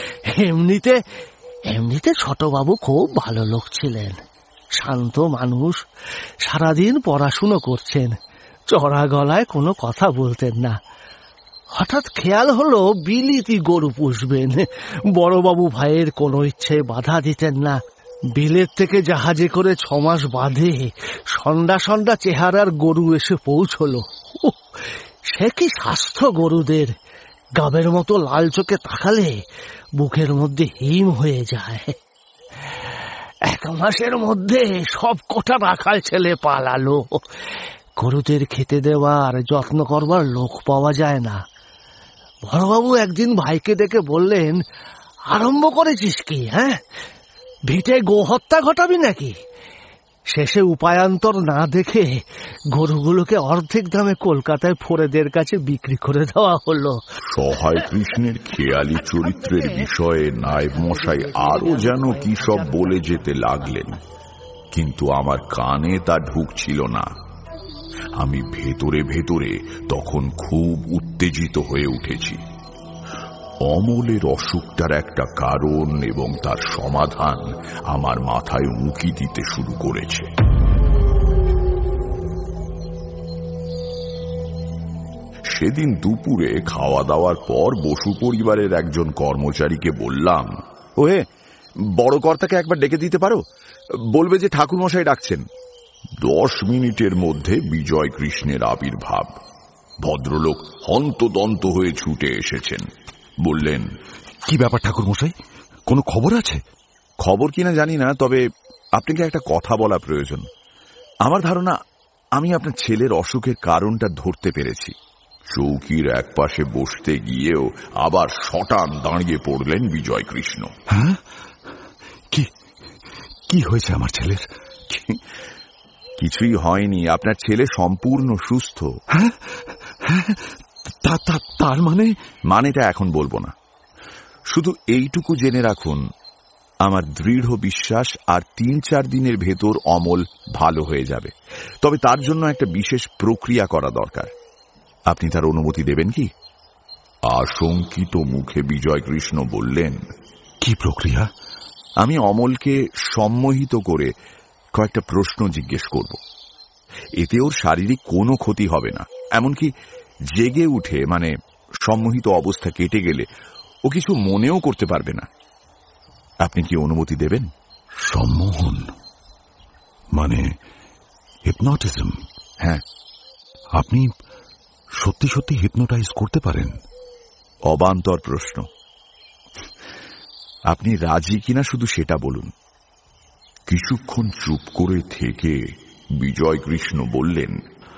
এমনিতে ছোটবাবু খুব ভালো লোক ছিলেন, শান্ত মানুষ, সারাদিন পড়াশুনো করছেন, চড়া গলায় কোনো কথা বলতেন না। হঠাৎ খেয়াল হলো বিলিতি গরু পুষবেন। বড়বাবু ভাইয়ের কোনো ইচ্ছে বাধা দিতেন না। বিলেত থেকে জাহাজে করে 6 মাস বাদে সন্ধ্যা সন্ধ্যা চেহারার গরু এসে পৌঁছলো। সে কি স্বাস্থ্য গরুদের! গাবের মতো লাল চোখে তাকালে বুকের মধ্যে হিম হয়ে যায়। 1 মাসের মধ্যে সব কটা রাখাল ছেলে পালালো। গরুদের খেতে দেওয়ার যত্ন করবার লোক পাওয়া যায় না। বড়বাবু একদিন ভাইকে ডেকে বললেন, আরম্ভ করেছিস কি? হ্যাঁ, ভিটে গো হত্যা ঘটাবি নাকি? শেষে উপায়ান্তর না দেখে গরুগুলোকে অর্ধেক দামে কলকাতায় ফোরেদের কাছে বিক্রি করে দেওয়া হলো। সহায় কৃষ্ণের খেয়ালি চরিত্রের বিষয়ে নায়েব মশাই আরো যেন কি সব বলে যেতে লাগলেন, কিন্তু আমার কানে তা ঢুকছিল না। আমি ভেতরে ভেতরে তখন খুব উত্তেজিত হয়ে উঠেছি। অমলের অসুখটার একটা কারণ এবং তার সমাধান আমার মাথায় উঁকি দিতে শুরু করেছে। সেদিন দুপুরে খাওয়া দাওয়ার পর বসু পরিবারের একজন কর্মচারীকে বললাম, ওহে, বড় কর্তাকে একবার ডেকে দিতে পারো? বলবে যে ঠাকুরমশাই ডাকছেন। 10 মিনিটের মধ্যে বিজয় কৃষ্ণের আবির্ভাব। ভদ্রলোক হন্তদন্ত হয়ে ছুটে এসেছেন। বললেন, কি ব্যাপার ঠাকুরমশাই, কোনো খবর আছে? খবর কিনা জানি না, তবে আপনাকে একটা কথা বলা প্রয়োজন। আমার ধারণা আমি আপনার ছেলের অসুখের কারণটা ধরতে পেরেছি। চৌকির এক পাশে বসতে গিয়েও আবার শটান দাঁড়িয়ে পড়লেন বিজয় কৃষ্ণ। হ্যাঁ, কি হয়েছে আমার ছেলের? কিছুই হয়নি, আপনার ছেলে সম্পূর্ণ সুস্থ। তার মানেটা এখন বলবো না, শুধু এইটুকু জেনে রাখুন, আমার দৃঢ় বিশ্বাস আর 3-4 দিনের ভেতর অমল ভালো হয়ে যাবে। তবে তার জন্য একটা বিশেষ প্রক্রিয়া করা দরকার। আপনি তার অনুমতি দেবেন কি? আশঙ্কিত মুখে বিজয় কৃষ্ণ বললেন, কি প্রক্রিয়া? আমি অমলকে সম্মোহিত করে কয়েকটা প্রশ্ন জিজ্ঞেস করব। এতে ওর শারীরিক কোনো ক্ষতি হবে না, এমনকি জেগে উঠে মানে সম্মোহিত অবস্থা কেটে গেলে ও কিছু মনেও করতে পারবে না। আপনি কি অনুমতি দেবেন? সম্মোহন মানে হিপনোটিজম? হ্যাঁ। আপনি সত্যি সত্যি হিপনোটাইজ করতে পারেন? অবান্তর প্রশ্ন। আপনি রাজি কিনা শুধু সেটা বলুন। কিছুক্ষণ চুপ করে থেকে বিজয় কৃষ্ণ বললেন,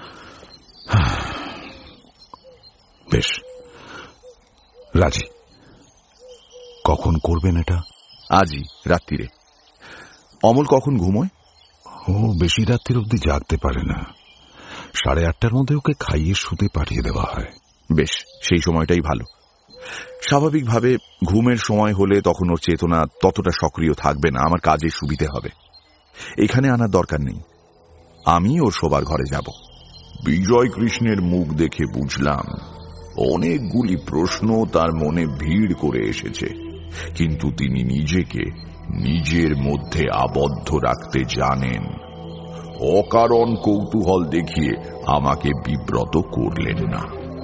বেশ, রাজি। কখন করবেন এটা? আজই রাত্রিরে। অমল কখন ঘুমোয়? ও বেশি রাত্রির অবধি জাগতে পারে না। 8:30টার মধ্যে ওকে খাইয়ে শুতে পাঠিয়ে দেওয়া হয়। বেশ, সেই সময়টাই ভালো। স্বাভাবিকভাবে ঘুমের সময় হলে তখন ওর চেতনা ততটা সক্রিয় থাকবে না, আমার কাজে সুবিধে হবে। এখানে আনার দরকার নেই, আমি ওর শোবার ঘরে যাব। বিজয় কৃষ্ণের মুখ দেখে বুঝলাম অনেকগুলি প্রশ্ন তার মনে ভিড় করে এসেছে, কিন্তু তিনি নিজেকে নিজের মধ্যে আবদ্ধ রাখতে জানেন। অকারণ কৌতূহল দেখিয়ে আমাকে বিব্রত করলেন না।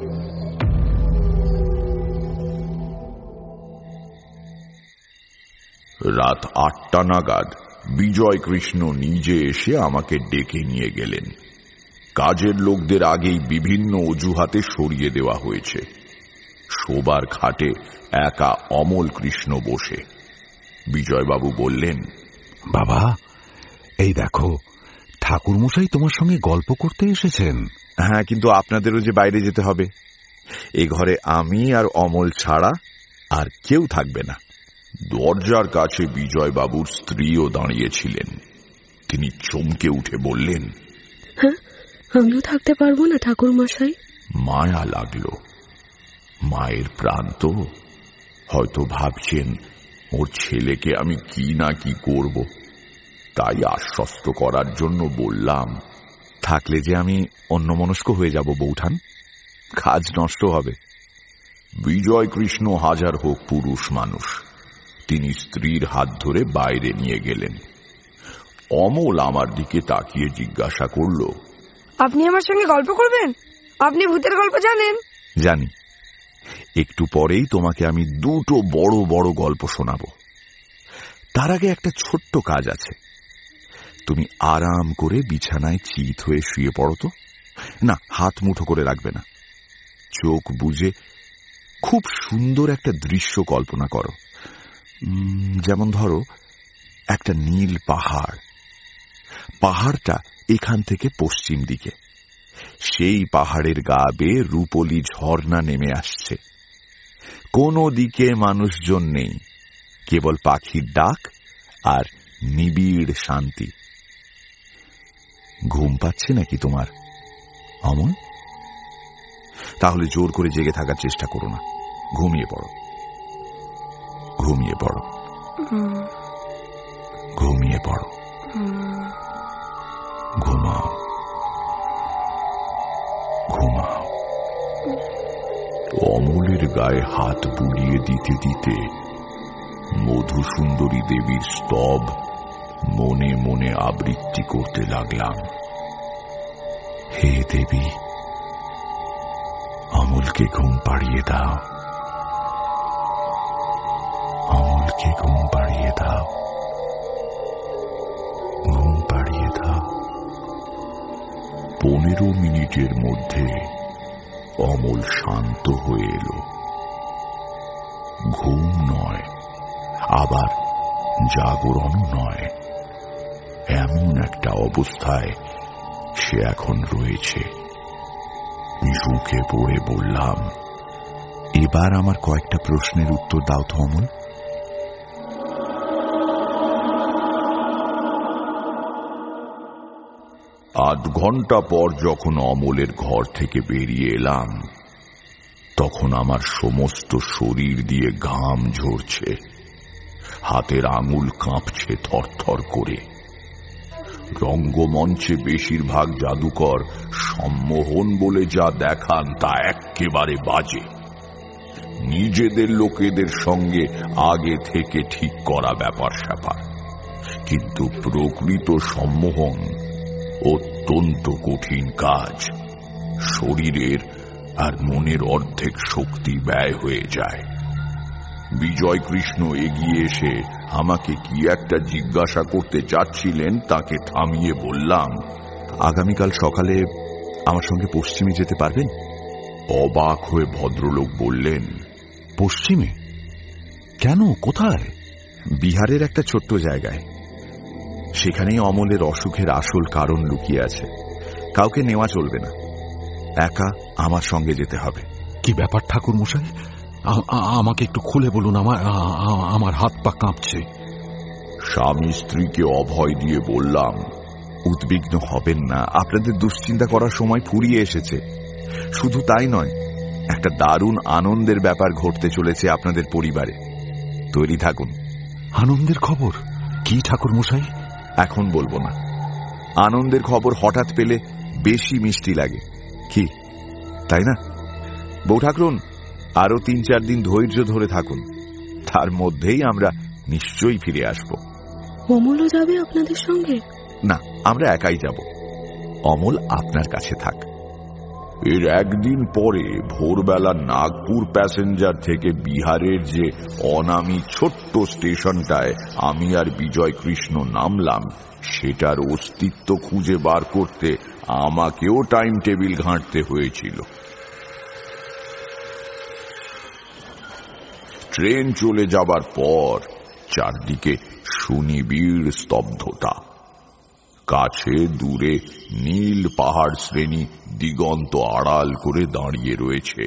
রাত 8টা নাগাদ বিজয় কৃষ্ণ নিজে এসে আমাকে ডেকে নিয়ে গেলেন। কাজের লোকদের আগেই বিভিন্ন অজুহাতে সরিয়ে দেওয়া হয়েছে। শোবার খাটে একা অমল কৃষ্ণ বসে। বিজয়বাবু বললেন, বাবা, এই দেখো, ঠাকুরমশাই তোমার সঙ্গে গল্প করতে এসেছেন। হ্যাঁ, কিন্তু আপনাদেরও যে বাইরে যেতে হবে। এ ঘরে আমি আর অমল ছাড়া আর কেউ থাকবে না। দরজার কাছে বিজয়বাবুর স্ত্রীও দাঁড়িয়েছিলেন। তিনি চমকে উঠে বললেন, হ্যাঁ, আমিও থাকতে পারবো না ঠাকুরমশাই। মায়া লাগল। মায়ের প্রাণ তো, হয়তো ভাবছেন ওর ছেলেকে আমি কি না কি করব। তাই আশ্বস্ত করার জন্য বললাম, থাকলে যে আমি অন্যমনস্ক হয়ে যাব বৌঠান, কাজ নষ্ট হবে। বিজয় কৃষ্ণ হাজার হোক পুরুষ মানুষ, তিনি স্ত্রীর হাত ধরে বাইরে নিয়ে গেলেন। অমল আমার দিকে তাকিয়ে জিজ্ঞাসা করল, আপনি আমার সঙ্গে গল্প করবেন? আপনি ভূতের গল্প জানেন? জানি। একটু পরেই তোমাকে আমি দুটো বড় বড় গল্প শোনাব। তার আগে একটা ছোট্ট কাজ আছে। তুমি আরাম করে বিছানায় চিত হয়ে শুয়ে পড়ো তো। না, হাত মুঠো করে রাখবে না। চোখ বুজে খুব সুন্দর একটা দৃশ্য কল্পনা করো। যেমন ধরো, একটা নীল পাহাড়। পাহাড়টা এখান থেকে পশ্চিম দিকে। সেই পাহাড়ের গা বেয়ে রূপলি ঝর্ণা নেমে আসছে। কোনো দিকে মানুষজন নেই, কেবল পাখির ডাক আর নিবিড় শান্তি। ঘুম পাচ্ছে নাকি তোমার অমল? তাহলে জোর করে জেগে থাকার চেষ্টা করো না, ঘুমিয়ে পড়ো। ঘুমিয়ে পড়ো, ঘুমিয়ে পড়ো, ঘুমাও, ঘুমাও। অমলের গায়ে হাত বুলিয়ে দিতে দিতে মধুসুন্দরী দেবীর স্তব মনে মনে আবৃত্তি করতে লাগলাম। হে দেবী, অমলকে ঘুম পাড়িয়ে দাও, অমলকে ঘুম পাড়িয়ে দাও, ঘুম পাড়িয়ে দাও। 15 মিনিটের মধ্যে অমল শান্ত হয়ে এলো। ঘুম নয়, আবার জাগরণও নয়, এমন একটা অবস্থায় সে এখন রয়েছে। ঝুঁকে পড়ে বললাম, এবার আমার কয়েকটা প্রশ্নের উত্তর দাও তো অমল। আধ ঘন্টা পর যখন অমলের ঘর থেকে বেরিয়ে এলাম, তখন আমার সমস্ত শরীর দিয়ে ঘাম ঝরছে, হাতের আঙুল কাঁপছে থরথর করে। রঙ্গমঞ্চে বেশিরভাগ জাদুকর সম্মোহন বলে যা দেখান তা একেবারে বাজে। নিজেদের লোকেদের সঙ্গে আগে থেকে ঠিক করা ব্যাপার স্যাপার, কিন্তু প্রকৃত সম্মোহন অত্যন্ত কঠিন কাজ। শরীরের আর মনের অর্ধেক শক্তি ব্যয় হয়ে যায়। বিজয় কৃষ্ণ এগিয়ে এসে আমাকে কি একটা জিজ্ঞাসা করতে চাচ্ছিলেন, তাকে থামিয়ে বললাম, আগামীকাল সকালে আমার সঙ্গে পশ্চিমে যেতে পারবেন? অবাক হয়ে ভদ্রলোক বললেন, পশ্চিমে? কেন, কোথায়? বিহারের একটা ছোট্ট জায়গায়। সেখানেই অমলের অসুখের আসল কারণ লুকিয়ে আছে। কাউকে নেওয়া চলবে না, একা আমার সঙ্গে যেতে হবে। কি ব্যাপার ঠাকুর মশাই, আমাকে একটু খুলে বলুন, আমার হাত পা কাঁপছে। স্বামী স্ত্রীকে অভয় দিয়ে বললাম, উদ্বিগ্ন হবেন না, আপনাদের দুশ্চিন্তা করার সময় ফুরিয়ে এসেছে। শুধু তাই নয়, একটা দারুণ আনন্দের ব্যাপার ঘটতে চলেছে আপনাদের পরিবারে। তৈরি থাকুন। আনন্দের খবর? কি ঠাকুর মশাই? এখন বলবো না। আনন্দের খবর হঠাৎ পেলে বেশি মিষ্টি লাগে, কি তাই না? বউ ঠাকুরন, আরো 3-4 দিন ধৈর্য ধরে থাকুন, তার মধ্যেই আমরা নিশ্চয়ই ফিরে আসব। অমলও যাবে আপনাদের সঙ্গে? না, আমরা একাই যাব। অমল আপনার কাছে থাক। এর একদিন পরে ভোরবেলা নাগপুর প্যাসেঞ্জার থেকে বিহারের যে অনামী ছোট্ট স্টেশনটায় আমি আর বিজয় কৃষ্ণ নামলাম, সেটার অস্তিত্ব খুঁজে বার করতে আমাকেও টাইম টেবিল ঘাঁটতে হয়েছিল। ট্রেন চলে যাবার পর চারদিকে সুনিবিড় স্তব্ধতা। কাছে দূরে নীল পাহাড় শ্রেণী দিগন্ত আড়াল করে দাঁড়িয়ে রয়েছে।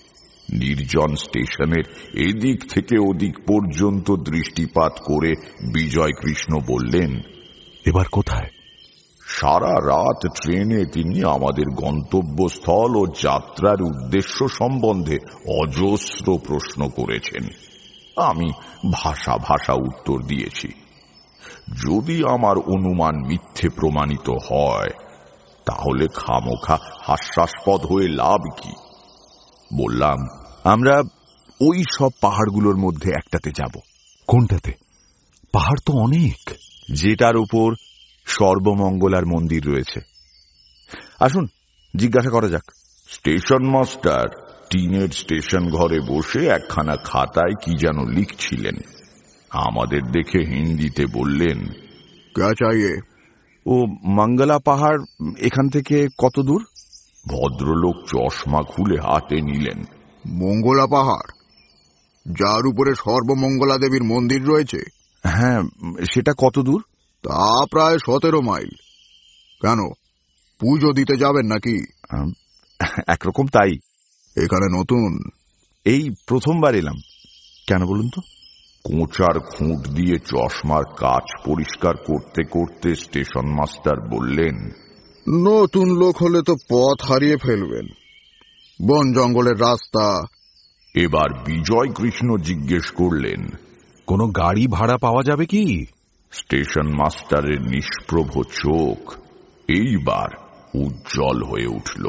নির্জন স্টেশনের এদিক থেকে ওদিক পর্যন্ত দৃষ্টিপাত করে বিজয় কৃষ্ণ বললেন, এবার কোথায়? সারা রাত ট্রেনে তিনি আমাদের গন্তব্যস্থল ও যাত্রার উদ্দেশ্য সম্বন্ধে অজস্র প্রশ্ন করেছেন। আমি ভাষা ভাষা উত্তর দিয়েছি। যদি আমার অনুমান মিথ্যে প্রমাণিত হয়, তাহলে খামোখা হাস্যাস্পদ হয়ে লাভ কি? বললাম, আমরা ওই সব পাহাড়গুলোর মধ্যে একটাতে যাব। কোনটাতে? পাহাড় তো অনেক। যেটার উপর সর্বমঙ্গলার মন্দির রয়েছে। আসুন জিজ্ঞাসা করা যাক। স্টেশন মাস্টার টিনের স্টেশন ঘরে বসে একখানা খাতায় কি যেন লিখছিলেন। আমাদের দেখে হিন্দিতে বললেন, ক্যা চাইয়ে? ও মঙ্গলা পাহাড় এখান থেকে কত দূর? ভদ্রলোক চশমা খুলে হাতে নিলেন। মঙ্গলা পাহাড়, যার উপরে সর্বমঙ্গলা দেবীর মন্দির রয়েছে? হ্যাঁ, সেটা কত দূর? তা প্রায় 17 মাইল। কেন, পুজো দিতে যাবেন নাকি? একরকম তাই। এখানে নতুন? এই প্রথমবার এলাম। কেন বলুন তো? কোঁচার খুঁট দিয়ে চশমার কাচ পরিষ্কার করতে করতে স্টেশন মাস্টার বললেন, নতুন লোক হলে তো পথ হারিয়ে ফেলবেন, বন জঙ্গলের রাস্তা। এবার বিজয় কৃষ্ণ জিজ্ঞেস করলেন, কোনো গাড়ি ভাড়া পাওয়া যাবে কি? স্টেশন মাস্টারের নিষ্প্রভ চোখ এইবার উজ্জ্বল হয়ে উঠল।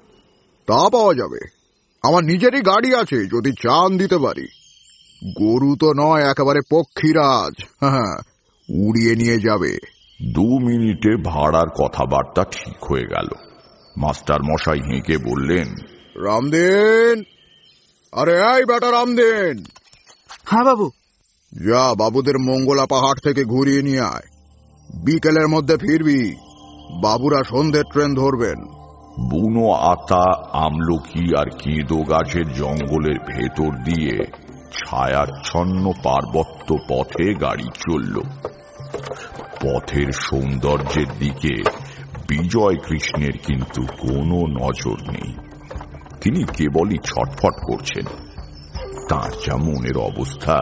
তা পাওয়া যাবে, আমার নিজেরই গাড়ি আছে, যদি চান দিতে পারি। গরু তো নয়, একেবারে পক্ষীরাজ, হ্যাঁ, উড়িয়ে নিয়ে যাবে। 2 মিনিটে ভাড়ার কথাবার্তা ঠিক হয়ে গেল। মাস্টার মশাই হেঁকে বললেন, রামদিন, আরে এই বেটা রামদিন। হ্যাঁ বাবু। যা বাবুদের মঙ্গলা পাহাড় থেকে ঘুরিয়ে নিয়ে আয়, বিকেলের মধ্যে ফিরবি। বাবুরা সন্ধ্যের ট্রেন ধরবেন। বুনো আতা, আমলকি আর কেঁদো গাছের জঙ্গলের ভেতর দিয়ে ছায়াচ্ছন্ন পার্বত্য পথে গাড়ি চলল। পথের সৌন্দর্যের দিকে বিজয় কৃষ্ণের কিন্তু কোনো নজর নেই। তিনি কেবলই ছটফট করছেন। তাঁর যা মনের অবস্থা,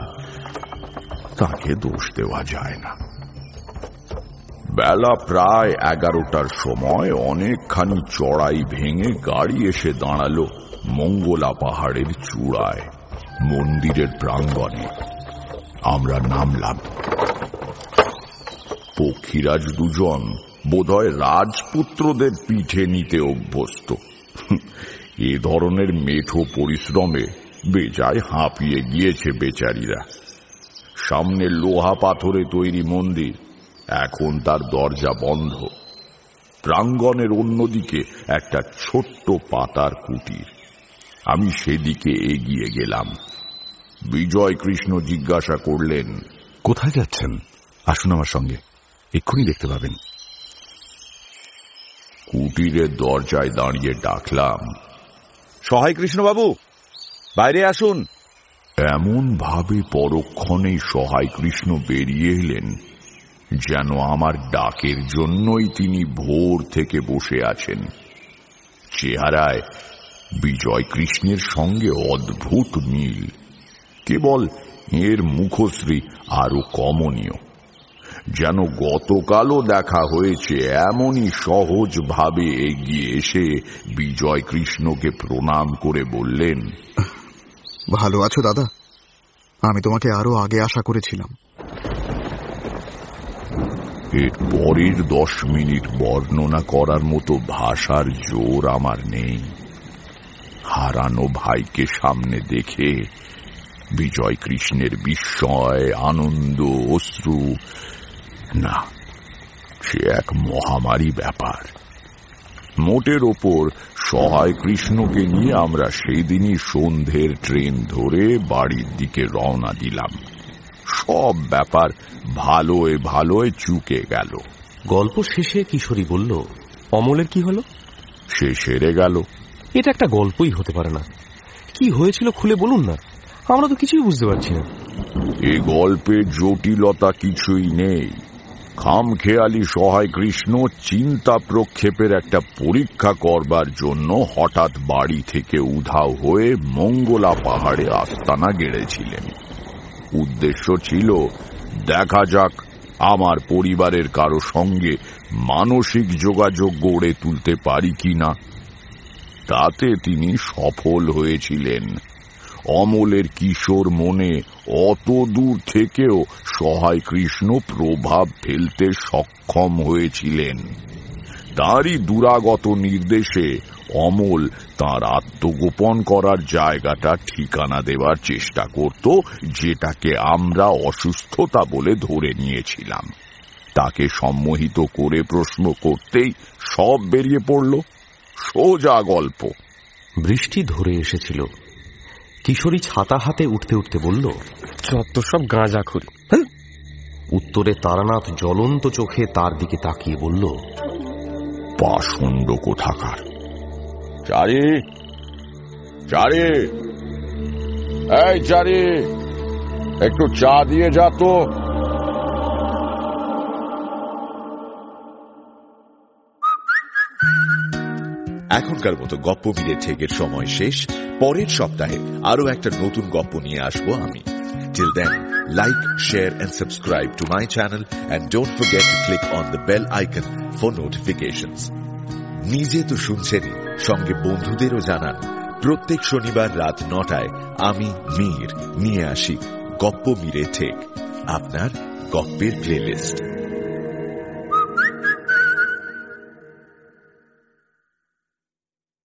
তাকে দোষ দেওয়া যায় না। বেলা প্রায় 11টার সময় অনেকখানি চড়াই ভেঙে গাড়ি এসে দাঁড়ালো মঙ্গলা পাহাড়ের চূড়ায়, মন্দিরের প্রাঙ্গণে। আমরা নামলাম। পক্ষীরাজ দুজন বোধহয় রাজপুত্রদের পিঠে নিতে অভ্যস্ত। এ ধরনের মেঠো পরিশ্রমে বেজায় হাঁপিয়ে গিয়েছে বেচারীরা। সামনে লোহা পাথরে তৈরি মন্দির, এখন তার দরজা বন্ধ। প্রাঙ্গণের অন্যদিকে একটা ছোট্ট পাতার কুটির। আমি সেদিকে এগিয়ে গেলাম। বিজয় কৃষ্ণ জিজ্ঞাসা করলেন, কোথায় যাচ্ছেন? আসুন আমার সঙ্গে, এক্ষুনি দেখতে পাবেন। কুটিরের দরজায় দাঁড়িয়ে ডাকলাম, সহায় কৃষ্ণবাবু, বাইরে আসুন। এমন ভাবে পরক্ষণেই সহায় কৃষ্ণ বেরিয়ে এলেন যেন আমার ডাকের জন্যই তিনি ভোর থেকে বসে আছেন। চেহারায় বিজয় কৃষ্ণের সঙ্গে অদ্ভুত মিল, কেবল এর মুখশ্রী আরো কমনীয়। যেন গতকালও দেখা হয়েছে এমনই সহজ ভাবে এগিয়ে এসে বিজয় কৃষ্ণকে প্রণাম করে বললেন, ভালো আছো দাদা? আমি তোমাকে আরো আগে আশা করেছিলাম। এর পরের 10 মিনিট বর্ণনা করার মতো ভাষার জোর আমার নেই। হারানো ভাইকে সামনে দেখে বিজয় কৃষ্ণের বিস্ময়, আনন্দ, অশ্রু, না, সে এক মহামারী ব্যাপার। মোটের ওপর সহায় কৃষ্ণকে নিয়ে আমরা সেই দিনই সন্ধ্যের ট্রেন ধরে বাড়ির দিকে রওনা দিলাম। সব ব্যাপার ভালোয় ভালোয় চুকে গেল। গল্প শেষে কিশোরী বলল, অমলের কি হলো? সে সেরে গেল। এটা একটা গল্পই হতে পারে না। কি হয়েছিল খুলে বলুন না, আমরা তো কিছুই বুঝতে পারছি না। এ গল্পে জটিলতা কিছুই নেই। খামখেয়ালি সহায় কৃষ্ণ চিন্তা প্রক্ষেপের একটা পরীক্ষা করবার জন্য হঠাৎ বাড়ি থেকে উধাও হয়ে মঙ্গলা পাহাড়ে আস্তানা গেড়েছিলেন। উদ্দেশ্য ছিল দেখা যাক আমার পরিবারের কারো সঙ্গে মানসিক যোগাযোগ গড়ে তুলতে পারি কিনা। তাতে তিনি সফল হয়েছিলেন। অমলের কিশোর মনে অত দূর থেকেও সহায় কৃষ্ণ প্রভাব ফেলতে সক্ষম হয়েছিলেন। তারই দুরাগত নির্দেশে অমল তার আত্মগোপন করার জায়গাটা ঠিকানা দেওয়ার চেষ্টা করত, যেটাকে আমরা অসুস্থতা বলে ধরে নিয়েছিলাম। তাকে সম্মোহিত করে প্রশ্ন করতেই সব বেরিয়ে পড়ল। সোজা গল্প। বৃষ্টি ধরে এসেছিল। কিশোরী ছাতা হাতে উঠতে উঠতে বলল, যত সব গাঁজাখুরি। উত্তরে তারানাথ জ্বলন্ত চোখে তার দিকে তাকিয়ে বলল, পাষণ্ড কোথাকার। চারি চারি, এই চারি, একটু চা দিয়ে যা তো। এখনকার মতো গপ্প মিলে ঠেকের সময় শেষ। পরের সপ্তাহে আরো একটা নতুন গপ্প নিয়ে আসবো আমি। Till then, like, share and subscribe to my channel and don't forget to click on the bell icon for notifications. নিজে তো শুনছেনই, সঙ্গে বন্ধুদেরও জানান। প্রত্যেক শনিবার রাত 9টায় আমি মীর নিয়ে আসি গপ্প মিলে ঠেক, আপনার গপ্পের প্লেলিস্ট।